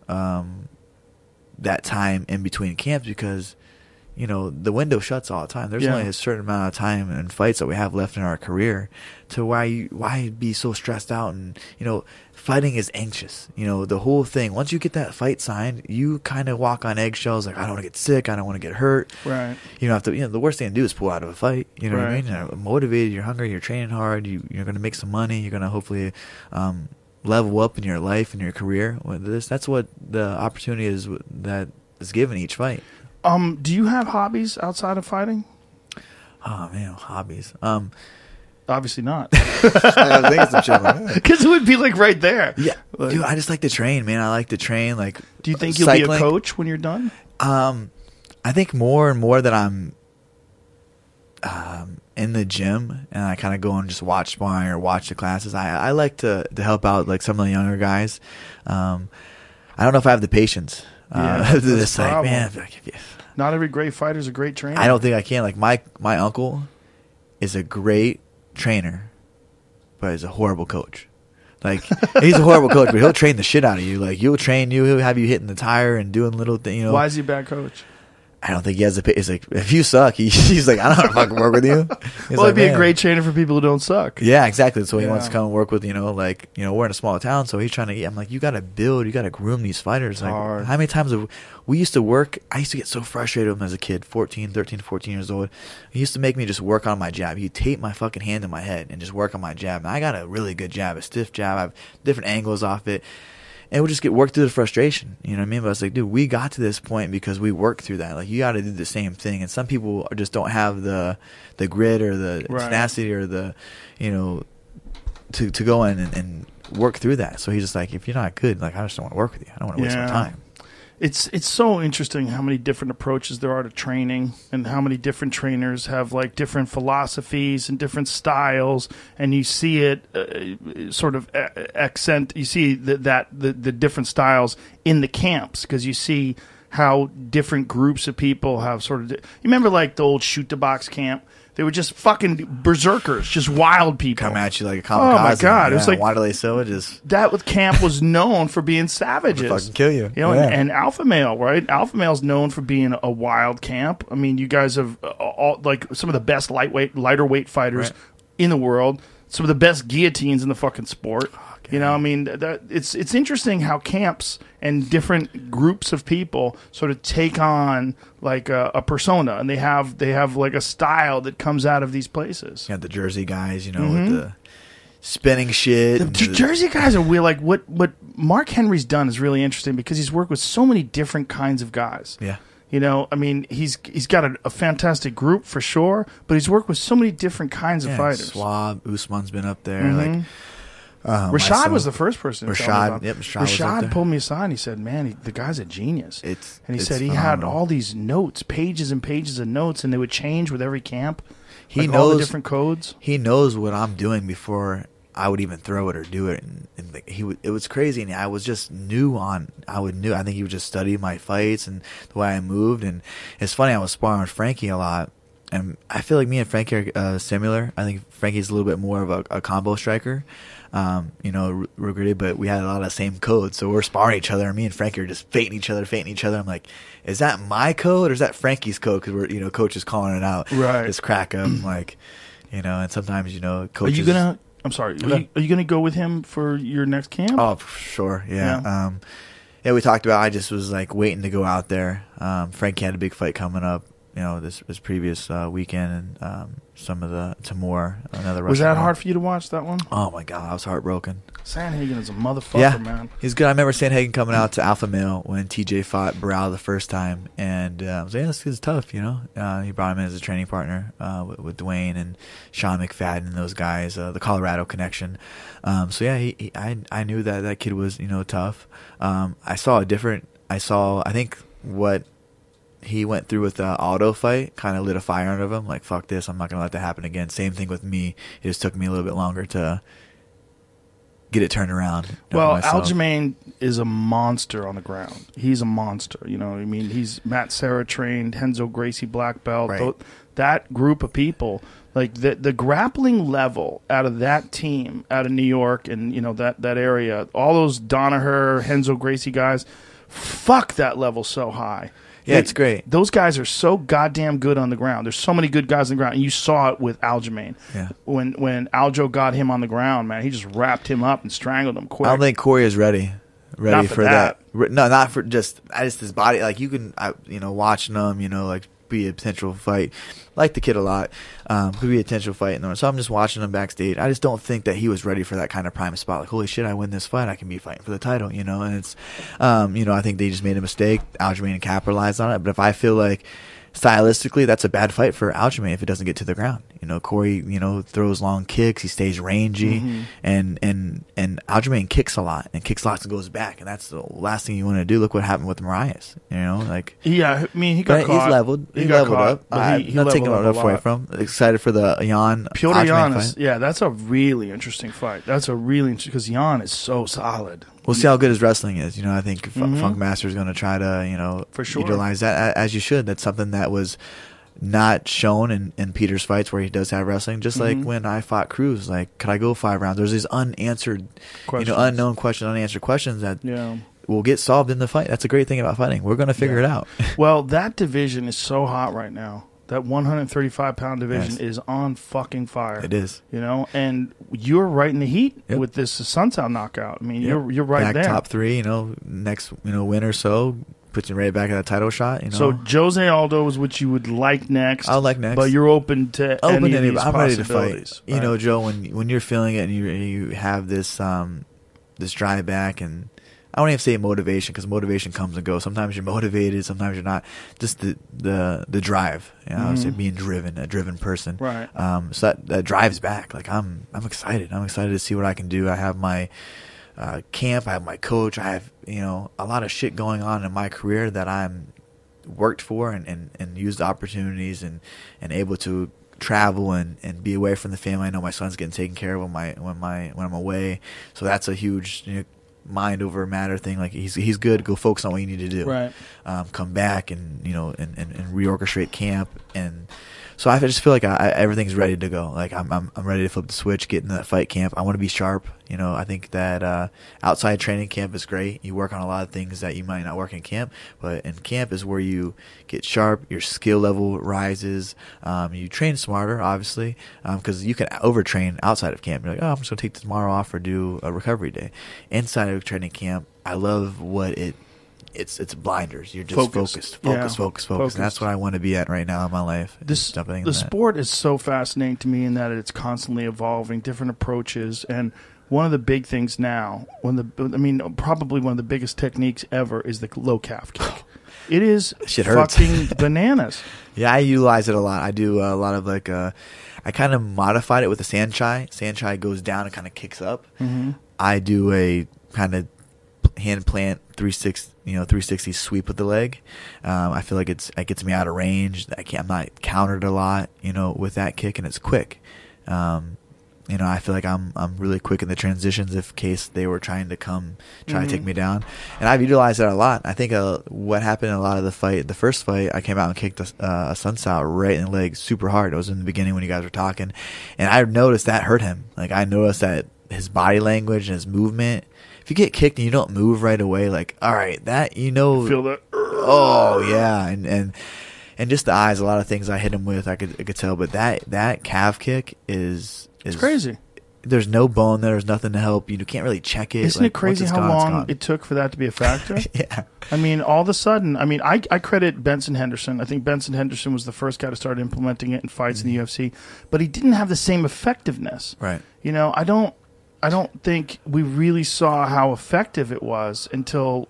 um, that time in between camps because. You know, the window shuts all the time. There's Yeah. only a certain amount of time and fights that we have left in our career to why you, why be so stressed out and, you know, fighting is anxious. You know, the whole thing. Once you get that fight signed, you kind of walk on eggshells like, I don't want to get sick. I don't want to get hurt. Right. You don't have to, you know, the worst thing to do is pull out of a fight. You know what I Right. mean? You're motivated, you're hungry, you're training hard, you, you're going to make some money, you're going to hopefully um, level up in your life and your career. With this, that's what the opportunity is that is given each fight. Um, do you have hobbies outside of fighting? Oh man, hobbies. Um, Obviously not, I was thinking some shit like that. because it would be like right there. Yeah, Like, dude, I just like to train, man. I like to train. Like, do you think you'll cycling. be a coach when you're done? Um, I think more and more that I'm um, in the gym and I kind of go and just watch sparring or watch the classes, I, I like to, to help out like some of the younger guys. Um, I don't know if I have the patience. Yeah, Uh, that's to the this, like, problem. man, like, if you- Not every great fighter is a great trainer. I don't think I can. Like my my uncle is a great trainer, but he's a horrible coach. Like he's a horrible coach, but he'll train the shit out of you. Like he'll train you, he'll have you hitting the tire and doing little things. You know, Why is he a bad coach? I don't think he has a. He's like, if you suck, he, he's like, I don't want to fucking work with you. He's Well, like, he'd be a "Man." great trainer for people who don't suck. Yeah, exactly. So he Yeah. wants to come and work with, you know, like, you know, we're in a small town, so he's trying to. I'm like, you got to build, you got to groom these fighters. Like, hard. how many times have we used to work? I used to get so frustrated with him as a kid, fourteen, thirteen, fourteen years old. He used to make me just work on my jab. He'd tape my fucking hand in my head and just work on my jab. And I got a really good jab, a stiff jab. I have different angles off it. And it would just get worked through the frustration. You know what I mean? But I was like, dude, we got to this point because we worked through that. Like, you got to do the same thing. And some people are- just don't have the the grit or the Right. tenacity or the, you know, to to go in and, and work through that. So he's just like, if you're not good, like, I just don't want to work with you. I don't want to waste my Yeah. time. It's it's so interesting how many different approaches there are to training, and how many different trainers have like different philosophies and different styles, and you see it uh, sort of uh, accent. You see that that the, the different styles in the camps, because you see how different groups of people have sort of. You remember like the old shoot the box camp? They were just fucking berserkers, just wild people. Come at you like a Oh, kamikaze. my God. It was Yeah, like- Wanderlei Silva just That with camp was known for being savages. fucking kill you. You know, Yeah. and, and Alpha Male, right? Alpha Male's known for being a wild camp. I mean, you guys have uh, all like some of the best lightweight, lighter weight fighters Right. in the world. Some of the best guillotines in the fucking sport. You know, I mean, that, it's it's interesting how camps and different groups of people sort of take on like a, a persona, and they have they have like a style that comes out of these places. You got the Jersey guys, you know, with the spinning shit. The and J- Jersey guys are weird. Like what what Mark Henry's done is really interesting because he's worked with so many different kinds of guys. Yeah. You know, I mean, he's he's got a, a fantastic group for sure, but he's worked with so many different kinds Yeah, of fighters. Swab, Usman's been up there. Like, uh, Rashad myself. was the first person. To tell me Rashad, about. yep, Rashad was up there. pulled me aside and he said, "Man, he, the guy's a genius." It's- and he it's said he had phenomenal. all these notes, pages and pages of notes, and they would change with every camp. He like all the knows- different codes. He knows what I'm doing before I would even throw it or do it, and, and like, he would, it was crazy. And I was just new on. I would knew. I think he would just study my fights and the way I moved. And it's funny. I was sparring with Frankie a lot, and I feel like me and Frankie are uh, similar. I think Frankie's a little bit more of a, a combo striker. Um, you know, regretted, but we had a lot of the same codes, so we're sparring each other. And me and Frankie are just feinting each other, feinting each other. I'm like, is that my code or is that Frankie's code? Because we're, you know, coach is calling it out. Right. Just crack up, like, you know. And sometimes, you know, Are coaches. you gonna? I'm sorry. Are Okay. you, are you gonna go with him for your next camp? Oh, for sure. Yeah. Yeah. Um, yeah, we talked about. I just was like waiting to go out there. Um, Frankie had a big fight coming up. You know, this this previous uh, weekend, and um, some of the Timur, another. Was Russian that guy. hard for you to watch that one? Oh my god, I was heartbroken. Sanhagen is a motherfucker, yeah, man. he's good. I remember Sanhagen coming out to Alpha Male when T J fought Barao the first time, and uh, I was like, yeah, this kid's tough, you know. Uh, he brought him in as a training partner uh, with, with Dwayne and Sean McFadden and those guys, uh, the Colorado connection. Um, so yeah, he, he, I I knew that that kid was, you know, tough. Um, I saw a different. I saw. I think what he went through with the auto fight kind of lit a fire under him. Like, fuck this, I'm not gonna let that happen again. Same thing with me. It just took me a little bit longer to get it turned around. Well, myself. Aljamain is a monster on the ground. He's a monster. You know, I mean, he's Matt Serra trained, Henzo Gracie black belt. Right. Tho- that group of people, like the the grappling level out of that team, out of New York and you know that that area, all those Danaher, Henzo Gracie guys, fuck that level so high. Yeah, They- it's great. Those guys are so goddamn good on the ground. There's so many good guys on the ground, and you saw it with Aljamain. Yeah. When when Aljo got him on the ground, man, he just wrapped him up and strangled him quick. I don't think Corey is ready. Ready Not for for that. that. Re- No, not for just. I just his body. Like you can, I, you know, watching him. You know, like be a potential fight. Like the kid a lot. Um, could be a potential fight. In the, so I'm just watching him backstage. I just don't think that he was ready for that kind of prime spot. Like, holy shit, I win this fight, I can be fighting for the title. You know, and it's, um, you know, I think they just made a mistake. Aljamain capitalized on it. But if I feel like stylistically, that's a bad fight for Aljamain if it doesn't get to the ground. You know, Corey, you know, throws long kicks. He stays rangy, Mm-hmm. and and and Aljamain kicks a lot and kicks lots and goes back, and that's the last thing you want to do. Look what happened with Marias. You know, like Yeah, I mean, he got but caught. he's leveled. He He, got leveled caught, up. but I'm he- he not taking leveled up it a away lot. from. Excited for the Jan Piotr Aljamain Jan, fight. yeah, that's a really interesting fight. That's a really interesting because Jan is so solid. We'll see how good his wrestling is. You know, I think F- Mhm. Funk Master is going to try to, you know, For sure. utilize that a- as you should. That's something that was not shown in, in Peter's fights where he does have wrestling. Just Mhm. like when I fought Cruz, like, could I go five rounds? There's these unanswered, Questions. you know, unknown questions, unanswered questions that Yeah. will get solved in the fight. That's a great thing about fighting. We're going to figure Yeah. it out. Well, that division is so hot right now. That one thirty-five pound division Yes. is on fucking fire. It is. You know, and you're right in the heat Yep. with this Sunsound knockout. I mean, Yep. you're you're right Back there. top three, you know, next, you know, win or so, puts you right back at a title shot, you know. So Jose Aldo is what you would like next. I would like next. but you're open to open any to of any, these I'm ready to fight. possibilities. You Right. know, Joe, when when you're feeling it and you you have this um this drive back, and I don't even say motivation because motivation comes and goes. Sometimes you're motivated, sometimes you're not. Just the the the drive, you know, I would say Mhm. being driven, a driven person. Right. Um, so that that drives back. Like I'm I'm excited. I'm excited to see what I can do. I have my uh, camp. I have my coach. I have, you know, a lot of shit going on in my career that I'm worked for and, and, and used the opportunities and, and able to travel and, and be away from the family. I know my son's getting taken care of when my when my when I'm away. So that's a huge, you know, mind over matter thing. Like he's he's good. Go focus on what you need to do. Right. Um, come back and, you know, and, and, and reorchestrate camp. And so I just feel like I, I, everything's ready to go. Like I'm, I'm I'm ready to flip the switch, get in that fight camp. I want to be sharp. You know, I think that uh, outside training camp is great. You work on a lot of things that you might not work in camp, but in camp is where you get sharp. Your skill level rises. Um, you train smarter, obviously, because um, you can overtrain outside of camp. You're like, oh, I'm just gonna take tomorrow off or do a recovery day. Inside of training camp, I love what it. It's it's blinders. You're just Focused. focused, focused, Yeah. focused, focused, Focused. And that's what I want to be at right now in my life. is This jumping in the that. sport is so fascinating to me in that it's constantly evolving, different approaches, and one of the big things now, one of the I mean, probably one of the biggest techniques ever is the low calf kick. It is Shit hurts. fucking bananas. Yeah, I utilize it a lot. I do a lot of like, uh, I kind of modified it with the Sanchai. Sanchai goes down and kind of kicks up. Mm-hmm. I do a kind of hand plant three sixty, you know, three sixty sweep with the leg. Um, I feel like it's it gets me out of range. I can't, I'm not countered a lot, you know, with that kick, and it's quick. Um, you know, I feel like I'm I'm really quick in the transitions if case they were trying to come try Mhm. to take me down, and I've utilized that a lot. I think uh, what happened in a lot of the fight, the first fight, I came out and kicked a, uh, a Sunsow right in the leg super hard. It was in the beginning when you guys were talking, and I noticed that hurt him. Like I noticed that his body language and his movement. If you get kicked and you don't move right away, like all right, that you know, Feel that? oh yeah, and and and just the eyes, a lot of things I hit him with, I could I could tell. But that that calf kick is is It's crazy. There's no bone there. There's nothing to help. You can't really check it. Isn't Like, it crazy once how it's gone, it's long gone. it took for that to be a factor? Yeah, I mean, all of a sudden, I mean, I, I credit Benson Henderson. I think Benson Henderson was the first guy to start implementing it in fights in the U F C, but he didn't have the same effectiveness. right. You know, I don't, I don't think we really saw how effective it was until,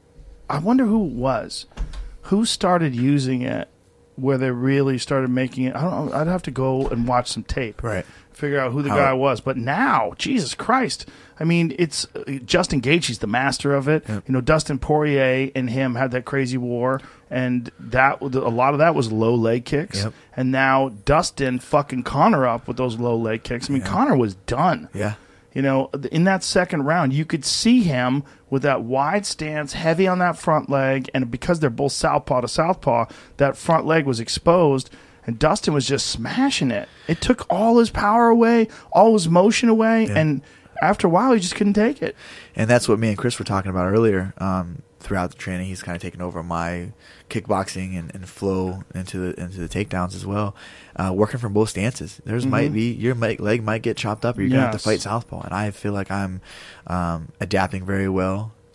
I wonder who it was, who started using it, where they really started making it. I don't know. I'd have to go and watch some tape, Right. figure out who the How- guy was. But now, Jesus Christ. I mean, it's uh, Justin Gaethje's the master of it. Yep. You know, Dustin Poirier and him had that crazy war, and that a lot of that was low leg kicks. Yep. And now Dustin fucking Connor up with those low leg kicks. I mean, Yeah. Connor was done. Yeah. You know, in that second round, you could see him with that wide stance, heavy on that front leg, and because they're both southpaw to southpaw, that front leg was exposed, and Dustin was just smashing it. It took all his power away, all his motion away, Yeah. and after a while, he just couldn't take it. And that's what me and Chris were talking about earlier. Um, throughout the training, he's kind of taken over my kickboxing and, and flow into the into the takedowns as well. Uh, working from both stances, there's Mhm. might be your mi- leg might get chopped up, or you're gonna have to Yes. fight southpaw. And I feel like I'm um, adapting very well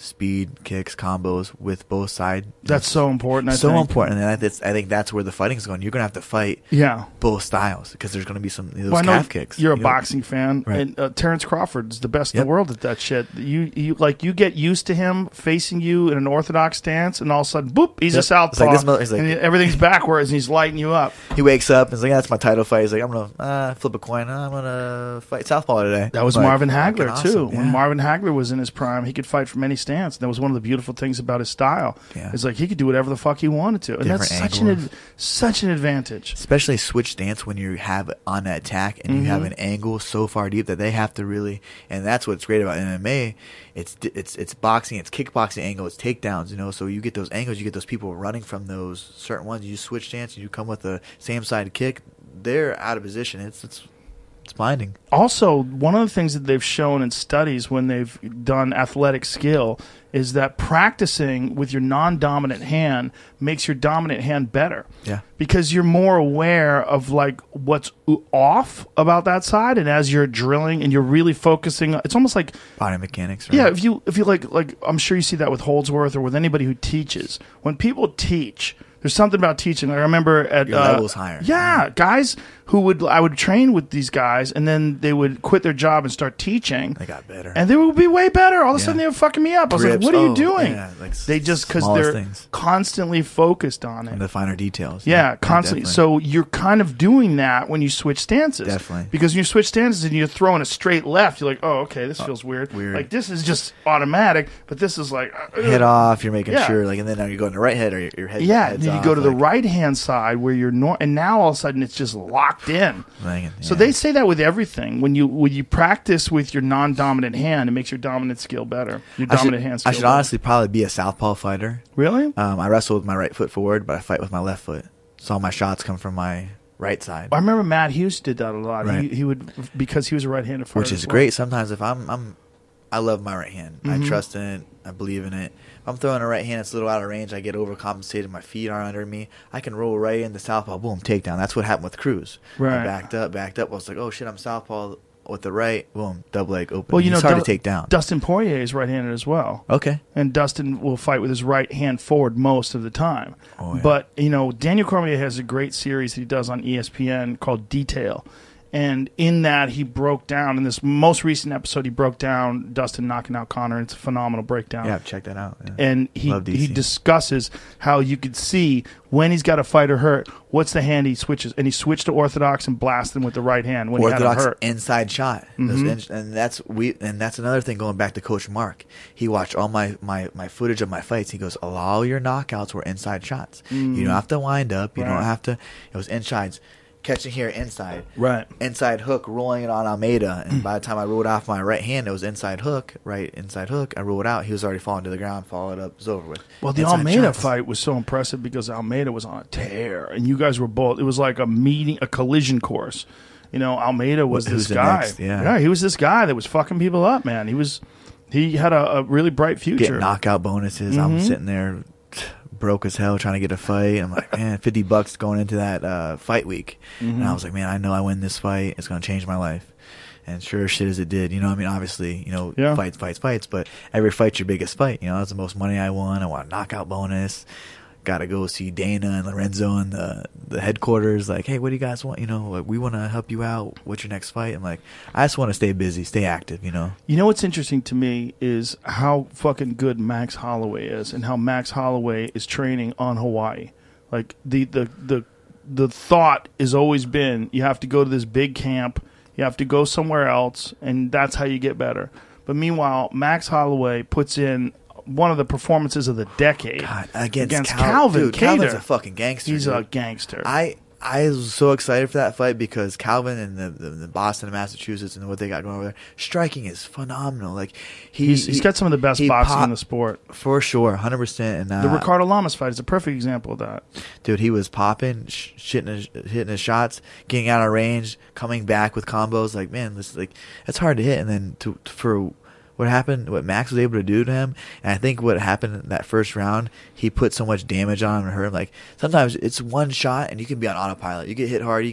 speed, kicks, combos with both sides. That's so important. I so think. important, and I, that's, I think that's where the fighting's going. You're gonna have to fight Yeah. both styles because there's gonna be some those Well, I know calf kicks. You're a You know? boxing fan, Right. and uh, Terrence Crawford's the best in Yep. the world at that shit. You, you like you get used to him facing you in an orthodox stance, and all of a sudden, boop, he's a Yep. southpaw, It's like this mother- he's like- and everything's backwards, and he's lighting you up. He wakes up and he's like, "That's my title fight." He's like, "I'm gonna uh, flip a coin. I'm gonna fight southpaw today." That was Like, Marvin fucking Hagler awesome. too. When Yeah. Marvin Hagler was in his prime, he could fight from any stance. That was one of the beautiful things about his style. Yeah. It's like he could do whatever the fuck he wanted to, and that's Different such an angles. ad- such an advantage. Especially switch stance when you have on that attack and you have Mm-hmm. an angle so far deep that they have to really, and that's what's great about M M A. It's it's it's boxing, it's kickboxing angle, it's takedowns. You know, so you get those angles, you get those people running from those certain ones. You switch stance and you come with the same side kick. They're out of position. It's it's it's blinding. Also, one of the things that they've shown in studies when they've done athletic skill is that practicing with your non-dominant hand makes your dominant hand better. Yeah. Because you're more aware of like what's off about that side, and as you're drilling and you're really focusing, it's almost like Body mechanics. Right? yeah, if you if you like like I'm sure you see that with Holdsworth or with anybody who teaches. When people teach, there's something about teaching. I remember at Your uh, level's higher. Yeah, guys who would I would train with these guys, and then they would quit their job and start teaching. They got better. And they would be way better. All of a Yeah. sudden, they were fucking me up. I was Grips, like, "What are you oh, doing?" yeah, like they just because smallest they're things. constantly focused on it. And the finer details. Yeah, constantly. definitely. So you're kind of doing that when you switch stances. Definitely. Because when you switch stances and you're throwing a straight left, you're like, oh, okay, this feels weird. weird. Like, this is just automatic, but this is like... uh, head off. You're making Yeah. sure, like, and then now you're going to right head or your, your head. Yeah, head's and then you off, go to the like, right-hand side where you're... Nor- and now all of a sudden it's just locked in. like, So yeah. they say that with everything. When you when you practice with your non-dominant hand, it makes your dominant skill better. Your I should, dominant hand skill I should better. honestly probably be a southpaw fighter. Really? Um, I wrestle with my right foot forward, but I fight with my left foot. So all my shots come from my right side, I remember Matt Hughes did that a lot. Right. He, he would... Because he was a right-handed fighter. which is as well. great. Sometimes if I'm, I'm, I love my right hand. Mm-hmm. I trust in it. I believe in it. If I'm throwing a right hand, it's a little out of range. I get overcompensated. My feet are under me. I can roll right into southpaw. Boom, takedown. That's what happened with Cruz. Right. I backed up, backed up. I was like, oh shit, I'm southpaw with the right. Boom, double leg open. Well, you know, He's hard Du- to take down. Dustin Poirier is right-handed as well. Okay. And Dustin will fight with his right hand forward most of the time. Oh, yeah. But, you know, Daniel Cormier has a great series that he does on E S P N called Detail. And in that, he broke down, in this most recent episode, he broke down Dustin knocking out Conor. It's a phenomenal breakdown. Yeah, check that out. Yeah. And he Love D C. he discusses how you could see when he's got a fighter hurt, what's the hand he switches. And he switched to orthodox and blasted him with the right hand when Orthodox he had him hurt. inside shot, Those in- and that's we, and that's another thing. Going back to Coach Mark, he watched all my, my, my footage of my fights. He goes, all your knockouts were inside shots. You don't have to wind up. You Right. don't have to. It was insides, catching here inside, Right. inside hook, rolling it on Almeida. And by the time I rolled off my right hand, it was inside hook, right inside hook. I rolled out. He was already falling to the ground. Followed up. It was over with. Well, the Inside Almeida shots. fight was so impressive because Almeida was on a tear, and you guys were both. It was like a meeting, a collision course. You know, Almeida was Who's this the guy. next? Yeah. he was this guy that was fucking people up, man. He was, he had a, a really bright future. Get knockout bonuses. I'm Mm-hmm. sitting there broke as hell trying to get a fight. I'm like, man, fifty bucks going into that uh, fight week. Mm-hmm. And I was like, man, I know I win this fight. It's going to change my life. And sure as shit as it did. You know, I mean, obviously, you know, Yeah. fights, fights, fights. But every fight's your biggest fight. You know, that's the most money I won. I want a knockout bonus. Got to go see Dana and Lorenzo in the the headquarters. Like, hey, what do you guys want? You know, like, we want to help you out. What's your next fight? I'm like, I just want to stay busy, stay active, you know. You know what's interesting to me is how fucking good Max Holloway is, and how Max Holloway is training on Hawaii. Like the the the the thought has always been you have to go to this big camp, you have to go somewhere else, and that's how you get better. But meanwhile, Max Holloway puts in one of the performances of the decade God, against, against Cal- Calvin dude, Kattar. Calvin's a fucking gangster. He's dude. a gangster. I I was so excited for that fight because Calvin and the, the, the Boston and Massachusetts and what they got going over there, striking is phenomenal. Like he, he's, he's he- got some of the best he boxing in pop- the sport. for sure, one hundred percent. And uh, The Ricardo Lamas fight is a perfect example of that. dude, he was popping, sh- shitting his, hitting his shots, getting out of range, coming back with combos. Like, man, this like it's hard to hit. And then to, to for what happened, what Max was able to do to him, and I think what happened in that first round, he put so much damage on him and hurt him. Like sometimes it's one shot and you can be on autopilot. You get hit hard, you can be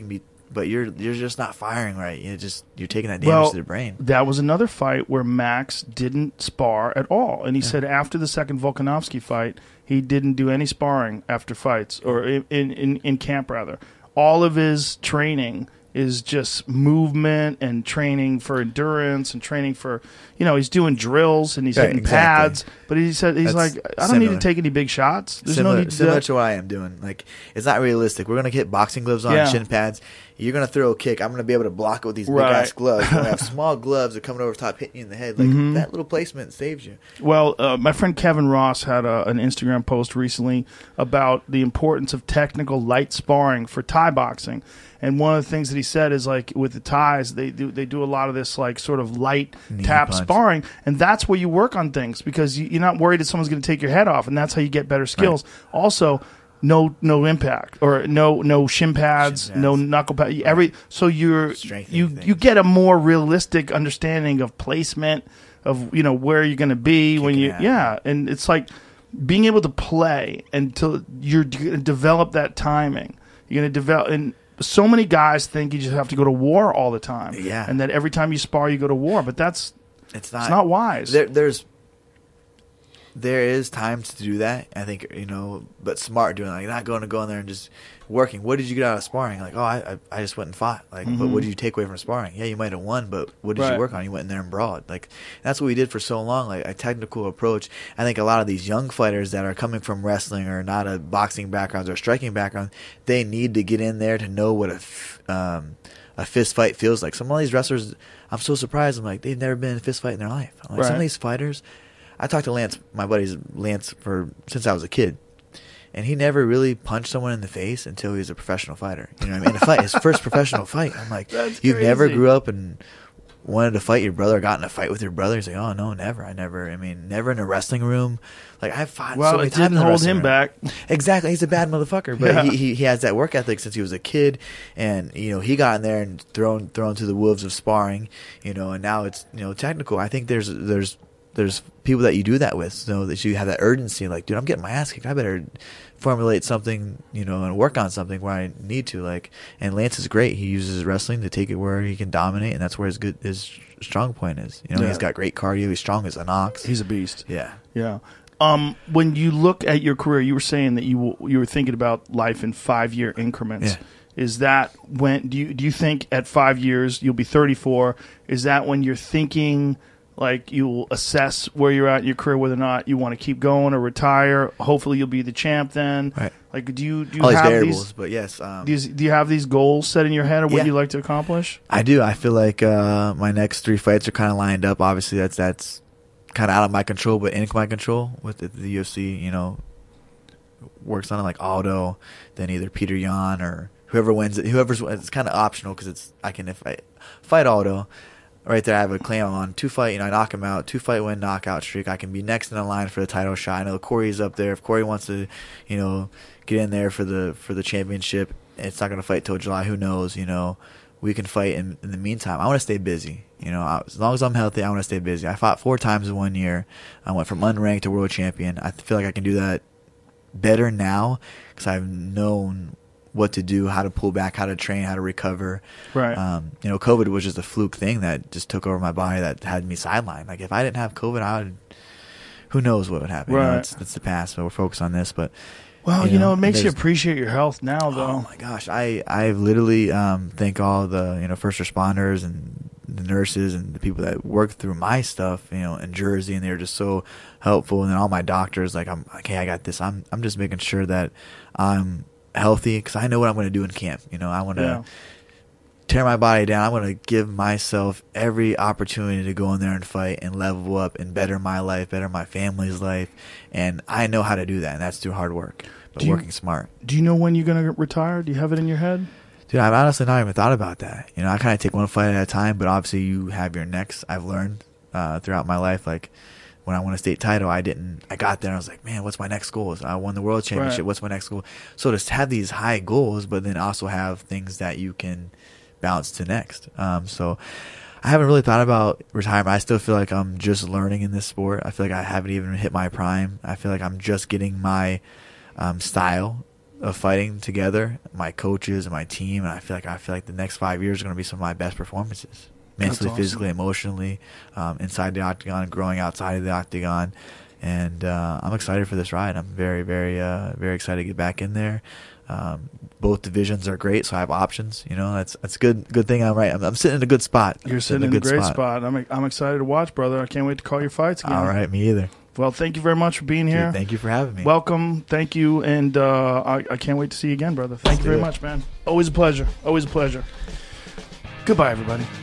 but you're you're just not firing right. You just you're taking that damage Well, to the brain. that was another fight where Max didn't spar at all, and he said after the second Volkanovski fight, he didn't do any sparring after fights or in in, in camp rather. All of his training is just movement and training for endurance and training for, you know, he's doing drills and he's Right, hitting exactly. pads. But he said he's That's like, I don't need similar. to take any big shots. There's Similar, no need to do similar that. to what I am doing. Like, it's not realistic. We're gonna get boxing gloves on, Yeah. shin pads. You're gonna throw a kick. I'm gonna be able to block it with these big Right. ass gloves. You're gonna have small gloves that are coming over top, hitting you in the head. Like Mm-hmm. that little placement saves you. Well, uh, my friend Kevin Ross had a, an Instagram post recently about the importance of technical light sparring for Thai boxing. And one of the things that he said is like with the Thais, they do they do a lot of this like sort of light Knee tap punch. sparring, and that's where you work on things because you, you're not worried that someone's going to take your head off, and that's how you get better skills. Also, no no impact or no no shin pads, Shin pads. no knuckle pad. Every so you're Strengthening you things. you get a more realistic understanding of placement of you know where you're going to be when Kicking you out. yeah, and it's like being able to play until you're going to develop that timing. You're going to develop and. So many guys think you just have to go to war all the time, Yeah. and that every time you spar, you go to war. But that's It's not. it's not wise. There, there's there is times to do that. I think you know, but smart doing it. Like not going to go in there and just working. What did you get out of sparring? Like, oh, I I, I just went and fought. Like, but what did you take away from sparring? Yeah, you might have won, but what did Right. you work on? You went in there and brawled. Like that's what we did for so long. Like a technical approach. I think a lot of these young fighters that are coming from wrestling or not a boxing background or striking background, they need to get in there to know what a f- um, a fist fight feels like. Some of these wrestlers, I'm so surprised. I'm like, they've never been in a fist fight in their life. I'm like, some of Right. these fighters. I talked to Lance, my buddy's Lance, for since I was a kid, and he never really punched someone in the face until he was a professional fighter. You know what I mean? In a fight, his first professional fight. I'm like, That's you never crazy. grew up and wanted to fight your brother, got in a fight with your brother. He's like, oh no, never. I never. I mean, never in a wrestling room. Like I've fought well, so many it times didn't in the hold wrestling him room. back. Exactly, he's a bad motherfucker, but Yeah. he, he he has that work ethic since he was a kid, and you know he got in there and thrown thrown to the wolves of sparring, you know, and now it's you know technical. I think there's there's there's people that you do that with, so that you have that urgency, like, dude, I'm getting my ass kicked. I better formulate something, you know, and work on something where I need to. Like, and Lance is great. He uses wrestling to take it where he can dominate, and that's where his good his strong point is. You know, Yeah. he's got great cardio. He's strong as an ox. He's a beast. yeah. Yeah. Um, when you look at your career, you were saying that you you were thinking about life in five year increments. Yeah. Is that when do you do you think at five years you'll be thirty-four? Is that when you're thinking like you'll assess where you're at in your career, whether or not you want to keep going or retire? Hopefully, you'll be the champ then. Right. Like, do you do you All these have variables, these? but yes. Um, Do you, do you have these goals set in your head of what Yeah. you'd like to accomplish? I do. I feel like uh, my next three fights are kind of lined up. Obviously, that's that's kind of out of my control, but in my control with the, the U F C. You know, works on it like Aldo, then either Peter Yan or whoever wins it. Whoever's it's kind of optional because it's I can if I fight Aldo. Right there, I have a claim on two fight. You know, I knock him out, two fight win knockout streak. I can be next in the line for the title shot. I know Corey's up there. If Corey wants to, you know, get in there for the for the championship, it's not going to fight till July. Who knows? You know, we can fight in, in the meantime. I want to stay busy. You know, I, as long as I'm healthy, I want to stay busy. I fought four times in one year. I went from unranked to world champion. I feel like I can do that better now because I've known what to do, how to pull back, how to train, how to recover. Right. Um, you know, COVID was just a fluke thing that just took over my body that had me sidelined. Like if I didn't have COVID, I would. Who knows what would happen? You know, Right. it's, it's the past, so we're focused on this. But Well, you you know, know, it makes you there's- appreciate your health now, though. oh my gosh, I I literally um, thank all the you know first responders and the nurses and the people that work through my stuff, you know, in Jersey, and they're just so helpful. And then all my doctors, like I'm okay, I got this. I'm I'm just making sure that I'm healthy because I know what I'm going to do in camp. You know, I want to. Yeah. Tear my body down. I'm going to give myself every opportunity to go in there and fight and level up and better my life, better my family's life. And I know how to do that, and that's through hard work, but Do you- working smart. Do you know when you're going to retire? Do you have it in your head? Dude, I've honestly not even thought about that. You know, I kind of take one fight at a time, but obviously you have your next. I've learned uh, throughout my life, like when I won a state title, I didn't, I got there and I was like, man, what's my next goal? I won the world championship. Right. What's my next goal? So to have these high goals, but then also have things that you can bounce to next. Um, so I haven't really thought about retirement. I still feel like I'm just learning in this sport. I feel like I haven't even hit my prime. I feel like I'm just getting my um, style of fighting together, my coaches and my team, and I feel like I feel like the next five years are going to be some of my best performances, mentally, awesome. physically, emotionally, um, inside the octagon, growing outside of the octagon, and uh, I'm excited for this ride. I'm very, very, uh, very excited to get back in there. Um, both divisions are great, so I have options. You know, that's that's good. Good thing I'm right. I'm, I'm sitting in a good spot. You're I'm sitting in a great spot. I'm I'm excited to watch, brother. I can't wait to call your fights again. All right, me either. Well, thank you very much for being here. Dude, thank you for having me. Welcome. Thank you. And uh, I, I can't wait to see you again, brother. Thank Let's you very do it. much, man. Always a pleasure. Always a pleasure. Goodbye, everybody.